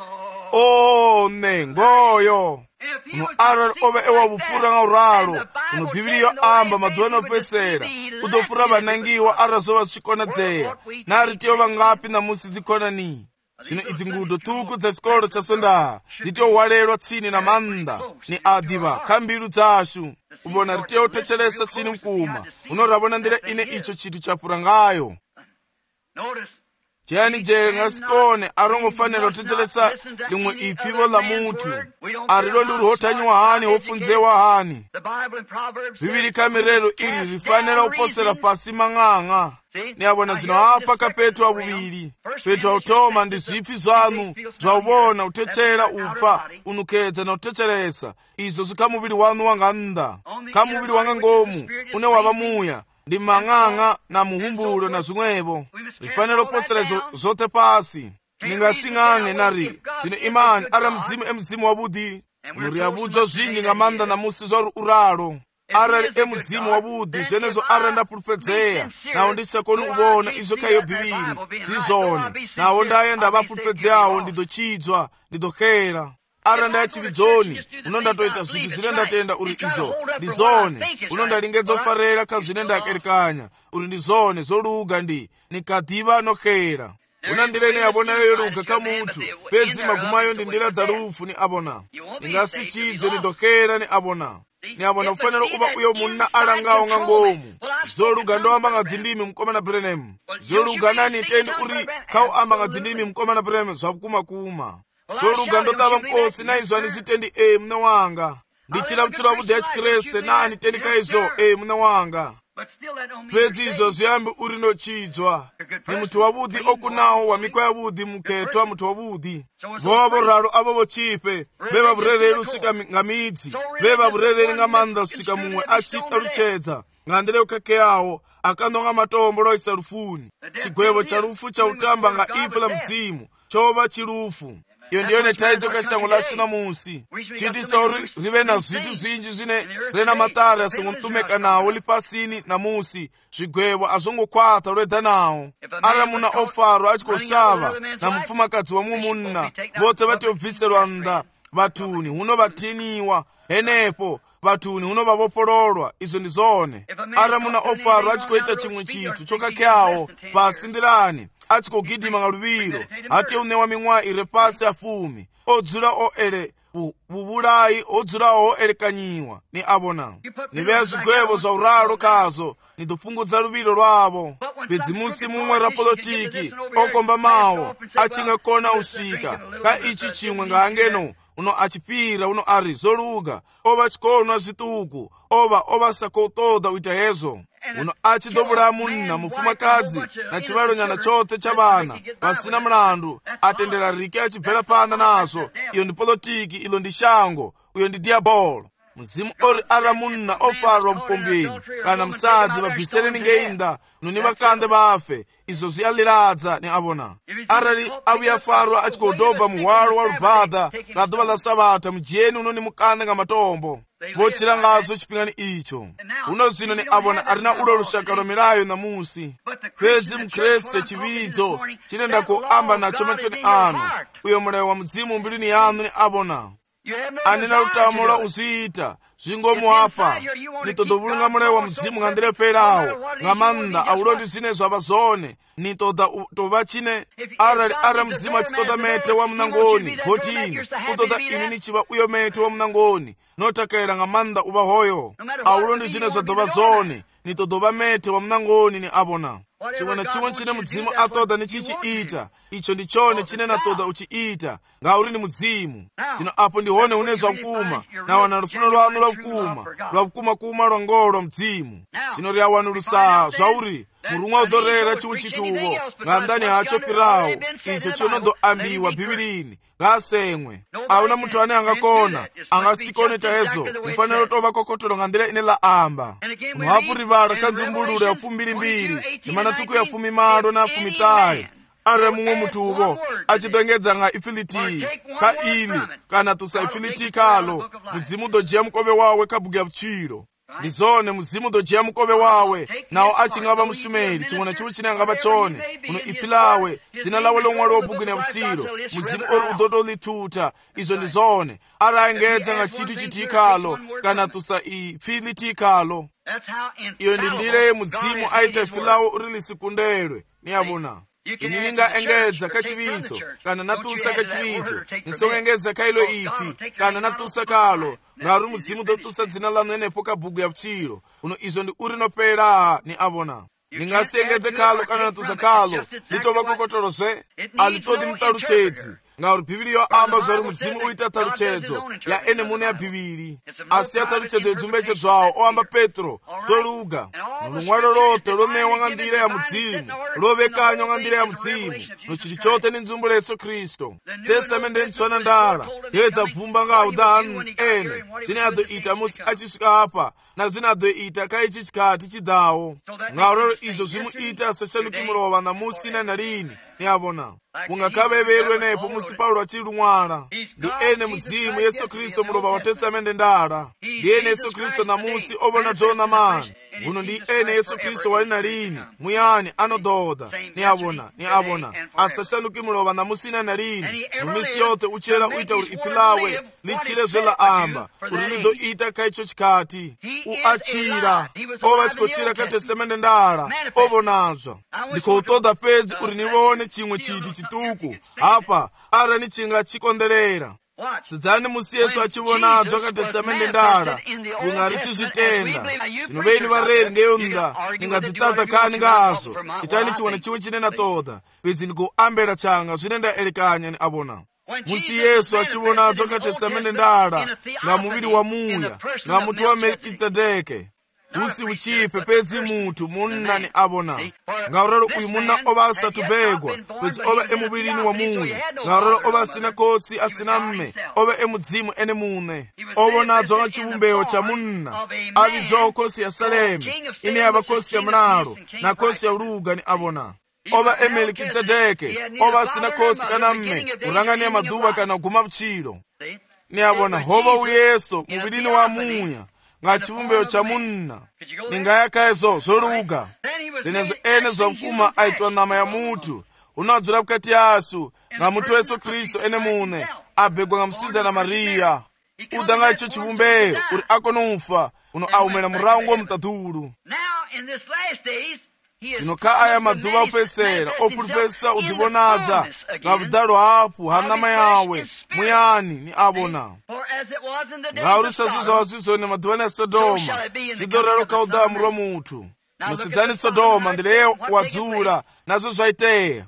ne ngoyo uno arali ove ewa vupfura nga uralo uno bhibili yo amba maduva anopesera udopfura vanangiwa ara zova zvikonadzeya nari tiyova ngapi namusi dzikonani zvino idzi ngudo tuku dza chikolo cha sondaha dzitowalelwa tsini na manda ni adiva kambilu dzashu ubona ritiya utechelesa tsini mkuma unorabona ndile ine icho chitu chapura ngayo chiyani jere ngasikone arongofanira utechelesa limwe ifivo la mutu arilo ndi ulihotanyiwa hani hofunzewa hani bibili kamirelo iri rifanira uposera pasi mang'ang'a niyabona zino apa ka Petro abubili Petro automa ndi zifi zanu zwaubona utechera upfa unukedza na utechelesa izo zikamubili wanu wanga nda kamubili wanga ngomu une wabamuya ndi mang'ang'a na muhumbulo na zimwevo rifanira uposera zote pasi ningasing'ang'e nari zine imani ara mzimu wabudi unuriabudzo zvinji ngamanda na musi zwa uralo arali emudzimu wabudi zvenezo aranda pulupedzeya nawo ndisekoni ubona izo kayo bibili zizone nawo ndayenda bapulupedzeyawo ndidochidzwa ndidokhera aranda yachividzoni uno ndatoita zinthu zine ndatenda uri izo ndizone uno ndalingedza ufarera ka zine ndakerekanya uri ndizone zoluga ndi nikadiva nokhera una ndila ine yabona yoluga ka munthu pezi magumayo ndi ndila dza lufu ni abona ingasi chidzo ni dokhera ni abona ni abona ufanira uba uyo munna alangawo nga ngomu zoluga ndoamba nga dzindimi mkoma na Branham zoluga nani tendi uri kawo amba nga dzindimi mkoma na Branham zwakumakuma zoluga ndodava mkosi na izo anizitendi muna wanga ndichila mchila wabude ya chikrese nani tendi kaizo muna wanga pezi izo ziyambi uri no chidzwa ni mutu wabudi okunawo wa mikwa yabudi muketwa mutu wabudi bobo raro abo bochipe beba burereri usika nga midzi beba burereri nga manda usika mumwe achita luchedza ngandele ukake yawo akandonga matombo loisa lufuni chigwebo cha lufu cha utamba nga ifu la mzimu choba chilufu iyo ndiyone taidzo kashango la sina musi chitisa uri rive na zvitu zinji zine rena matari asingontumeka nawo lipasini na musi zvigwebo azongokwata lwedha nawo ara muna ofaro achikosava na mufumakadzi wa mumunna vote vatiobviselwa nda vatuni huno vatiniwa henepo vatuni huno vavopololwa izo ndizone ara muna ofaro achikoita chimwe chitu chokakyawo pasindirani achikogidima nga luviro ati unewa ming'wa ire pasi afumi odzula oele bubulayi odzula oelekanyiwa ni abona niveya zigwebo za uralo kazo nidopungudza luviro lwavo vidzimusi mumwe ra polotiki okomba mawo achinga kona usika ka ichi chimwe nga angeno uno achipira uno ari zoluga ova chikonwa zituku ova sakotoda uita hezo uno achidobula munna mufumakadzi na chivalo nyana chote cha vana vasina mlandu atendera rike achibvera panda nazo iyo ndi polotiki ilo ndi shango uyo ndi diabolo mzimu ori ara munna ofarwa mpombeni kana msadzi vabvisereni ngeinda nuni vakande vafe izo ziyaliradza ni abona arali avuyafarwa achikodoba muwalo wa lubhadha la duva la sabata mujeni uno ni mukande nga matombo vochira ngazo chipingani icho uno zino ni abona arina ulo lushaka lwa milayo na musi pezi mkreste chividzo chinenda kuamba nacho machoni anu uyo mulayo wa mzimu mbilini yanu ni abona anena lutamo lwa uziyita zvingomuapa nitodovulunga mulayo wa mzimu ngandileperawo nga manda aulondi zinezo avazone nitoda tova chine ara mzimu achitoda mete wa mnangoni votini utoda ini nichiva uyo mete wa mnangoni notakaira nga manda uva hoyo aulondi zinezo dova zone nitodova mete wa mnangoni ni abona chimwe na chimwe chine mudzimu atoda nichichiita icho ndichone chine natoda uchiita nga uri ni mudzimu chino apo ndihone unezwa mkuma na wana lufuno lwanu lwakuma kuma lwa ngolo mdzimu chino ryawanu lusaha zwauri murumwa udorera chimwe chituvo nga ndani hacho pirawo icho chinondo ambiwa bhibilini ngasemwe auna munthu ane angakona angasikone taezo mufaniro tova kokotolo nga ndila ine la amba muhapu rivala kanzumbulule yafu mbirimbiri ni manatuku yafu mimalo na yafu mitayi ara mumwe mutuvo achidongedza nga ifiliti ka ili kana tusa ifiliti kalo muzimu dojiya mukove wawe kabuga mchiro ndizone muzimu dojiya mukove wawe nawo achingava musumeri chimwe na chimwe chine angava chone uno ifilawe dzina lawe lomwe lobugwina ya mtsiro muzimu ori udotolituta izo ndizone ara angedza nga chitu chitikalo kana tusa ifilitikalo iyo ndi ndile muzimu aita ifilawo uri lisikundelwe ni abona ini ningaengedza kachivitso kana natusa kachivitso nisongengedza kailo ifi kana natusa kalo ngari mudzimu dotusa dzina lanu enepo kabhuku ya pchilo uno izvo ndi uri nopera ni avona ningasengedze kalo kana natusa kalo litova kokotorozve alitodi mutaluchedzi ngauri bhibhiri yoamba zvari mudzimu uita taluchedzo ya ene mune ya bhibhiri asi ya taluchedzo yedzumechedzwawo oamba petro zvoluga nolumwalo lote lonewa nga ndira ya mudzimu lovekanywa nga ndira ya mudzimu nochili chote ni nzumbulo yesu kristo testamende ntswana ndala yedza bvumba nga udanu ene zvine adoita musi achisvika apa nazvine adoita kaichi chikati chidawo ngaurero izvo zvimuita sachanukimurova namusi nanalini niavona mungakaveverwe nepo musi paulo achiri lumwala ndi ene muzimu yesu kristu mulova wa testamende ndala ndi ene yesu kristu namusi ovona dzona mani uno ndi ene yesu kristu wali nalini muyani anododha niavona asachanukimurova namusi nanalini mumisi yote uchera uita uri ipi lawe lichirezve la amba uri lidoita kaicho chikati uachira ova chikochira ka testamende ndala ovonazva ndikoutoda pedzi uri nivone chimwe chitu chituku apa ara ni chinga chikonderera sidzani musi yesu achivonadzwa ka testamende ndala unga richizvitenda zvinoveni vareri ndeyonda ningadzitadza kani ngazo itani chiwana chimwe chine natoda pedzi ndikuambera changa zvine ndaerekanya ni avona musi yesu achivonadzwa ka testamende ndala nga muviri wa muya nga mutu wa melkizedeke usi uchipe pedzi mutu munna ni avona ngaurero uyu munna ova asatubegwa pedzi ova emuvirini wa muya ngaurero ova asina kotsi asina mme ova emudzimu ene mune ovonadzwa nga chivumbeo cha munna avidzwawo kosi ya salemu ine yava kosi ya mlalo na kosi ya uluga ni avona ova emelikizedeke ova asina kotsi kana mme urangania maduva kana guma pchilo ni avona hova uyeso muvirini wa muya nga chivumbeo cha munna ningayakaezo zoluga zenezo ene zomkuma aitwa nama ya mutu unadzula pukati yasu nga mutu wa yesu kristu ene mune abegwa nga msiza na mariya uda nga icho chivumbeo uri akonufa uno aumela murango wa mutadulu zino ka aya maduva opesera opulupesa udivonadza nga vudalo apu hanama yawe muyani ni avona ngauri sasu zawo zizone maduvani ya sodoma zidorero ka udamu lwa mutu musidzani sodoma ndileyo wadzula nazo zvaiteya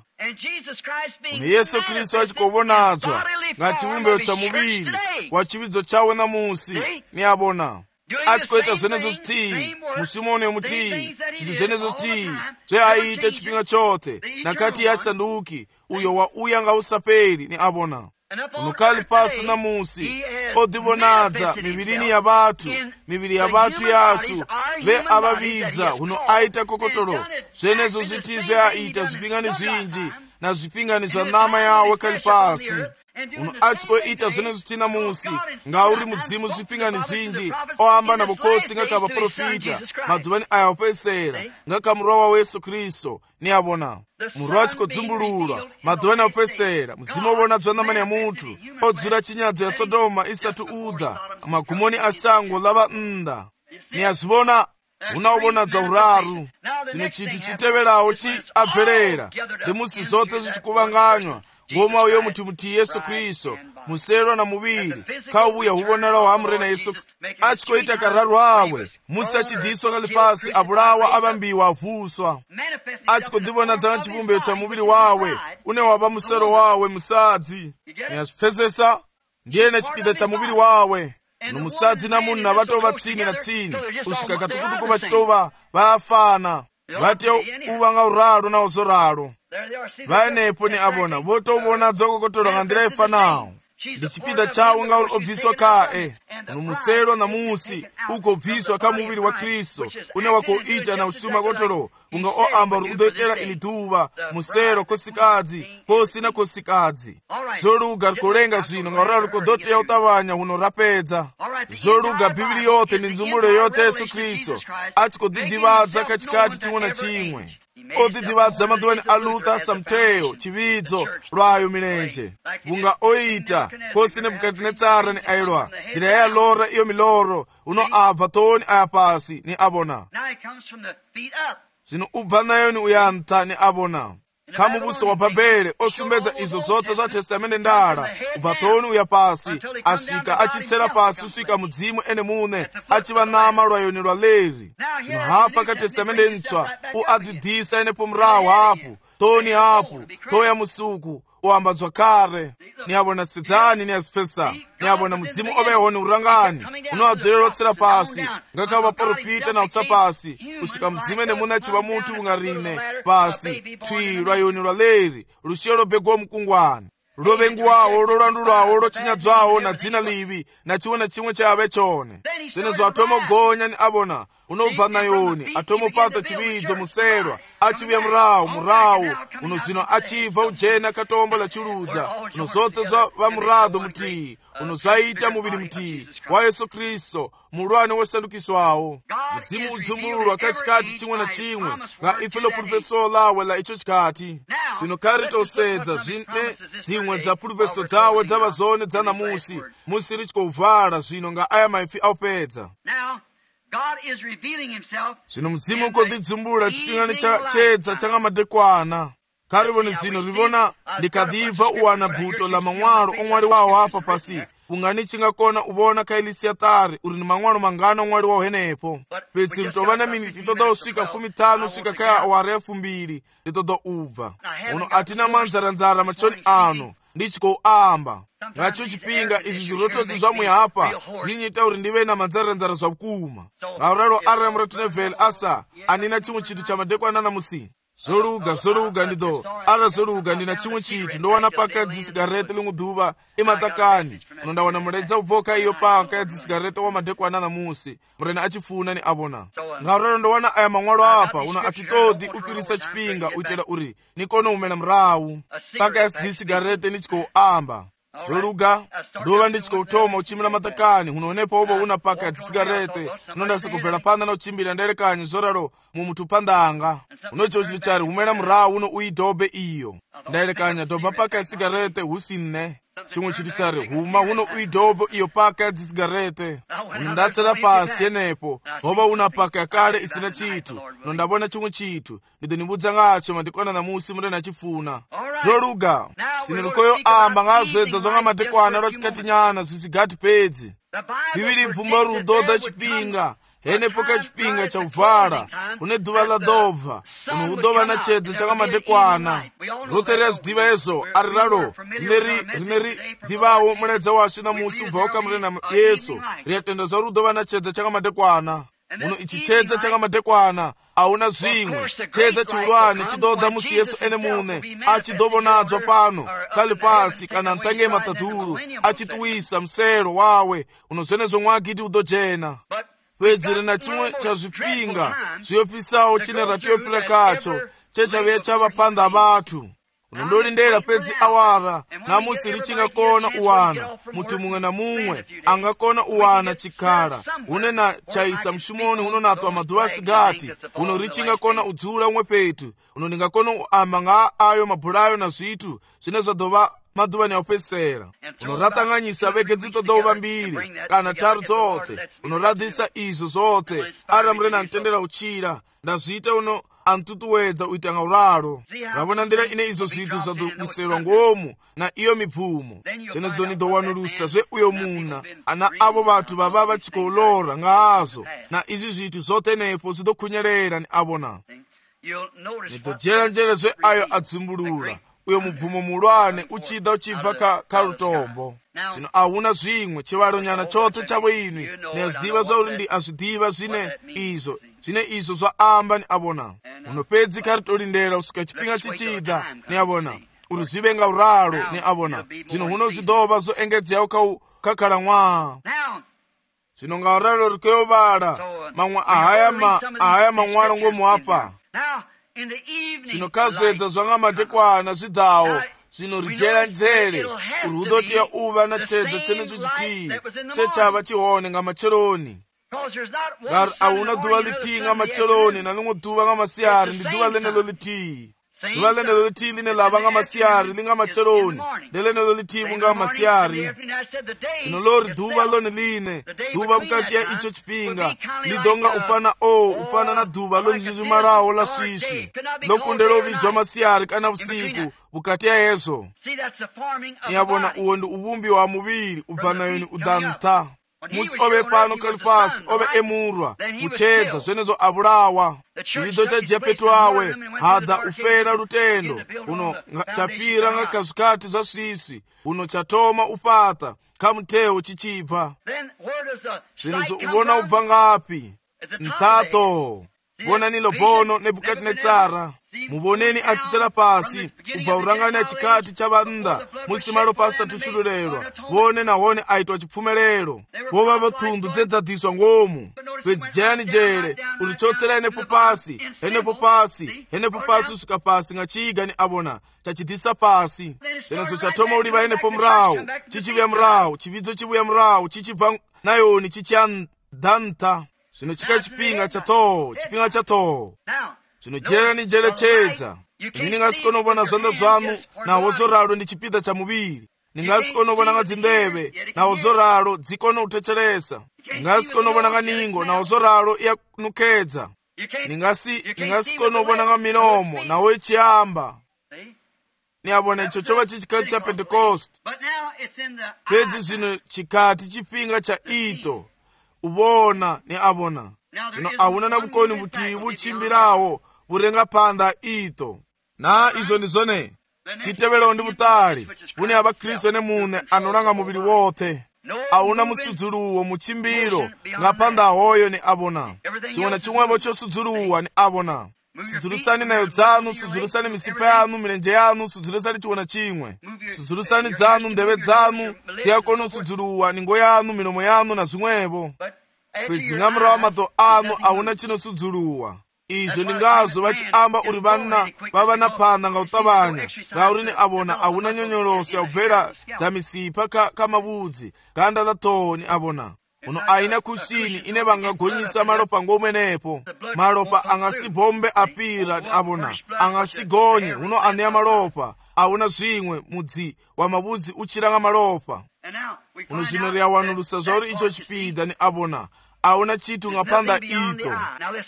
ni yesu kristu achikovonadzwa nga chivumbeo cha muviri wa chividzo chawe namusi ni avona achikoita zvenezo zvitii musimoni wemutii zvinhu zvenezo zvitii zveaite chipinga chote nakati yachisanduki uyo wauya nga usaperi ni avona unokali pasi namusi odivonadza mivirini ya vatu miviri ya vatu yasu ve avavidza uno aita kokotolo zvenezo zvitii zveaita zvipingani zvinji na zvipingani zva nama yawe kali pasi uno achikoita zvenezo tina musi ngauri mudzimu zvipingani zvinji oamba navokotsi ngaka vaprofita madhuvani aya opesera ngaka murova wa yesu kristu ni avona murova achikodzumburulwa madhuvani opesera mudzimu ovona dzvanamani ya mutu odzura chinyadzo ya sodoma isati udha magumoni asango lava nda ni azivona unaovona dza uraru zvine chitu chiteverawo chi abverera ndi musi zote zichikuvanganywa ngoma uyo muti yesu kristu muserwa na muviri kauya huvonera wamure na yesu achikoita kararu awe musi achidhiswa kali pasi avulawa avambiwa avuswa achikodivonadza nga chivumbeo cha muviri wawe une wava musero wawe musadzi niyazvipfesesa ndiyene chipida cha muviri wawe uno musadzi na munhu vatova tsini na tsini kusvika katukutuku vachitova vafana vate uva nga uraru na uzoraro vaenepo ni avona votovonadzwa kokotola nga ndira ifanawo ndi chipida chawo ngauri obviswa kae uno musero na musi ukobviswa ka muviri wa kristu une wakoita na usuma kotolo unga oamba uri udoitera ili duva musero kosikadzi kosina kosikadzi zoluga rikulenga zvino ngaurira rikodoteya utavanya uno rapedza zoluga bhibhiri yote ni nzumulo yote yesu kristu achikodidivadza kachikati chimwe na chimwe odidivadza maduvani a luther samteo chividzo lwayo milenje unga oita kosi nebukadinetsara ni ailwa ndira yayalora iyo miloro uno abva toni aya pasi ni avona zvino ubva nayo ni uyanta ni avona kha mubuso wa babele osumbedza izo zote za testamende ndala ubva toni uya pasi asika achitsera pasi usvika mudzimu ene mune achiva nama lwayoni lwa leri. Zvino hapa ka testamende ntswa uadhidhisa enepo murahu hapo toni hapo toya musuku uambadzwa kare niyabona sedzani niyazipfesa niyabona mudzimu ovehoni urangani unoadzorera pasi ngakha vaprofita na utsa pasi usvika mudzimu ene mune achiva mutu ungarine pasi twi lwayoni lwa leri rushiyo lobegwa mukungwani lovenguwawo lorandulwawo lochinyadzwawo na dzina livi na chimwe na chimwe chave chone. Zvenezvo atomogonya ni avona unobva nayoni atomopata chividzo muserwa achivuya murawu uno zvino achibva ujena katombo la chirudza uno zote zva vamurado mutii uno zvaita muviri mutii wa Yesu Kristu mulwani wosandukiswawo. Mudzimu udzumbululwa kachikati chimwe na chimwe nga ife lopulupesolo lawe la icho chikati. Zvino kari tosedza zvine dzimwe dza pulupesolo dzawe dzava zone dza namusi musi richikouvhala zvino nga aya maifi aupedza. Zvino mudzimu ukodidzumbulula chipingani chedza changa madekwana kari vone zvino rivona ndikadhibva uwana guto la man'walo omwali wawo apa pasi ungani chingakona uvona kailisiatari uri ni man'walo mangana omwali wawo henepo pesi ritova na miniti itoda usvika 15 usvika kaya awara ya 2 ritoda ubva uno atina manzaranzara machoni ano ndichikoamba ngacho chipinga izvi zvirotodzi zvamuya apa zvinyita uri ndive na manzaranzara zvakuma ngauraro aramu retunevel asa anina chimwe chitu chamadekwana namusi zoluga ndido ara zoluga ndina chimwe chitu ndowana paka dzisigarete limudhuva imatakani unondawana muredza ubvoka iyo paka ya dzisigarete wa madekwana namusi murena achifuna ni avona ngauraro ndowana aya man'walo apa uno achitodi upirisa chipinga uitela uri nikone umela murawu paka ya dzisigarete nichikoamba zvoluga ndova ndichikoutoma uchimira matakani unonepa ubo una paka ya dzisigarete unondasi kubvela panda na uchimbira ndelekanyi zoraro mumutupandanga unocho chili chari umela murawu uno uidhobe iyo ndaelekanya dhobha paka ya sigarete husinne chimwe chitu chari huma uno uidhobe iyo paka ya dzisigarete unondatsera pasi yenepo hoba una paka yakale isina chitu unondabona chimwe chitu ndidonibudza ngacho madekwana namusi murena achifuna zvoluga sinirikoyo amba ngazvedza zvanga madekwana lwachikati nyana zvisigati pedzi bhibhili bvumba rudoda chipinga henepo kachipinga chauvhala kune dhuva la dobva uno udova na chedzo changa madekwana roterea zvidhiva yezo ari raro rineri dhivawo muledza wasvi namusi ubva wakamurena yesu riyatenda zvarudova na chedza changa madekwana uno ichi chedza changa madekwana auna zvimwe chedza chiulwane chidodha musi yesu ene mune achidobonadzwa pano kali pasi kana ntange matadhuru achituwisa msero wawe uno zvenezvo mwagiti udojena pedzere na chimwe chazvipinga zviyofisawo chine ratiyofira kacho chechaviya chava panda vatu unondolindera pedzi awara namusi richingakona uwana muti mumwe na mumwe angakona uwana chikhala une na chaisa mshumoni unonatwa madhuva asigati uno richingakona udzula umwe petu uno ndingakona uamba nga ayo mabhulayo na zvitu zvine zvadhova madhuva niaupesera unoratanganyisa vege dzitodova mbiri kana taru dzote unoradhisa izvo zote ari amurena antendera uchira ndazviita uno antutuwedza uitanga uraro ravona ndira ine izvo zvitu zvadowiserwa ngomu na iyo mibvumo chenezo nidowanulusa zve uyo muna ana avo vatu vava vachikoulora ngaazvo na izvi zvitu zote nepo zidokunyerera ni avona nidojera njere zve ayo adzumbulula uyo mubvumo mulwane uchida uchibva karutombo zvino ahuna zvimwe chivaro nyana chote chavo inwi nezvidiva zvauri ndi azvidiva zvine izvo zvaamba ni avona unopedzi karitolindera kusvika chipinga chichida ni avona uri zvive nga uraro ni avona zvino huno zvidova zoengedzeyawo kakhala mwaa zvino nga uraro rikeyovala mamwe ahaya man'walo ngomu apa zvino kazvedza zvanga madekwana zvidhawo zvino rijera njere urudotiya uva na chedza chenecho chitii chechava chihone nga macheloni ngari ahuna dhuva litii nga macheloni na limwe dhuva nga masiyari ndi dhuva lenelo litii zuva lenelo lithihi line lava nga masiyari li nga matsheloni ndi lenelo lithihi nga masiyari. Zwino lori duva lone line duva vukati ya icho tshifhinga lidonga ufana na duva lonjijimalaho la swiswi lokundela uvidzwa masiyari kana vusiku vukati ya hezwo. Niyavona uwo ndi uvumbi wa muvili ubva nayoni udantha. Musi ove pano kali pasi ove emurwa kutshedza zvenezvo avulawa. Chividzo cha jepetu awe hadha ufera lutendo uno chapira nga kazvikati zva swiswi uno chatoma ufata kamuteo chichibva. Zvenezvo uvona ubva ngapi? Mtato. Bona nilo bono Nebukadinezara. Muvoneni achisera pasi ubva urangani achikati chavanda musi malopa asatusululelwa. Vone nahone aitwa chipfumelelo vova votundu dzedzadziswa ngomu pedzi jayani jere urichotsera enepo pasi usvika pasi nga chiga ni avona chachidhisa pasi. Zvenezvo chatoma uliva enepo murahu chichivuya murahu chividzo chivuya murahu chichibva nayoni chichiandanta. Zvino chika chipinga cha toho zvino jerani jerechedza. Ini ningasikonovona zvanda zvanu naho zoralo ndi chipida cha muviri. Ningasikonovona nga dzindeve naho zoralo dzikono utecheresa. Ningasikonovona nga ningo naho zoralo iyanukedza. Ningasikonovona nga milomo naho ichiyamba. Niyavona icho chova chichikati cha Pentecost. Pedzi zvino chikati chipinga cha ito uvona ni avona. Zvino ahuna na vukoni vuti vuchimbirawo vurenga panda ito. Na izvo ndizvone chiteverawo ndi vutali vune avakristu ene mune anolanga muviri wothe. Ahuna musudzuluwo muchimbiro nga panda ahoyo ni avona. Chimwe na chimwevo chosudzuluwa ni avona. Sudzulusani nayo dzanu, sudzulusani misipa yanu, milenje yanu, sudzulusani chimwe na chimwe. Sudzulusani dzanu, ndeve dzanu, dziyakona usudzuluwa ningo yanu, milomo yanu na zvimwevo. Pedzi nga murawa mato anu ahuna chinosudzuluwa. Izvo ningazo vachiamba uri vava na panda nga utavanya ngauri ni avona ahuna nyonyoloso yaubvera dza misipa kamavudzi ganda la toho ni avona. Uno aina kusini ine vangagonyisa malopa ngomwenepo. Malopa angasibombe apira ni avona angasigonye uno aneya malopa ahuna zvimwe mudzi wa mavudzi uchiranga malopa. Uno zvino riyawanulusa zvauri icho chipida ni avona ahuna chitu nga panda ito.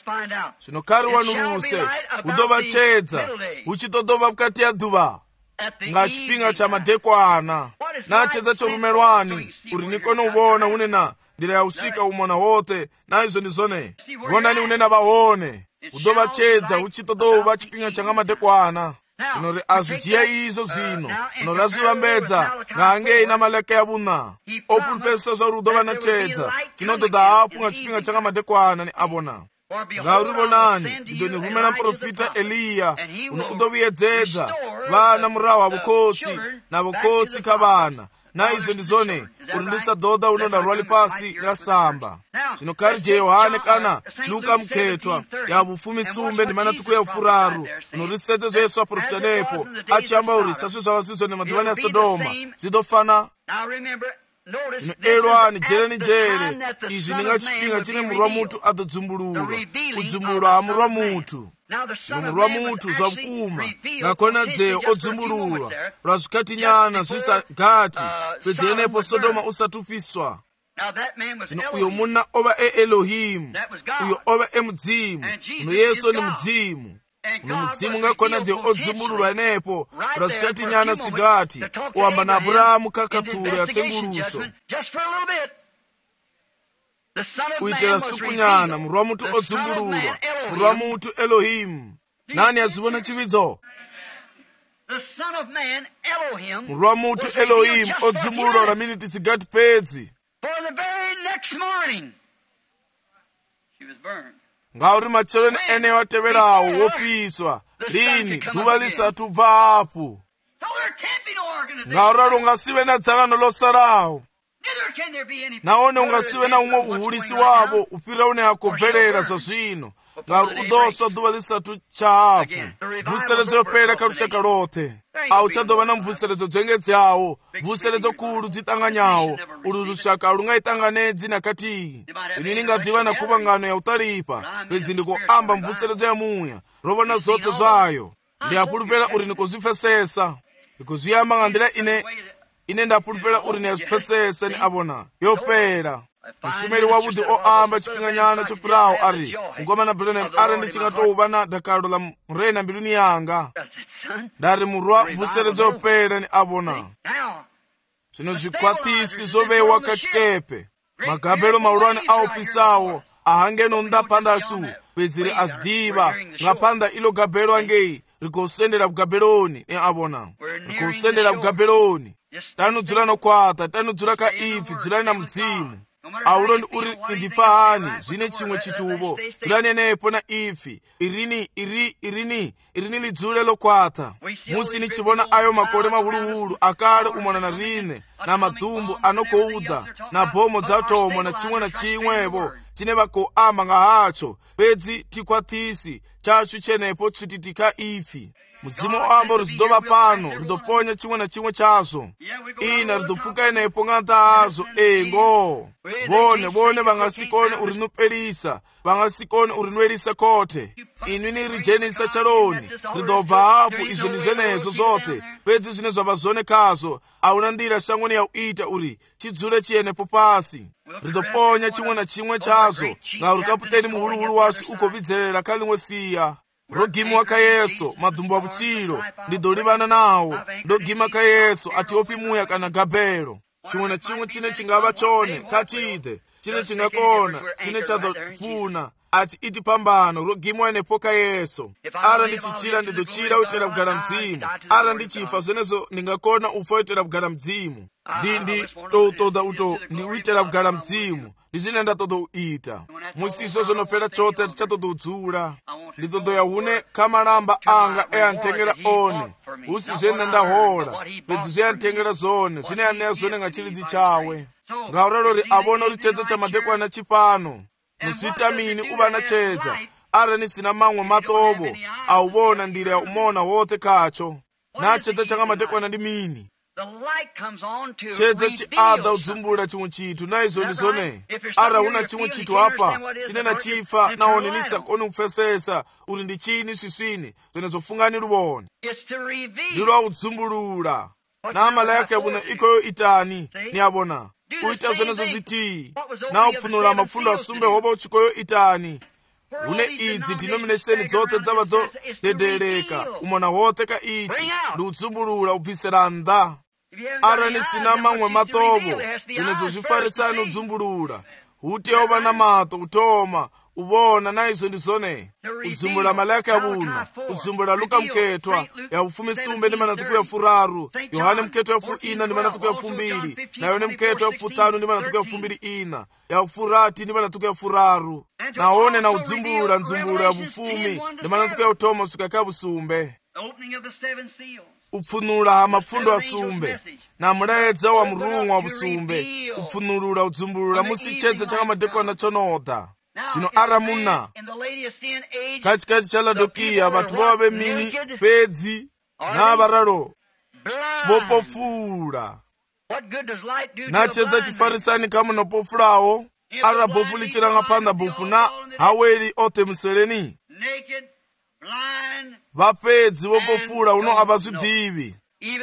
Zvino kari wanuluse kudova chedza uchitodova vukati ya dhuva nga chipinga cha madekwana na chedza chorumelwani uri nikono uvona unena ndira ya usika umona wote na izo ndizone vonani unena vaone kudova chedza uchitodova chipinga changa madekwana. Zvino ri azvijiya izvo zvino uno razvivambedza ngange ina maleke ya vuna opulupesa zvauri udova na chedza chinododha hapo nga chipinga changa madekwana ni avona. Ngauri vonani ndonirumela muprofita Eliya uno udoviyedzedza vana murahu avukotsi na vukotsi kavana na izvo ndizone uri ndisadhodha unonda rwali pasi nga samba. Zvino kari Jehohane kana Luka mukhetwa ya vufumi sumbe ndi manatuku ya ufuraru uno risete zo Yesu aprofita nepo achiyamba uri saswe zvava zvizone madhivani ya Sodoma zidofana. Zvino elwani jereni jere izvi ninga chipinga chine murwa mutu adodzumburulwa kudzumbulwa hamurwa mutu. Zvino murwa mutu zvavukuma ngakonadzeo odzumburulwa lwazvikati nyana zvisagati pedzi enepo Sodoma usatupiswa. Zvino uyo muna ova Elohimu uyo ova mudzimu uno Yesu ni mudzimu uno mudzimu ngakonadzeo odzumburulwa enepo lwazvikati nyana zvisagati uamba na Aburahamu kakaturo ya tsenguluso uitera situkunyana murwa mutu odzumburulwa murwa mutu Elohimu. Nani azivona chividzo? Murwa mutu Elohimu odzumburulwa na miniti zigati pedzi. Ngauri macheloni ene wateverawo wopiswa lini dhuva lisatu bva apo. Ngauri ungasive na dzangano losarawo naone ungasive na umwe uhulisi wavo upira une akobverera zvazvino ngauri udoswa dhuva lisatu chaapo. Mvuseredzo yopera karushaka rothe auchadova na mvuseredzo dzengedzawo mvuseredzo kuru dzitanganyawo uru rushaka rungaitangane nakati ini ningadhiva na kuvangano ya utaripa pedzi ndikoamba mvuseredzo ya muya rovona zote zvayo. ndiyapulupira uri nikuzipfesesa ndikuziyamba nga ndira ine ndapulupira uri niyazipfesesa ni abona yofera msumeri wabudi oamba chipinganyana chofurawo ari mngomana Branham ari ndichingatouva na dakalo la mrena mbiluni yanga ndari murwa mvusere zofera ni abona zvino zvikwatisi zovewa kachikepe magabhelo maulwani aopisawo ahangeno ndapandasu pedziri azidiva ngapanda ilo gabhelo angei rikosendera kugabheloni ni abona rikosendera kugabheloni tanudzula nokwata tanudzula kaipfi dzulani na mudzimu aulo ndi uri indifahani zvine chimwe chituvo dzulani nepo na ifi irini lidzule lokwata musi nichivona ayo makole mahuluhulu akale umwana na rine na madumbu anokouda na bhomo dza tomo na chimwevo chine vakoamba nga hacho pedzi tikwatisi chachu chenepo tsutitika ifi muzimu oamba rizidova pano ridoponya chimwe na chimwe chazo ina ridofuka enepo ng'anta hazo engo vone vangasikone urinupelisa vangasikone urinwelisa kote inwi rijenisa chaloni ridobva hapo izvo ni zvenezo zote pedzi zvine zvava zonekazo auna ndira shangoni yauita uri chidzule chiyenepo pasi ridoponya chimwe na chimwe chazo ngauri kaputeni muhuluhulu wasi ukovidzerera kalimwe siya rogimiwa ka Yesu madumbu a vuchilo ndidolivana nawo ndogima ka Yesu atiopi muya kana gabhelo chimwe na chimwe chine chingava chone kachite chine chingakona chine chadofuna ati iti pambano rogimiwa enepo ka Yesu ara ndichichira ndidochira utera kugala mdzimu ara ndichifa zvenezo ndingakona ufa utera kugala mdzimu ndindi toutoda uto ndi uitera kugala mdzimu ndizvine ndatoda uita musiso zonopera chote tichatoda udzula nditoda yahune kamalamba anga eyantengera one usi zvene ndahola pedzi zveyantengera zone zvine yaneya zone nga chilidzi chawe ngauralori avona uri chedzo chamadekwana chipano musitamini uvana chedza ara nisina mamwe matovo auvona ndira ya umona wote kacho na chedza changa madekwana ndi mini chedza chiada udzumbula chimwe chitu naizvo ndizone ara una chimwe chitu apa chine na chifa naone nisakoni kupfesesa uri ndi chini swiswini zvene zofungani luvone ndilo audzumbulula na amala yake yabuna ikoyo itani ni abona uita zvenezo zvitii na upfunula mafundo asumbe hoba uchikoyo itani une idzi denomination dzote dzava dzodedereka umona wote ka ichi ndi udzumbulula ubvisira nda ara nisina mamwe matovo zvenezo zvifarisani udzumbulula uti yauva na mato utoma uvona naizvo ndizone udzumbula malaka yavuna udzumbula Luka mketwa yaufumi sumbe ndi manatuku ya furaru Yohane mketwa ya fu-ina ndi manatuku ya fu-mbili na Yone mketwa ya fu-tanu ndi manatuku ya fu-mbili-ina ya ufurati ndi manatuku ya furaru naone na udzumbula nzumbula ya vufumi ndi manatuku ya utoma usukaka ya busumbe upfunula mapfundo asumbe na muledza wa murungu wa busumbe upfunulula udzumbulula musi chedza changa madekwana chonoda chino aramuna kachikati cha Laodikia vatu vova vemini pedzi na varalo vopofula na chedza chifarisani kamu nopofulawo ara bofu lichiranga panda bofu na haweli ote musereni vapedzi vopofula uno avazvidivi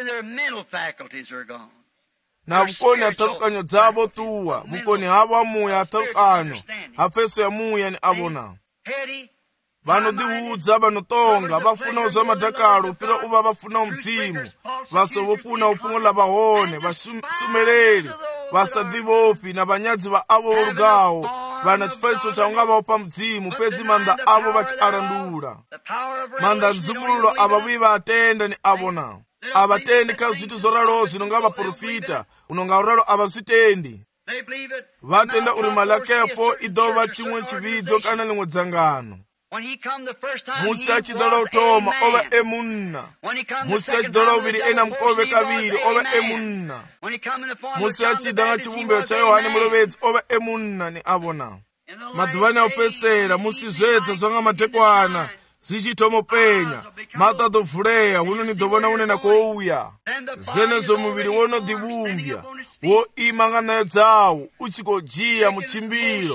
na vukoni atarukanyo dzavo tuwa vukoni havo amuya atarukanyo hafeso ya muya ni avona vanodiudza vanotonga vafuna uzva madhakalo upira uva vafuna umdzimu vasovofuna ufungola vahone vasumeleli vasadivofi na vanyadzi va avo vorugawo vana chifaniso chaungavawo pa mdzimu pedzi manda avo vachiarandula manda nzumbululo ava viva atenda ni avona avatendi ka zvitu zoralo zvinonga vaprofita unonga uralo avazvitendi vatenda uri malakefo idova chimwe chividzo kana limwe dzangano musi achidola utoma ova emunna musi achidola uviri ena mkove kaviri ova emunna musi achidanga chivumbeo cha Yohane mulovedzi ova emunna ni avona madhuvani aupesera musi zvedza zvanga madekwana zvichitomopenya matadovhuleya uno nidovona unena kouya zvenezo muviri wonodivumbya woima nga nayo dzawo uchikojiya muchimbiro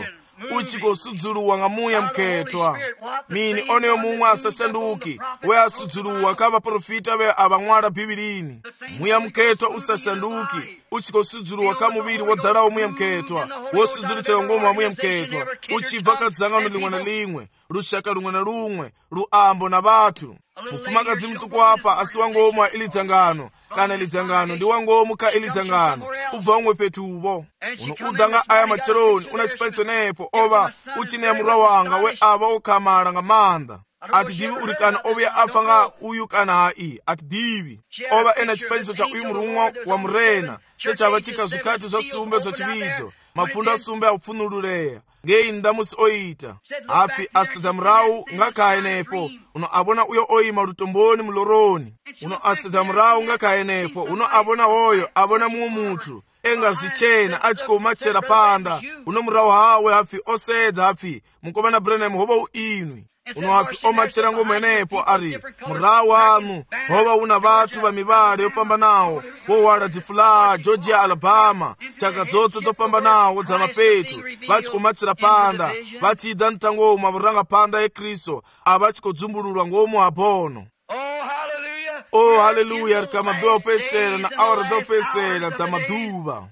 uchikosudzuluwa nga muya mkhethwa mini oneyo mumwe asasanduki we asudzuluwa ka vaprofita ve avang'wala bhibilini muya mkhethwa usasanduki uchikosudzuluwa ka muviri wodalawo muya mkhethwa wosudzuluchela ngomu wa muya mkhethwa uchibva ka dzangano limwe na limwe lushaka lumwe na lumwe luambo na vathu mufumakadzi mtukwapa asi wangomu ili dzangano kana ili dzangano ndi wangomu ka ili dzangano ubva umwe petuvo uno udanga aya macheloni una chifaniso nepo ova uchineya murwa wanga we ava okhamala nga manda atidivi uri kana ovuya apfa nga uyu kana hai atidivi ova ena chifaniso cha uyu murumwa wa murena chechava chika zvikati zva sumbe zva chividzo mapfundo a sumbe apfunululeya ngei ndamusi oita apfi asidza murau ngakhaye nepo uno avona uyo oima lutomboni muloroni uno asidza murau ngakhaye nepo uno avona hoyo avona mumwe muthu engazvichena achikomachera panda uno murau hawe hapfi osedza hapfi mukomana Branham hova uinwi uno hapfi omachera ngomwenepo ari murau hanu hova una vathu va mivale yopambanawo vowala dzifula Georgia, Alabama chaka dzotse dzopambanawo dza mapetu vachikomachera panda vachidza mtangomwe avurangapanda ekristo avachikodzumbullulwa ngomu abono oh haleluya rika maduva opesera na awara dzaopesera dza maduva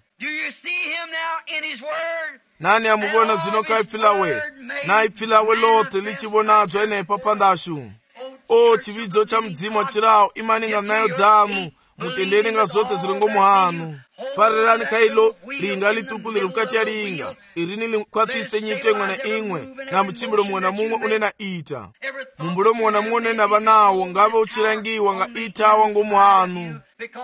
nani amuvona zvino kaipfilawe naipfilawe lote lichivonadzwa enepa pandashu o chividzo cha mudzimu chirawo imaninga nayo dzamu mutendeni nga zote ziri ngomu hanu farirani kailo linga lituku liri mukati ya linga irini likwatise nyito imwe na imwe na muchimbiro mumwe na mumwe unena ita mumbulo mumwe na mumwe unena vanawo ngave uchirangiwa nga itawa ngomu hanu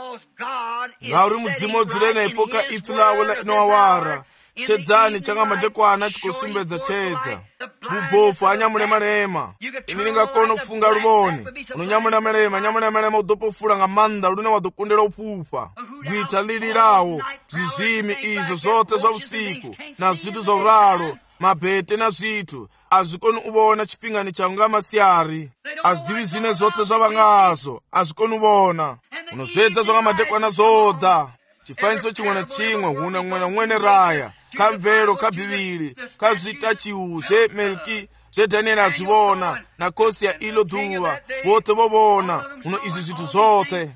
nga uri mudzimu odzirenepo ka ipfilawe la inowawara chedzani changa madekwana chikosumbedza chedza mubofu anyamule malema ini ningakona kufunga luvone unonyamula malema udopofula nga manda lune wadokundela upufa gwita lililawo zizimi izo zote zwa usiku na zvitu zwa uralo mabhete na zvitu azvikoni uvona chipingani changu nga masyari azidivi zine zote zva vangazo azvikoni uvona unozvedza zvanga madekwana zodha chifaniso chimwe na chimwe huna mwe na mwene raya kamvero kabhivili kazvita chihu zvemelki zvedhanieri azvivona na kosi ya ilo dhuva vote vovona uno izvi zvitu zote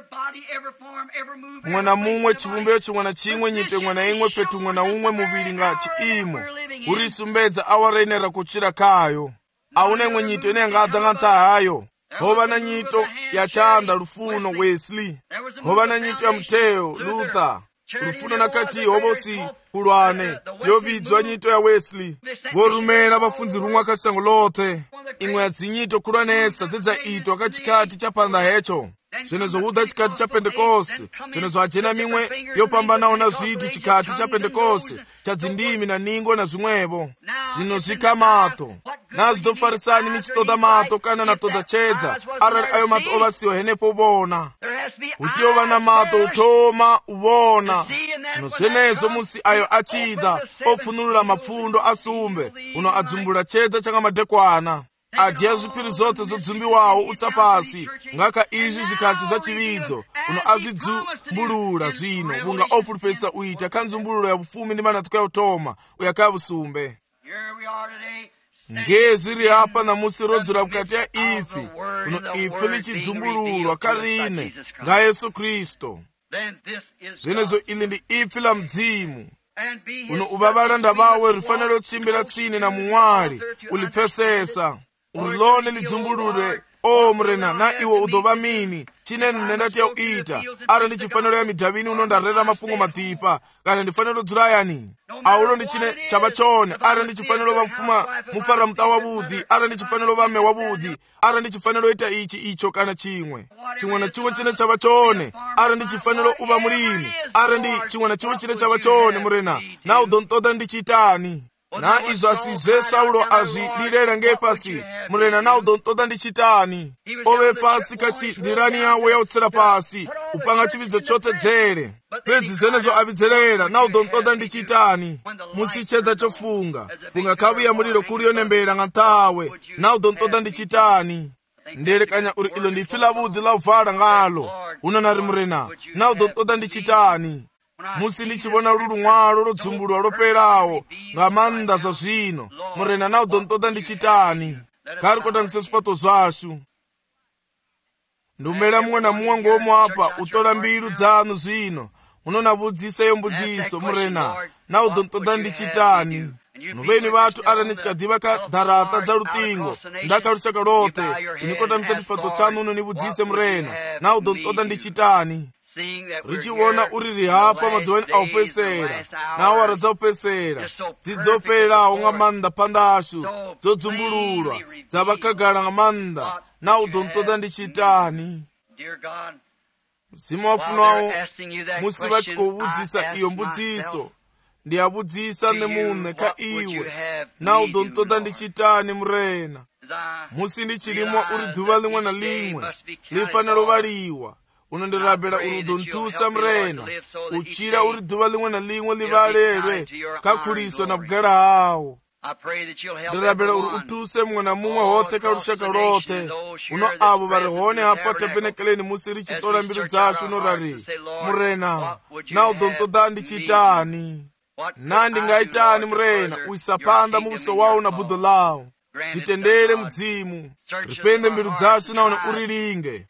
mumwe na mumwe chivumbeyo chimwe na chimwe nyito imwe na imwe petu umwe na umwe muviri nga chiimo urisumbedza awarenera kuchira kayo auna imwe nyito inengadha nga ntahayo hova na nyito ya chanda lufuno Wesley hova na nyito ya mteo Luther lufuno nakati hovosi kulwane yovidzwa nyito ya Wesley vorumela vafunzi rumwe akasango lote imwe ya dzinyito kulwanesa dzedzaitwa kachikati cha panda hecho zvenezo huda chikati cha Pentekoste zvenezo hachena mimwe yopambanawo na zvitu chikati cha Pentekoste cha dzindimi na ningo na zvimwevo zvino zvikamato nazvitofarisani ni chitoda mato kana na toda chedza arali ayo mato ovasiwa henepo uvona kuti ova na mato utoma uvona uno zvenezo musi ayo achida opfunulula mapfundo asumbe uno adzumbula chedza changa madekwana ajiya zvipiri zote zodzumbiwawo utsa pasi ngaka izvi zvikati zva chividzo uno azvidzumbulula zvino bunga opulupesa uita kanzumbululo ya vufumi ndi manatuka ya utoma uyakaya vusumbe ngezviri apa namusi rodzera mukati ya ifi uno ifi lichidzumbululwa karine nga Yesu Kristo zvenezo ili ndi ifi la mdzimu uno uvavalanda vawe rifanira kuchimbira tsini na mumwali ulipfesesa ulilone lidzumbulule o mrena na iwe udova mini chineni nendati ya uita ara ndi chifaniro ya midhavini uno ndarera mapungo matipa kana ndifaniro dzurayani aulo ndi chine chava chone ara ndi chifaniro vamfuma mufara muta wavudi ara ndi chifaniro vame wavudi ara ndi chifaniro ita ichi icho kana chimwe na chimwe chine chava chone ara ndi chifaniro uva mulimi ara ndi chimwe na chimwe chine chava chone mrena na udontoda ndi chitani na izvo asizve Saulo azvililera ngepasi murena na udontoda ndi chitani ove pasi kachindilani yawo yautsera pasi upanga chividzo chote dzere pedzi zvenezo avidzerera na udontoda ndi chitani musi chedza chofunga punga kaviya muliro kuri yonembera nga ntawe na udontoda ndi chitani ndelekanya uri ilo ndipfi lavudi la uvhala ngalo unonari murena na udontoda ndi chitani musi ndichivona lulu mwalo lodzumbulwa loperawo nga manda zwa zvino murena nawo dontoda ndichitani kari kotanisa zvipato zvashu ndumela mumwe na mumwe ngomo apa utola mbilu dzanu zvino unonabudzisa iyo mbudziso murena nawo dontoda ndichitani nuveni vathu ara nichikadiva ka dharata dza lutingo ndakalusaka lote unikotamisa tifato chanu unonibudzise murena nawo dontoda ndichitani richiona uri rihapa madhoni aupesera nawo aradza upesera dzidzoperawo nga manda pandashu dzodzimbululwa dzavakagala nga manda nawo dontoda ndichitani mzimu wafunawo musi vachikobudzisa iyo mbudziso ndiyabudzisa nemune ka iwe nawo dontoda ndichitani murena musi ndichilimwa uri dhuva limwe na limwe lifanelo valiwa unondirabela uri udontusa murena uchira uri dhuva limwe na limwe livalelwe kakhuliso na bugala hawo ndirabela uri utuse mumwe na mumwe hote ka lushaka lote uno avo vari hone hapa tabenekeleni musi richitola mbilu dzashu unorari murena nawo dontoda ndichitani nandingaitani murena uisapanda mubuso wawo na budo lawo zvitendere mudzimu ripende mbilu dzashu naone urilinge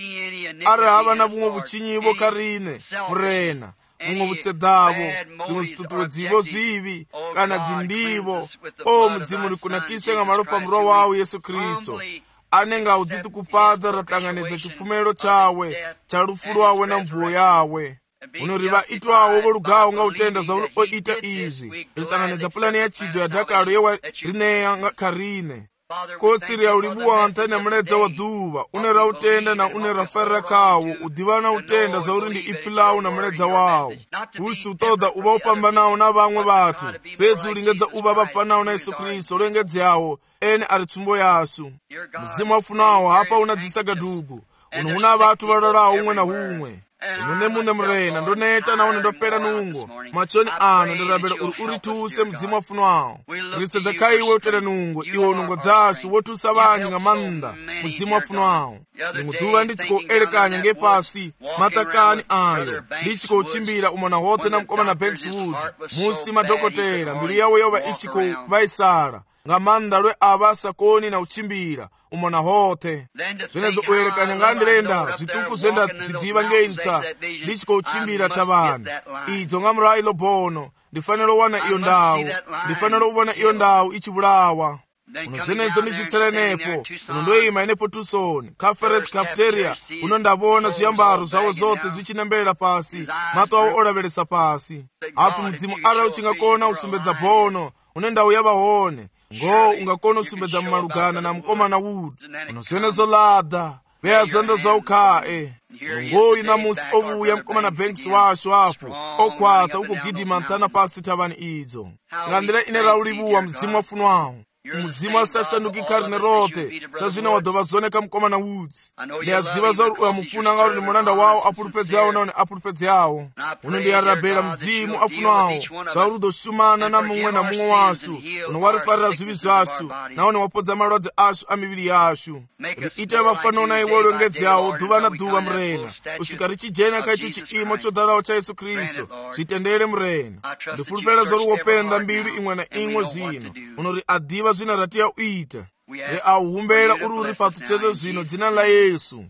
ari hava na vumwe vuchinyivo karine murena vumwe vutsedhavo zvimwe zvitutuwedzivo zvivi kana dzindivo o mudzimu rikunakise nga malopa muro wawo yesu kristu anenge auditi kupadza ratanganedza chipfumelo chawe cha rufu rwawe na mvuwo yawe unoriva itwawo volugawo nga utenda zvaunoita izvi ritanganedza pulani ya chidzo ya dhakalo yewa rineya nga karine kosiriya ulibuwa antani ya muledza wa dhuva unera utenda na unera farira kawo udiva na utenda zvauri ndi ipfi lawo na muledza wawo usi utoda uva upambanawo na vamwe vathu pedzi ulingedza uva vafanawo na yesu kristu olengedzawo ene ari tsumbo yasu mzimu wafunawo hapa unadzisagadhugu uno una vathu valolawo umwe na umwe unone mune murena ndoneta naone ndopera nungo machoni ano ndirabela uri urituse mzimu wafunawo risedza kaiwe utera nungo iwo nungo dzashu wotusa vanyi nga manda mzimu wafunawo limudhuva ndichikoelekanya ngepasi matakani ayo ndichikouchimbira umona hote na mkoma na Bankswood musi madhokotera mbilu yawo yova ichiko vaisala nga manda lwe ava sakoni na uchimbira umona hote zvenezo uelekanya ngandirenda zvituku zvenda zvidiva ngenta ndichikouchimbira tavanu idzo nga murailo bono ndifanira uwana iyo ndawu ndifanira uvona iyo ndawu ichivulawa uno zvenezo ndichitselenepo uno ndoima inepo tusoni Caferes Cafeteria uno ndavona zviyambaro zvavo zote zvichinemberera pasi mato avo olavelesa pasi apo mudzimu ara uchingakona usumbedza bono une ndawu yavahone ngo ungakona usumbedza mumalugana na mkomana Wood uno zvenezo lada veya zvanda zvaukhae ngoyi namusi ovuya mkomana Banks washo apo okwata ukugidima ntana pasi tavani idzo ngandira ine raulivuwa mzimu wafunwawo mudzimu asashanduki karine rote sazvino wadhova zoneka mkomana Woods ndiyazidiva zvauri uyamufuna nga uri ndi mulanda wawo apulupedzawo naone apulupedzawo uno ndiyarabhera mudzimu afunawo zvauri udoshumana na mumwe na mumwe wasu uno warifarira zvivi zvashu naone wapodza malwadze ashu amiviri yashu riite vafaniro na iwe olongedzawo dhuva na dhuva murena usvika richijena kaicho chiimo chodharawo cha yesu kristu zvitendere murena ndifulupera zvauri wopenda mbilu imwe na imwe zvino unori adhiva zvino ratiya uita reauhumbela uri uri pato chezo zvino dzina la Yesu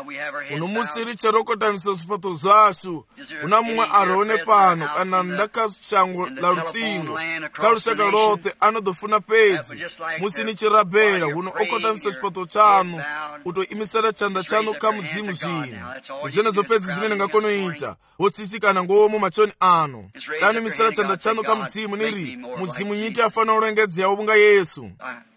uno musi richerokotanisa zvipato zvashu una mumwe arone pano kana ndakashango la rutingo karushaka lote anodofuna pedzi musi nichirabhela uno okotanisa chipato chanu utoimisira chanda chanu kamudzimu zvino izvenezo pedzi zvine ndingakonoita wotsisikana ngomu machoni ano tanimisira chanda chanu kamudzimu niri mudzimu nyiti afana ulengedzawo bunga Yesu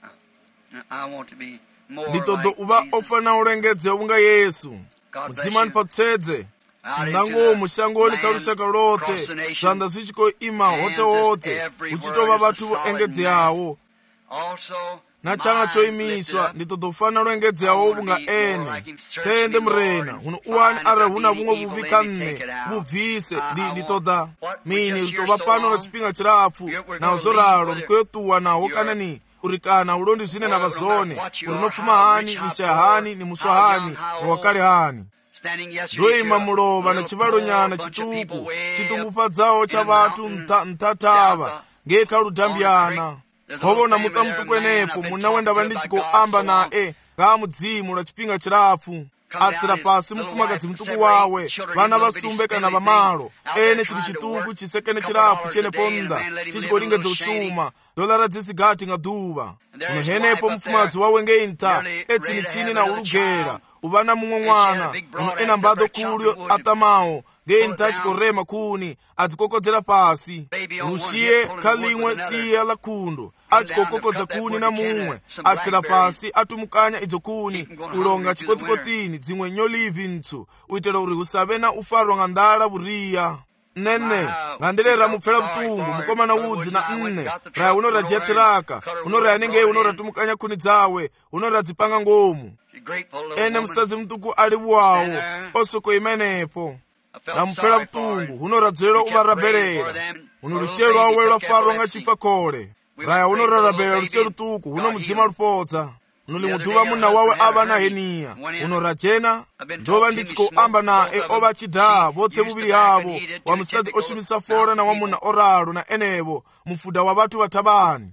nditodo uva ofana ulengedzawo bunga Yesu mudzimu anipatsedze ndango mushangoni karushaka lote zvanda zvichikoima hote hote uchitova vathu voengedzawo nachanga choimiswa nditodofana lwengedzawo bunga ene pende murena uno uwani ara huna vumwe vuvikanne vubvise nditoda mini ritova pano na chipinga chirafu nawo zoralo rikuyotuwa nawo kanani urikana ulondi zvine na vazone urinopfuma hani nishaya hani nimuswa hani niwakale hani ndoyima mulova na chivalo nyana chituku chitumbupadzawo cha vatu mtatava ngekha ludambyana kovona mutamtukwenepo munawenda vandichikoamba nae nga mudzimu la chipinga chilafu atsira pasi mufumakadzi mtuku wawe vana vasumbe kana vamalo ene chili chituku chisekene chilafu chene ponda chichikolingedza usuma dolara dzisigati nga duva uno henepo mufumakadzi wawe ngeinta etsinitsini na ulugera uvana mumwe mwana uno ena mbado kulyo atamawo ngeinta chikorema kuni adzikokodzera pasi lusiye khalimwe siya la khundu achikokokodza kuni na mumwe atsira pasi atumukanya idzo kuni ulonga chikotikotini dzimwe nyolivi ntsu uitela uri usave na ufarwa nga ndala buriya nene ngandelera mupfela butungu mukomana udzi na nne raya unorajetiraka unoraya nenge unoratumukanya kuni dzawe unoradzipanga ngomu ene musadzi mtuku ali bwawo osoko imenepo namupfela butungu unoradzera uvarabelera uno lusiye lwawe lwafarwa nga chifa kole raya unorarabelera lusiye lutuku uno mudzima lupodza uno limuduva muna wawe ava na heniya uno rajena ndova ndichikoamba nae ova chidaa vothe vuvili havo wa musadzi oshumisa fora na wamuna oralo na enevo mufuda wa vatu vathabani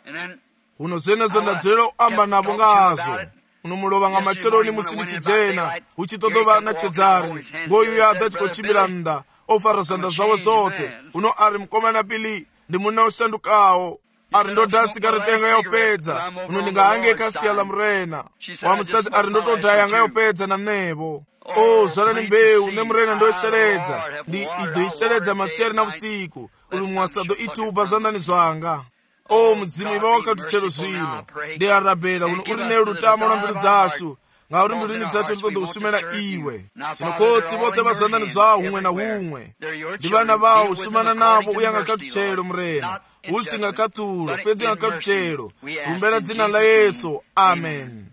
uno zenezo ndadzera uamba navo ngazo uno mulova nga macheloni musili chijena uchitodova na chedzari ngoyu yada chikochimbila nda ofara zanda zawo zote uno ari mkomana pili ndi muna usandukawo ari ndodasi karetenga yopedza uno ndingaangeka siya la mrena wa musadzi ari ndotodhaya nga yopedza na mnevo zvala ni mbewu ne mrena ndoisheledza ndi idoisheledza masiyari na usiku uli mwasado ituba zandani zwanga mudzimu iva wakatuchero zvino ndi arabela uno uri ne lutamo lwa mbilu dzasu ngauri mbiluni dzasu lutodo usumela iwe chinokotsi vothe vazandani zvawo humwe na humwe ndi vana vawo usumana navo uyanga katuchero mrena usinga katulo pedzi nga katuchero lumbela dzina la Yesu amen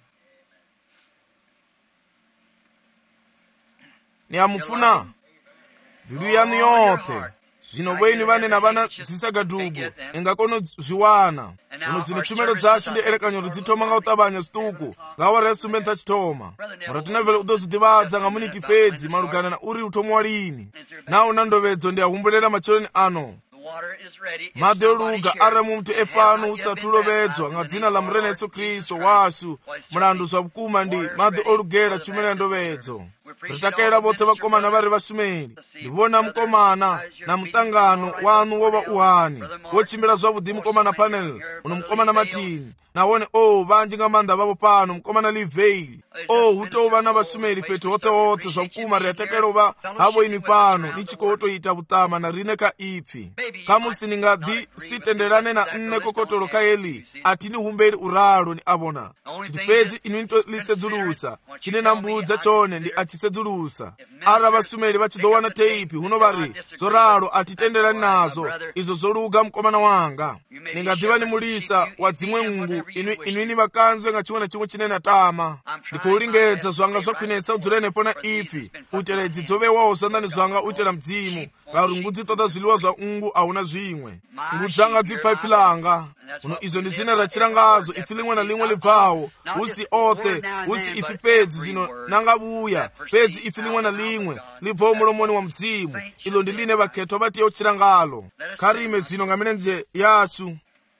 ni amufuna mbilu yanu yote zvino bweni vane na vana dzisagadugu ingakono zviwana uno zino chumelo dzacho ndi elekanyo dzithoma nga utabanya zituku ngawa resumbe ntachitoma muratinavele udozvidivadza nga muniti pedzi malugana na uri utomo walini nawo nandovedzo ndi ahumbulela macheloni ano madzi oluga ari mumtu epano usatulovedzwa nga dzina la mrena Yesu Kristo wasu mulandu zwabukuma ndi madzi olugera chumelo ya ndovedzo ritakera vothe vakomana vari vasumeli ndivona mukomana na mutangano wanu wova uhani wochimbila zwavudi mukomana Panel uno mukomana Martin nawone vanji nga manda vavo pano mukomana Liveli hutova na vasumeli petu hothe zwabukuma riatekera uva havo imi pano nichikotoita vutama na rine ka ipfi kamusi ningadi sitenderane na nne kokotolo ka Eli atini humbeli uralo ni avona chitipedzi inu nito lisedzulusa chine na mbudza chone ndi achisedzulusa ara vasumeli vachidowana teipi huno vari zoralo atitenderani nazo izo zoluga mkomana wanga ningadhiva ni mulisa wa dzimwe mungu inwini vakanzwe nga chimwe na chimwe chine na tama ndikuulingedza zwanga zvakwinesa udzulenepo na ipfi uteledzi dzovewawo zandani zwanga uitela mdzimu ngauri ngudzitoda zviliwa zva ungu ahuna zvimwe ngudzanga dzipfa ipfi langa uno izo ndi zina rachirangazo ipfi limwe na limwe libvawo usi othe usi ipfi pedzi zvino nangavuya pedzi ipfi limwe na limwe libvawo mulomoni wa mdzimu ilo ndi line vakhetwa vatiye uchirangalo kharime zvino nga milenje yasu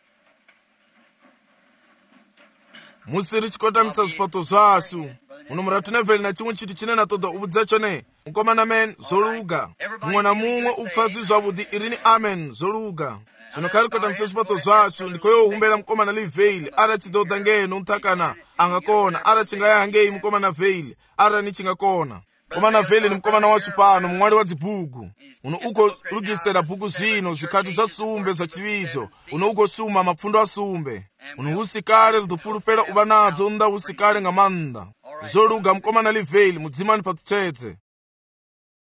musiri chikotamisa zvipato zvasu uno muratinevheli na chimwe chiti chine natoda ubudza chone mukomana men zoluga mumwe na mumwe upfasi zwavudi irini amen zoluga zvino kari kotamisa zvipato zvasu ndikoyo humbela mukomana Liveli ara chidoda ngeno mutakana angakona ara chingaya ngei mukomana Veli ara ni chingakona mukomana Veli ni mukomana wasu pano mumwali wa dzibhuku uno uko lugisera bhuku zvino zvikati zva sumbe zva chividzo uno uko suma mapfundo asumbe uno usikale ludupulupela uva nadzo unda usikale nga manda zoluga mukomana Liveli mudzimani patuchedze